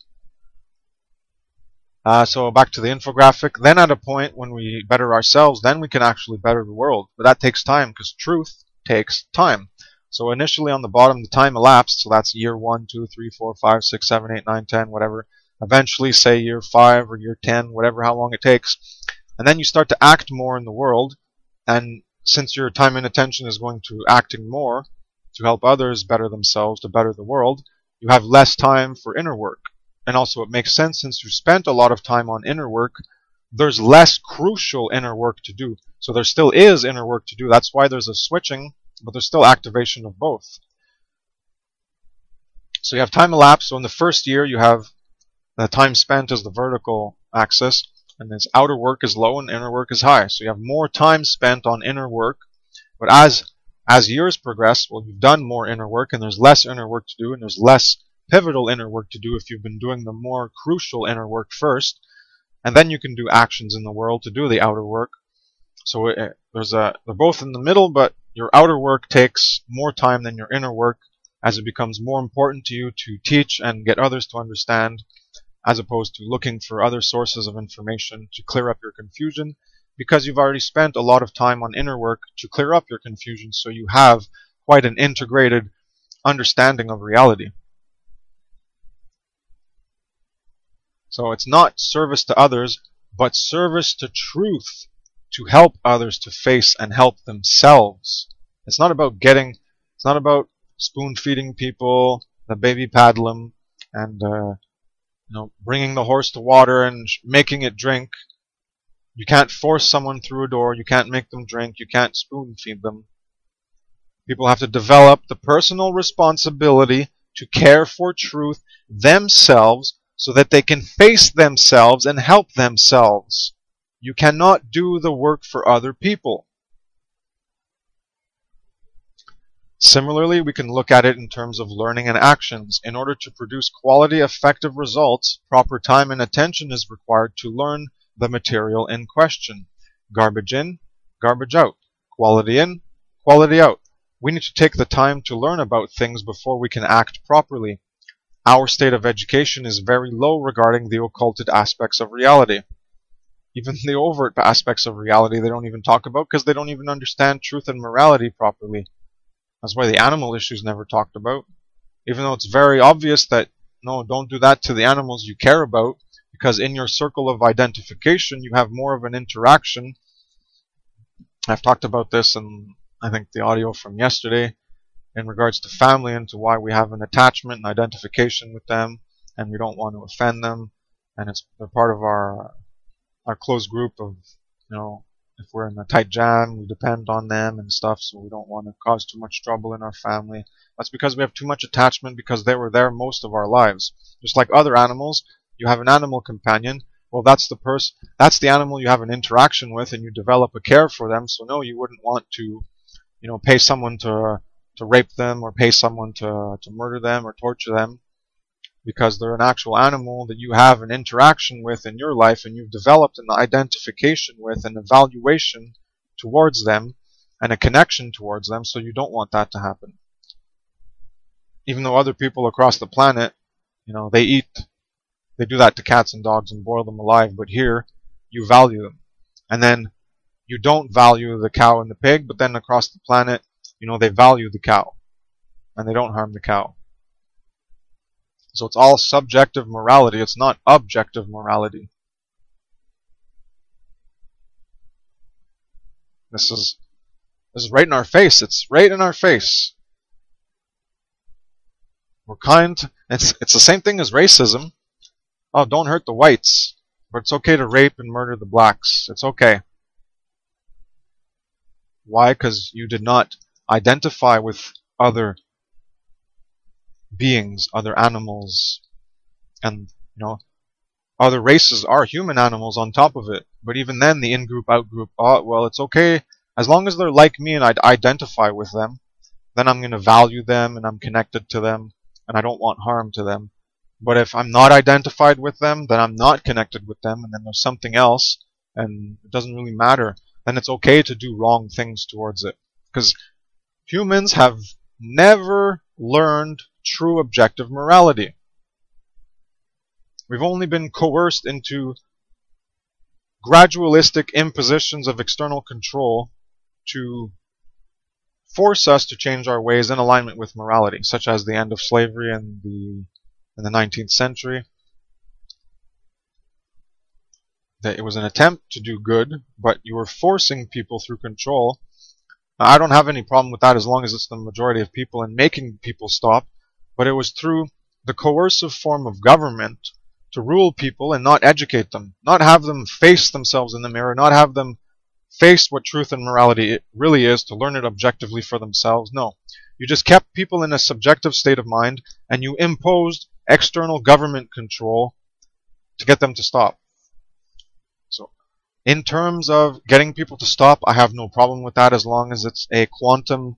Uh, so back to the infographic. Then at a point when we better ourselves, then we can actually better the world. But that takes time, because truth takes time. So initially on the bottom, the time elapsed, so that's year one, two, three, four, five, six, seven, eight, nine, ten, whatever. Eventually, say year five or year ten, whatever, how long it takes. And then you start to act more in the world. And since your time and attention is going to acting more to help others better themselves, to better the world, you have less time for inner work. And also it makes sense, since you spent a lot of time on inner work, there's less crucial inner work to do. So there still is inner work to do. That's why there's a switching, but there's still activation of both. So you have time elapsed. So in the first year, you have the time spent as the vertical axis, and this outer work is low and inner work is high. So you have more time spent on inner work, but as as years progress, well, you've done more inner work, and there's less inner work to do, and there's less pivotal inner work to do if you've been doing the more crucial inner work first, and then you can do actions in the world to do the outer work. So it, there's a they're both in the middle, but your outer work takes more time than your inner work, as it becomes more important to you to teach and get others to understand, as opposed to looking for other sources of information to clear up your confusion, because you've already spent a lot of time on inner work to clear up your confusion, so you have quite an integrated understanding of reality. So it's not service to others, but service to truth, to help others to face and help themselves. It's not about getting, it's not about spoon feeding people, the baby paddlum, and uh, you know, bringing the horse to water and making it drink. You can't force someone through a door. You can't make them drink. You can't spoon feed them. People have to develop the personal responsibility to care for truth themselves, so that they can face themselves and help themselves. You cannot do the work for other people. Similarly, we can look at it in terms of learning and actions. In order to produce quality, effective results, proper time and attention is required to learn the material in question. Garbage in, garbage out. Quality in, quality out. We need to take the time to learn about things before we can act properly. Our state of education is very low regarding the occulted aspects of reality. Even the overt aspects of reality they don't even talk about, because they don't even understand truth and morality properly. That's why the animal issue is never talked about. Even though it's very obvious that, no, don't do that to the animals you care about, because in your circle of identification you have more of an interaction. I've talked about this in, I think, the audio from yesterday, in regards to family and to why we have an attachment and identification with them, and we don't want to offend them, and it's they're part of our our close group of, you know, if we're in a tight jam, we depend on them and stuff, so we don't want to cause too much trouble in our family. That's because we have too much attachment, because they were there most of our lives. Just like other animals, you have an animal companion. Well, that's the person, that's the animal you have an interaction with, and you develop a care for them. So no, you wouldn't want to, you know, pay someone to to rape them, or pay someone to, to murder them or torture them, because they're an actual animal that you have an interaction with in your life, and you've developed an identification with, an evaluation towards them, and a connection towards them, so you don't want that to happen. Even though other people across the planet, you know, they eat, they do that to cats and dogs and boil them alive, but here, you value them. And then, you don't value the cow and the pig, but then across the planet, you know, they value the cow, and they don't harm the cow. So it's all subjective morality. It's not objective morality. This is this is right in our face. It's right in our face. We're kind. It's it's the same thing as racism. Oh, don't hurt the whites, but it's okay to rape and murder the blacks. It's okay. Why? Because you did not identify with other beings, other animals, and, you know, other races are human animals on top of it. But even then, the in-group, out-group, oh, well, it's okay. As long as they're like me and I identify with them, then I'm going to value them and I'm connected to them and I don't want harm to them. But if I'm not identified with them, then I'm not connected with them, and then there's something else, and it doesn't really matter. Then it's okay to do wrong things towards it. Because Humans have never learned true objective morality. We've only been coerced into gradualistic impositions of external control to force us to change our ways in alignment with morality, such as the end of slavery in the in the nineteenth century. That it was an attempt to do good, but you were forcing people through control. Now, I don't have any problem with that as long as it's the majority of people and making people stop, but it was through the coercive form of government to rule people and not educate them, not have them face themselves in the mirror, not have them face what truth and morality really is, to learn it objectively for themselves. No. You just kept people in a subjective state of mind, and you imposed external government control to get them to stop. So, in terms of getting people to stop, I have no problem with that as long as it's a quantum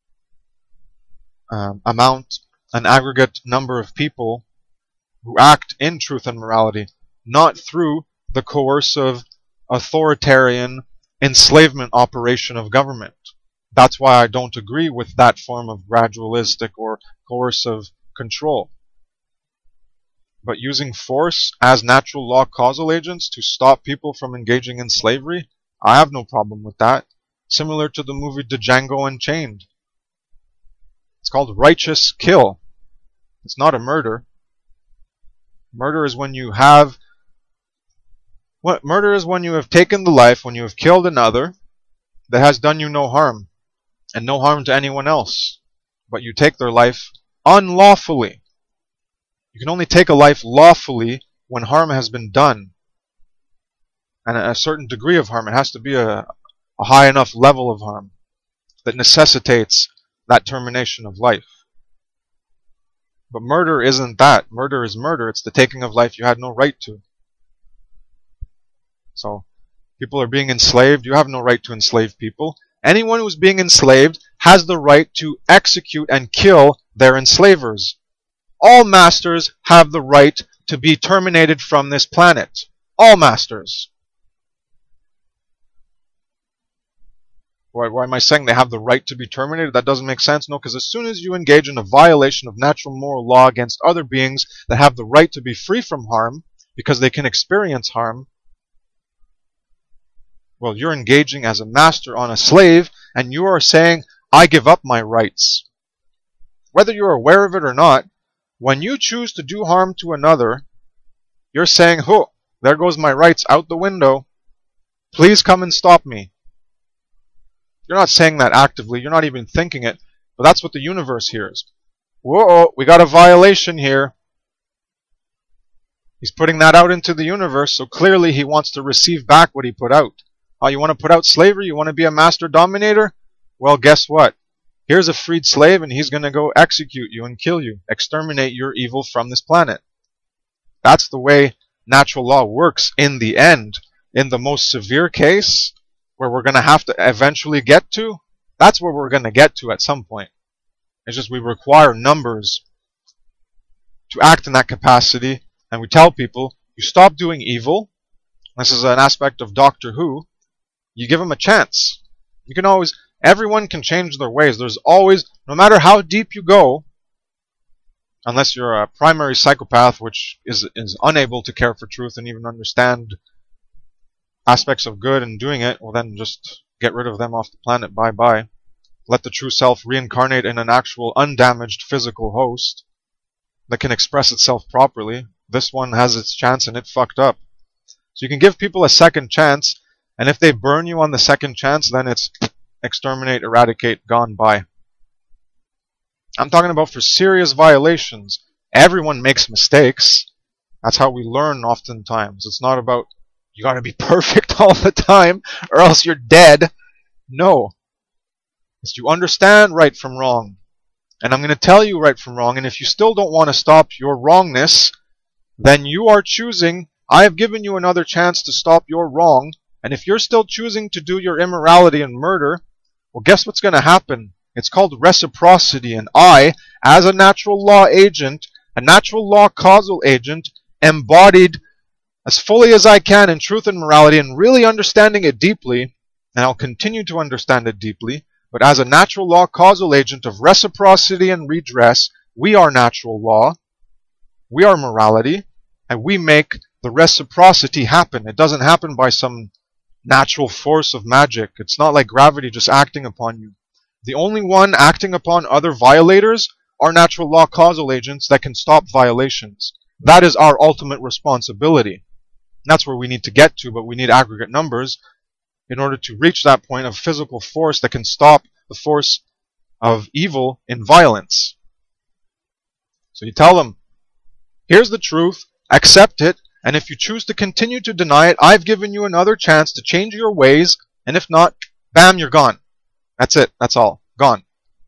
um, amount, an aggregate number of people who act in truth and morality, not through the coercive, authoritarian enslavement operation of government. That's why I don't agree with that form of gradualistic or coercive control. But using force as natural law causal agents to stop people from engaging in slavery, I have no problem with that. Similar to the movie Django Unchained. It's called Righteous Kill. It's not a murder. Murder is when you have what murder is when you have taken the life, when you have killed another that has done you no harm, and no harm to anyone else, but you take their life unlawfully. You can only take a life lawfully when harm has been done, and a certain degree of harm. It has to be a, a high enough level of harm that necessitates that termination of life. But murder isn't that. Murder is murder. It's the taking of life you had no right to. So, people are being enslaved. You have no right to enslave people. Anyone who's being enslaved has the right to execute and kill their enslavers. All masters have the right to be terminated from this planet. All masters. Why, why am I saying they have the right to be terminated? That doesn't make sense. No, because as soon as you engage in a violation of natural moral law against other beings that have the right to be free from harm, because they can experience harm, well, you're engaging as a master on a slave, and you are saying, I give up my rights. Whether you're aware of it or not, when you choose to do harm to another, you're saying, oh, there goes my rights out the window. Please come and stop me. You're not saying that actively. You're not even thinking it. But that's what the universe hears. Whoa, we got a violation here. He's putting that out into the universe, so clearly he wants to receive back what he put out. Oh, you want to put out slavery? You want to be a master dominator? Well, guess what? Here's a freed slave, and he's going to go execute you and kill you. Exterminate your evil from this planet. That's the way natural law works in the end. In the most severe case, where we're going to have to eventually get to, that's where we're going to get to at some point. It's just we require numbers to act in that capacity, and we tell people, you stop doing evil. This is an aspect of Doctor Who. You give them a chance. You can always, everyone can change their ways. There's always, no matter how deep you go, unless you're a primary psychopath which is, is unable to care for truth and even understand aspects of good and doing it, well then just get rid of them off the planet. Bye bye. Let the true self reincarnate in an actual undamaged physical host that can express itself properly. This one has its chance and it fucked up. So you can give people a second chance, and if they burn you on the second chance, then it's exterminate, eradicate, gone by. I'm talking about for serious violations. Everyone makes mistakes. That's how we learn oftentimes. It's not about you gotta be perfect all the time or else you're dead. No. It's you understand right from wrong. And I'm going to tell you right from wrong, and if you still don't want to stop your wrongness, then you are choosing, I have given you another chance to stop your wrong, and if you're still choosing to do your immorality and murder, well, guess what's going to happen? It's called reciprocity, and I, as a natural law agent, a natural law causal agent, embodied as fully as I can in truth and morality and really understanding it deeply, and I'll continue to understand it deeply, But as a natural law causal agent of reciprocity and redress, we are natural law, we are morality, and we make the reciprocity happen. It doesn't happen by some natural force of magic. It's not like gravity just acting upon you. The only one acting upon other violators are natural law causal agents that can stop violations. That is our ultimate responsibility. That's where we need to get to, but we need aggregate numbers in order to reach that point of physical force that can stop the force of evil in violence. So you tell them, here's the truth, accept it, and if you choose to continue to deny it, I've given you another chance to change your ways, and if not, bam, you're gone. That's it. That's all. Gone.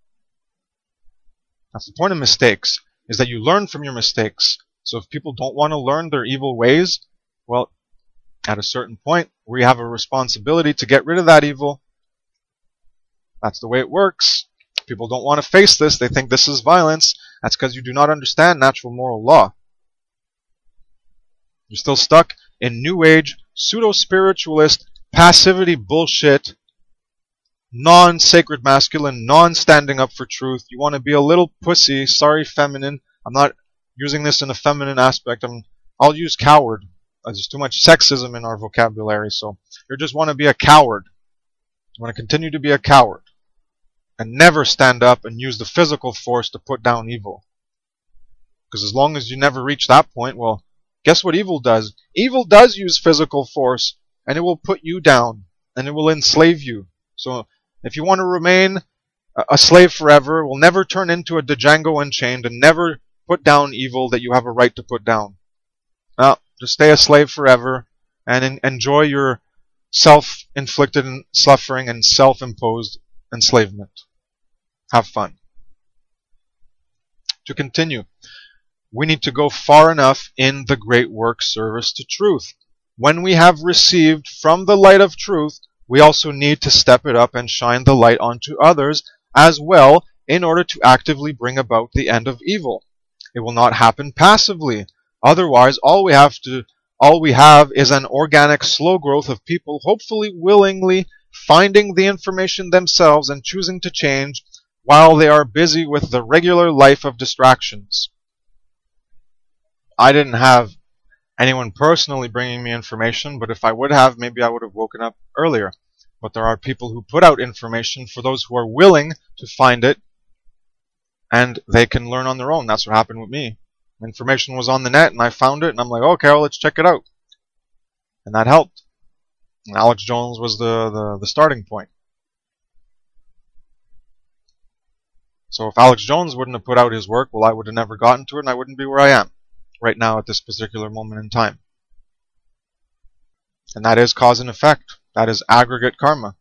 That's the point of mistakes, is that you learn from your mistakes. So if people don't want to learn their evil ways, well, at a certain point, we have a responsibility to get rid of that evil. That's the way it works. People don't want to face this. They think this is violence. That's because you do not understand natural moral law. You're still stuck in New Age, pseudo-spiritualist, passivity bullshit, non-sacred masculine, non-standing up for truth. You want to be a little pussy, sorry feminine. I'm not using this in a feminine aspect. I'm, I'll use coward. There's too much sexism in our vocabulary, so you just want to be a coward. You want to continue to be a coward and never stand up and use the physical force to put down evil. Because as long as you never reach that point, well, guess what evil does? Evil does use physical force, and it will put you down, and it will enslave you. So if you want to remain a slave forever, will never turn into a Django Unchained and never put down evil that you have a right to put down. Now, just stay a slave forever and en- enjoy your self-inflicted suffering and self-imposed enslavement. Have fun. To continue, we need to go far enough in the great work service to truth. When we have received from the light of truth, we also need to step it up and shine the light onto others as well in order to actively bring about the end of evil. It will not happen passively. Otherwise, all we have to all we have is an organic slow growth of people hopefully willingly finding the information themselves and choosing to change while they are busy with the regular life of distractions. I didn't have anyone personally bringing me information, but if I would have, maybe I would have woken up earlier. But there are people who put out information for those who are willing to find it, and they can learn on their own. That's what happened with me. Information was on the net, and I found it, and I'm like, okay, well, let's check it out. And that helped. And Alex Jones was the, the, the starting point. So if Alex Jones wouldn't have put out his work, well, I would have never gotten to it, and I wouldn't be where I am right now at this particular moment in time. And that is cause and effect. That is aggregate karma.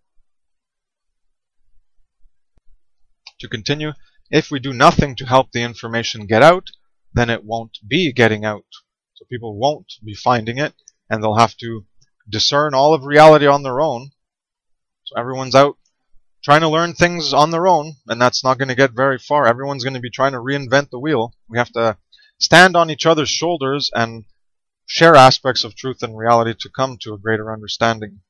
To continue, if we do nothing to help the information get out, then it won't be getting out. So people won't be finding it, and they'll have to discern all of reality on their own. So everyone's out trying to learn things on their own, and that's not going to get very far. Everyone's going to be trying to reinvent the wheel. We have to stand on each other's shoulders and share aspects of truth and reality to come to a greater understanding.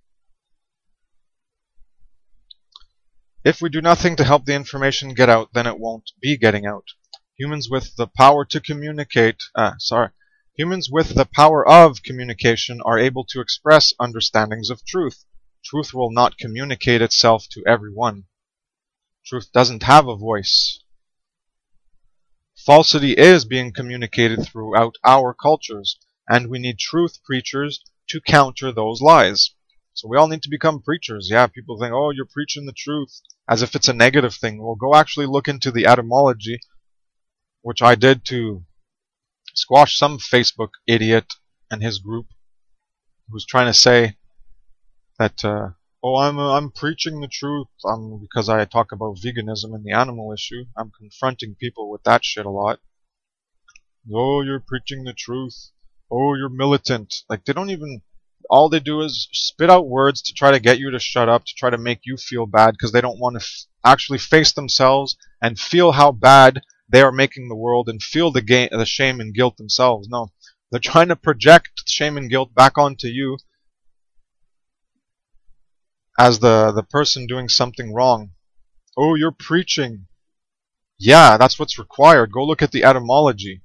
If we do nothing to help the information get out, then it won't be getting out. Humans with the power to communicate, uh, sorry, humans with the power of communication are able to express understandings of truth. Truth will not communicate itself to everyone. Truth doesn't have a voice. Falsity is being communicated throughout our cultures, and we need truth preachers to counter those lies. So we all need to become preachers. Yeah, people think, oh, you're preaching the truth, as if it's a negative thing. Well, go actually look into the etymology, which I did to squash some Facebook idiot and his group who's trying to say that, uh, oh, I'm uh, I'm preaching the truth um, because I talk about veganism and the animal issue. I'm confronting people with that shit a lot. Oh, you're preaching the truth. Oh, you're militant. Like, they don't even... All they do is spit out words to try to get you to shut up, to try to make you feel bad, because they don't want to f- actually face themselves and feel how bad they are making the world and feel the, ga- the shame and guilt themselves. No, they're trying to project shame and guilt back onto you as the, the person doing something wrong. Oh, you're preaching. Yeah, that's what's required. Go look at the etymology.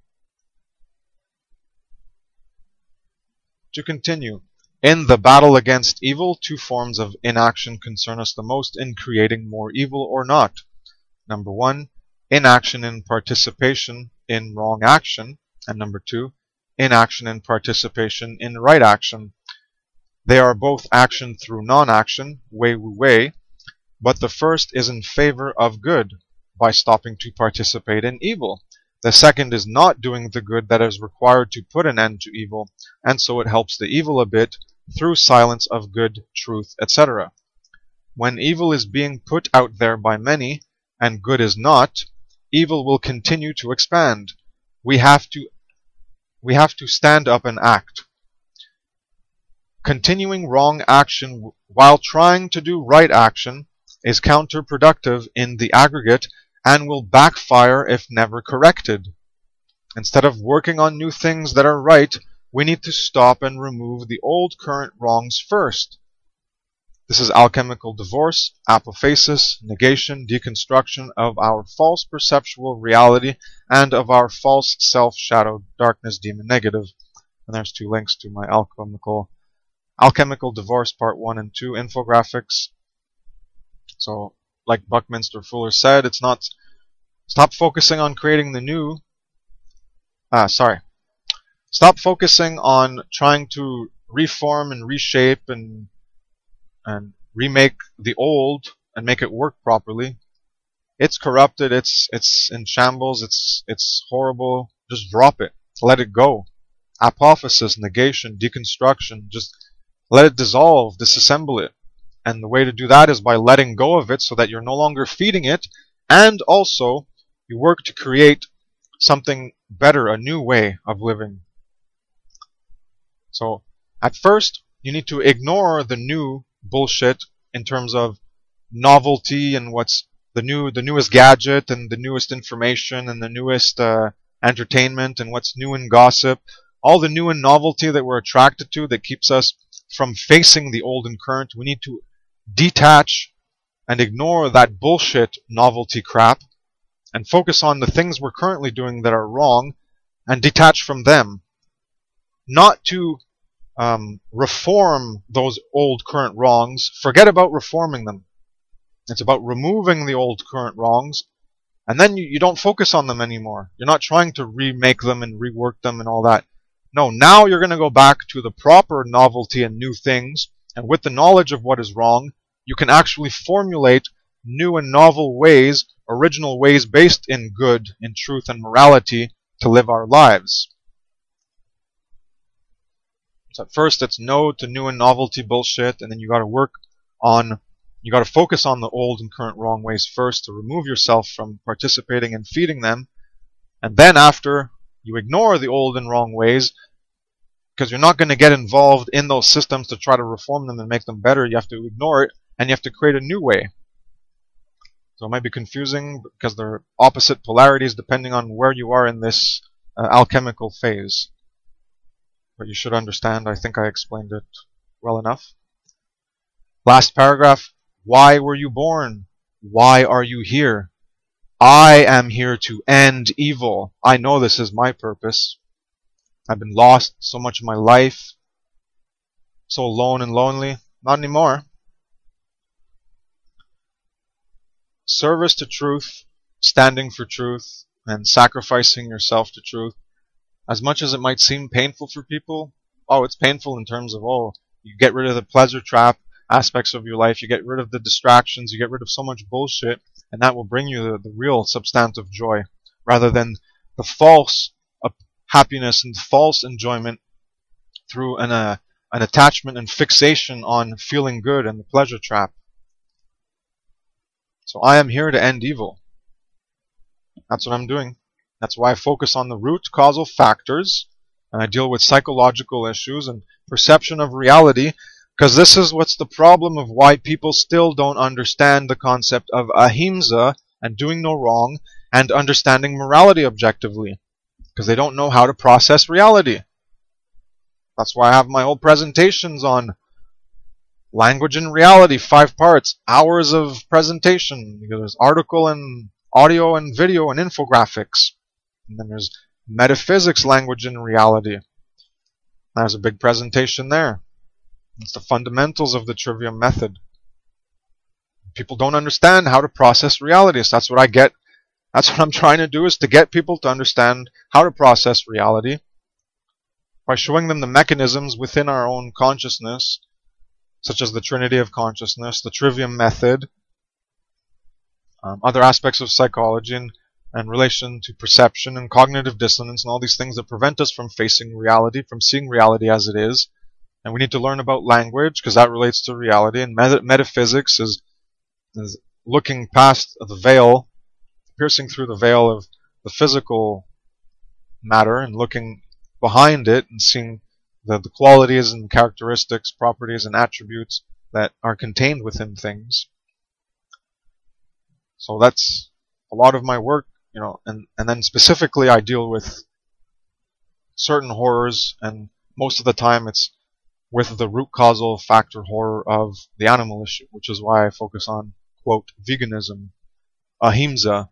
To continue, in the battle against evil, two forms of inaction concern us the most in creating more evil or not. Number one, inaction in participation in wrong action, and number two, inaction in participation in right action. They are both action through non-action, wei wu wei, but the first is in favor of good, by stopping to participate in evil. The second is not doing the good that is required to put an end to evil, and so it helps the evil a bit through silence of good, truth, et cetera. When evil is being put out there by many, and good is not, evil will continue to expand. We have to, we have to stand up and act. Continuing wrong action while trying to do right action is counterproductive in the aggregate and will backfire if never corrected. Instead of working on new things that are right, we need to stop and remove the old current wrongs first. This is alchemical divorce, apophasis, negation, deconstruction of our false perceptual reality and of our false self, shadow, darkness, demon, negative. And there's two links to my alchemical alchemical divorce part one and two infographics. So, like Buckminster Fuller said, it's not stop focusing on creating the new. Ah, sorry. Stop focusing on trying to reform and reshape and and remake the old and make it work properly. It's corrupted. It's it's in shambles. It's it's horrible. Just drop it. Let it go. Apophasis, negation, deconstruction. Just let it dissolve. Disassemble it. And the way to do that is by letting go of it so that you're no longer feeding it, and also you work to create something better, a new way of living. So at first, you need to ignore the new bullshit in terms of novelty and what's the new, the newest gadget and the newest information and the newest uh, entertainment and what's new in gossip. All the new and novelty that we're attracted to that keeps us from facing the old and current. We need to detach and ignore that bullshit novelty crap and focus on the things we're currently doing that are wrong and detach from them. Not to um, reform those old current wrongs. Forget about reforming them. It's about removing the old current wrongs, and then you, you don't focus on them anymore. You're not trying to remake them and rework them and all that. No, now you're going to go back to the proper novelty and new things, and with the knowledge of what is wrong, you can actually formulate new and novel ways, original ways based in good, in truth and morality to live our lives. So at first it's no to new and novelty bullshit, and then you got to work on, you got to focus on the old and current wrong ways first to remove yourself from participating and feeding them, and then after you ignore the old and wrong ways, because you're not going to get involved in those systems to try to reform them and make them better. You have to ignore it, and you have to create a new way. So it might be confusing because they're opposite polarities depending on where you are in this uh, alchemical phase. But you should understand, I think I explained it well enough. Last paragraph. Why were you born? Why are you here? I am here to end evil. I know this is my purpose. I've been lost so much of my life. So alone and lonely. Not anymore. Service to truth, standing for truth, and sacrificing yourself to truth. As much as it might seem painful for people, oh, it's painful in terms of, oh, you get rid of the pleasure trap aspects of your life, you get rid of the distractions, you get rid of so much bullshit, and that will bring you the, the real substantive joy, rather than the false uh, happiness and false enjoyment through an, uh, an attachment and fixation on feeling good and the pleasure trap. So I am here to end evil. That's what I'm doing. That's why I focus on the root causal factors, and I deal with psychological issues and perception of reality, because this is what's the problem of why people still don't understand the concept of ahimsa and doing no wrong and understanding morality objectively, because they don't know how to process reality. That's why I have my whole presentations on Language and reality, five parts, hours of presentation. There's article and audio and video and infographics. And then there's metaphysics, language and reality. There's a big presentation there. It's the fundamentals of the trivium method. People don't understand how to process reality. So that's what I get. That's what I'm trying to do, is to get people to understand how to process reality by showing them the mechanisms within our own consciousness, such as the Trinity of Consciousness, the trivium method, um, other aspects of psychology and, and relation to perception and cognitive dissonance and all these things that prevent us from facing reality, from seeing reality as it is. And we need to learn about language because that relates to reality. And met metaphysics is, is looking past the veil, piercing through the veil of the physical matter and looking behind it and seeing the, the qualities and characteristics, properties and attributes that are contained within things. So that's a lot of my work, you know, and, and then specifically I deal with certain horrors, and most of the time it's with the root causal factor horror of the animal issue, which is why I focus on, quote, veganism, ahimsa.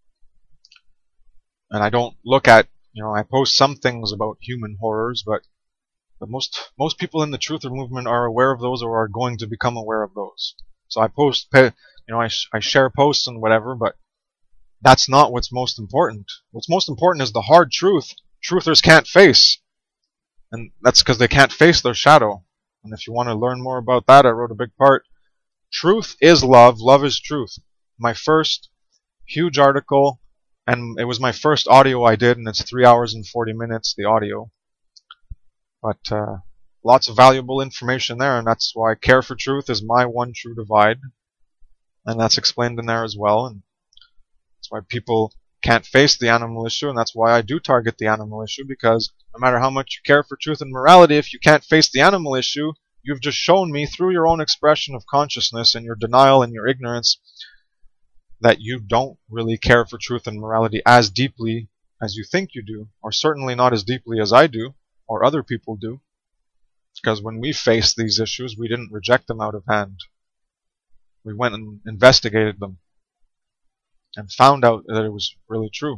And I don't look at, you know, I post some things about human horrors, but But most most people in the Truther movement are aware of those or are going to become aware of those. So I post, you know, I, sh I share posts and whatever, but that's not what's most important. What's most important is the hard truth Truthers can't face. And that's because they can't face their shadow. And if you want to learn more about that, I wrote a big part. Truth is love, love is truth. My first huge article, and it was my first audio I did, and it's three hours and forty minutes, the audio. But uh, lots of valuable information there, and that's why Care for Truth is my one true divide. And that's explained in there as well. And that's why people can't face the animal issue, and that's why I do target the animal issue, because no matter how much you care for truth and morality, if you can't face the animal issue, you've just shown me through your own expression of consciousness and your denial and your ignorance that you don't really care for truth and morality as deeply as you think you do, or certainly not as deeply as I do, or other people do. Because when we faced these issues, we didn't reject them out of hand. We went and investigated them and found out that it was really true.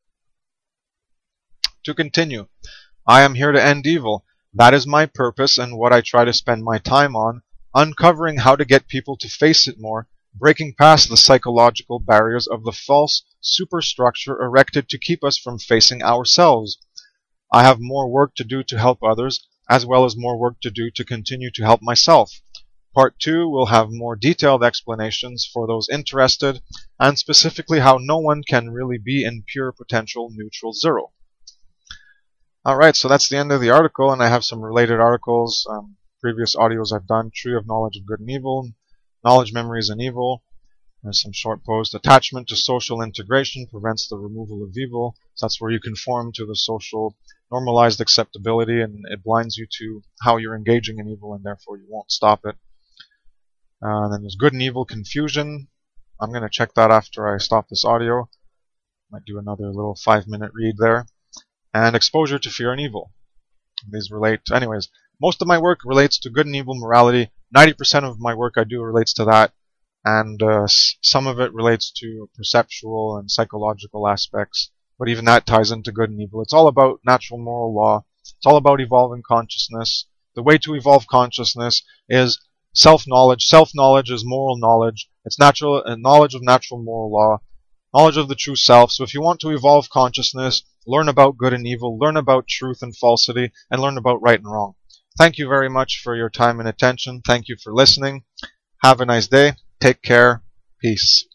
To continue, I am here to end evil. That is my purpose and what I try to spend my time on, uncovering how to get people to face it more, breaking past the psychological barriers of the false superstructure erected to keep us from facing ourselves. I have more work to do to help others, as well as more work to do to continue to help myself. Part two will have more detailed explanations for those interested, and specifically how no one can really be in pure potential neutral zero. Alright, so that's the end of the article, and I have some related articles, um, previous audios I've done, Tree of Knowledge of Good and Evil, Knowledge, Memories, and Evil. There's some short posts. Attachment to social integration prevents the removal of evil. So that's where you conform to the social normalized acceptability, and it blinds you to how you're engaging in evil, and therefore you won't stop it. Uh, then there's Good and Evil Confusion. I'm going to check that after I stop this audio. Might do another little five minute read there. And Exposure to Fear and Evil. These relate, anyways, most of my work relates to good and evil morality. ninety percent of my work I do relates to that. And uh, some of it relates to perceptual and psychological aspects. But even that ties into good and evil. It's all about natural moral law. It's all about evolving consciousness. The way to evolve consciousness is self-knowledge. Self-knowledge is moral knowledge. It's natural uh, knowledge of natural moral law. Knowledge of the true self. So if you want to evolve consciousness, learn about good and evil, learn about truth and falsity, and learn about right and wrong. Thank you very much for your time and attention. Thank you for listening. Have a nice day. Take care. Peace.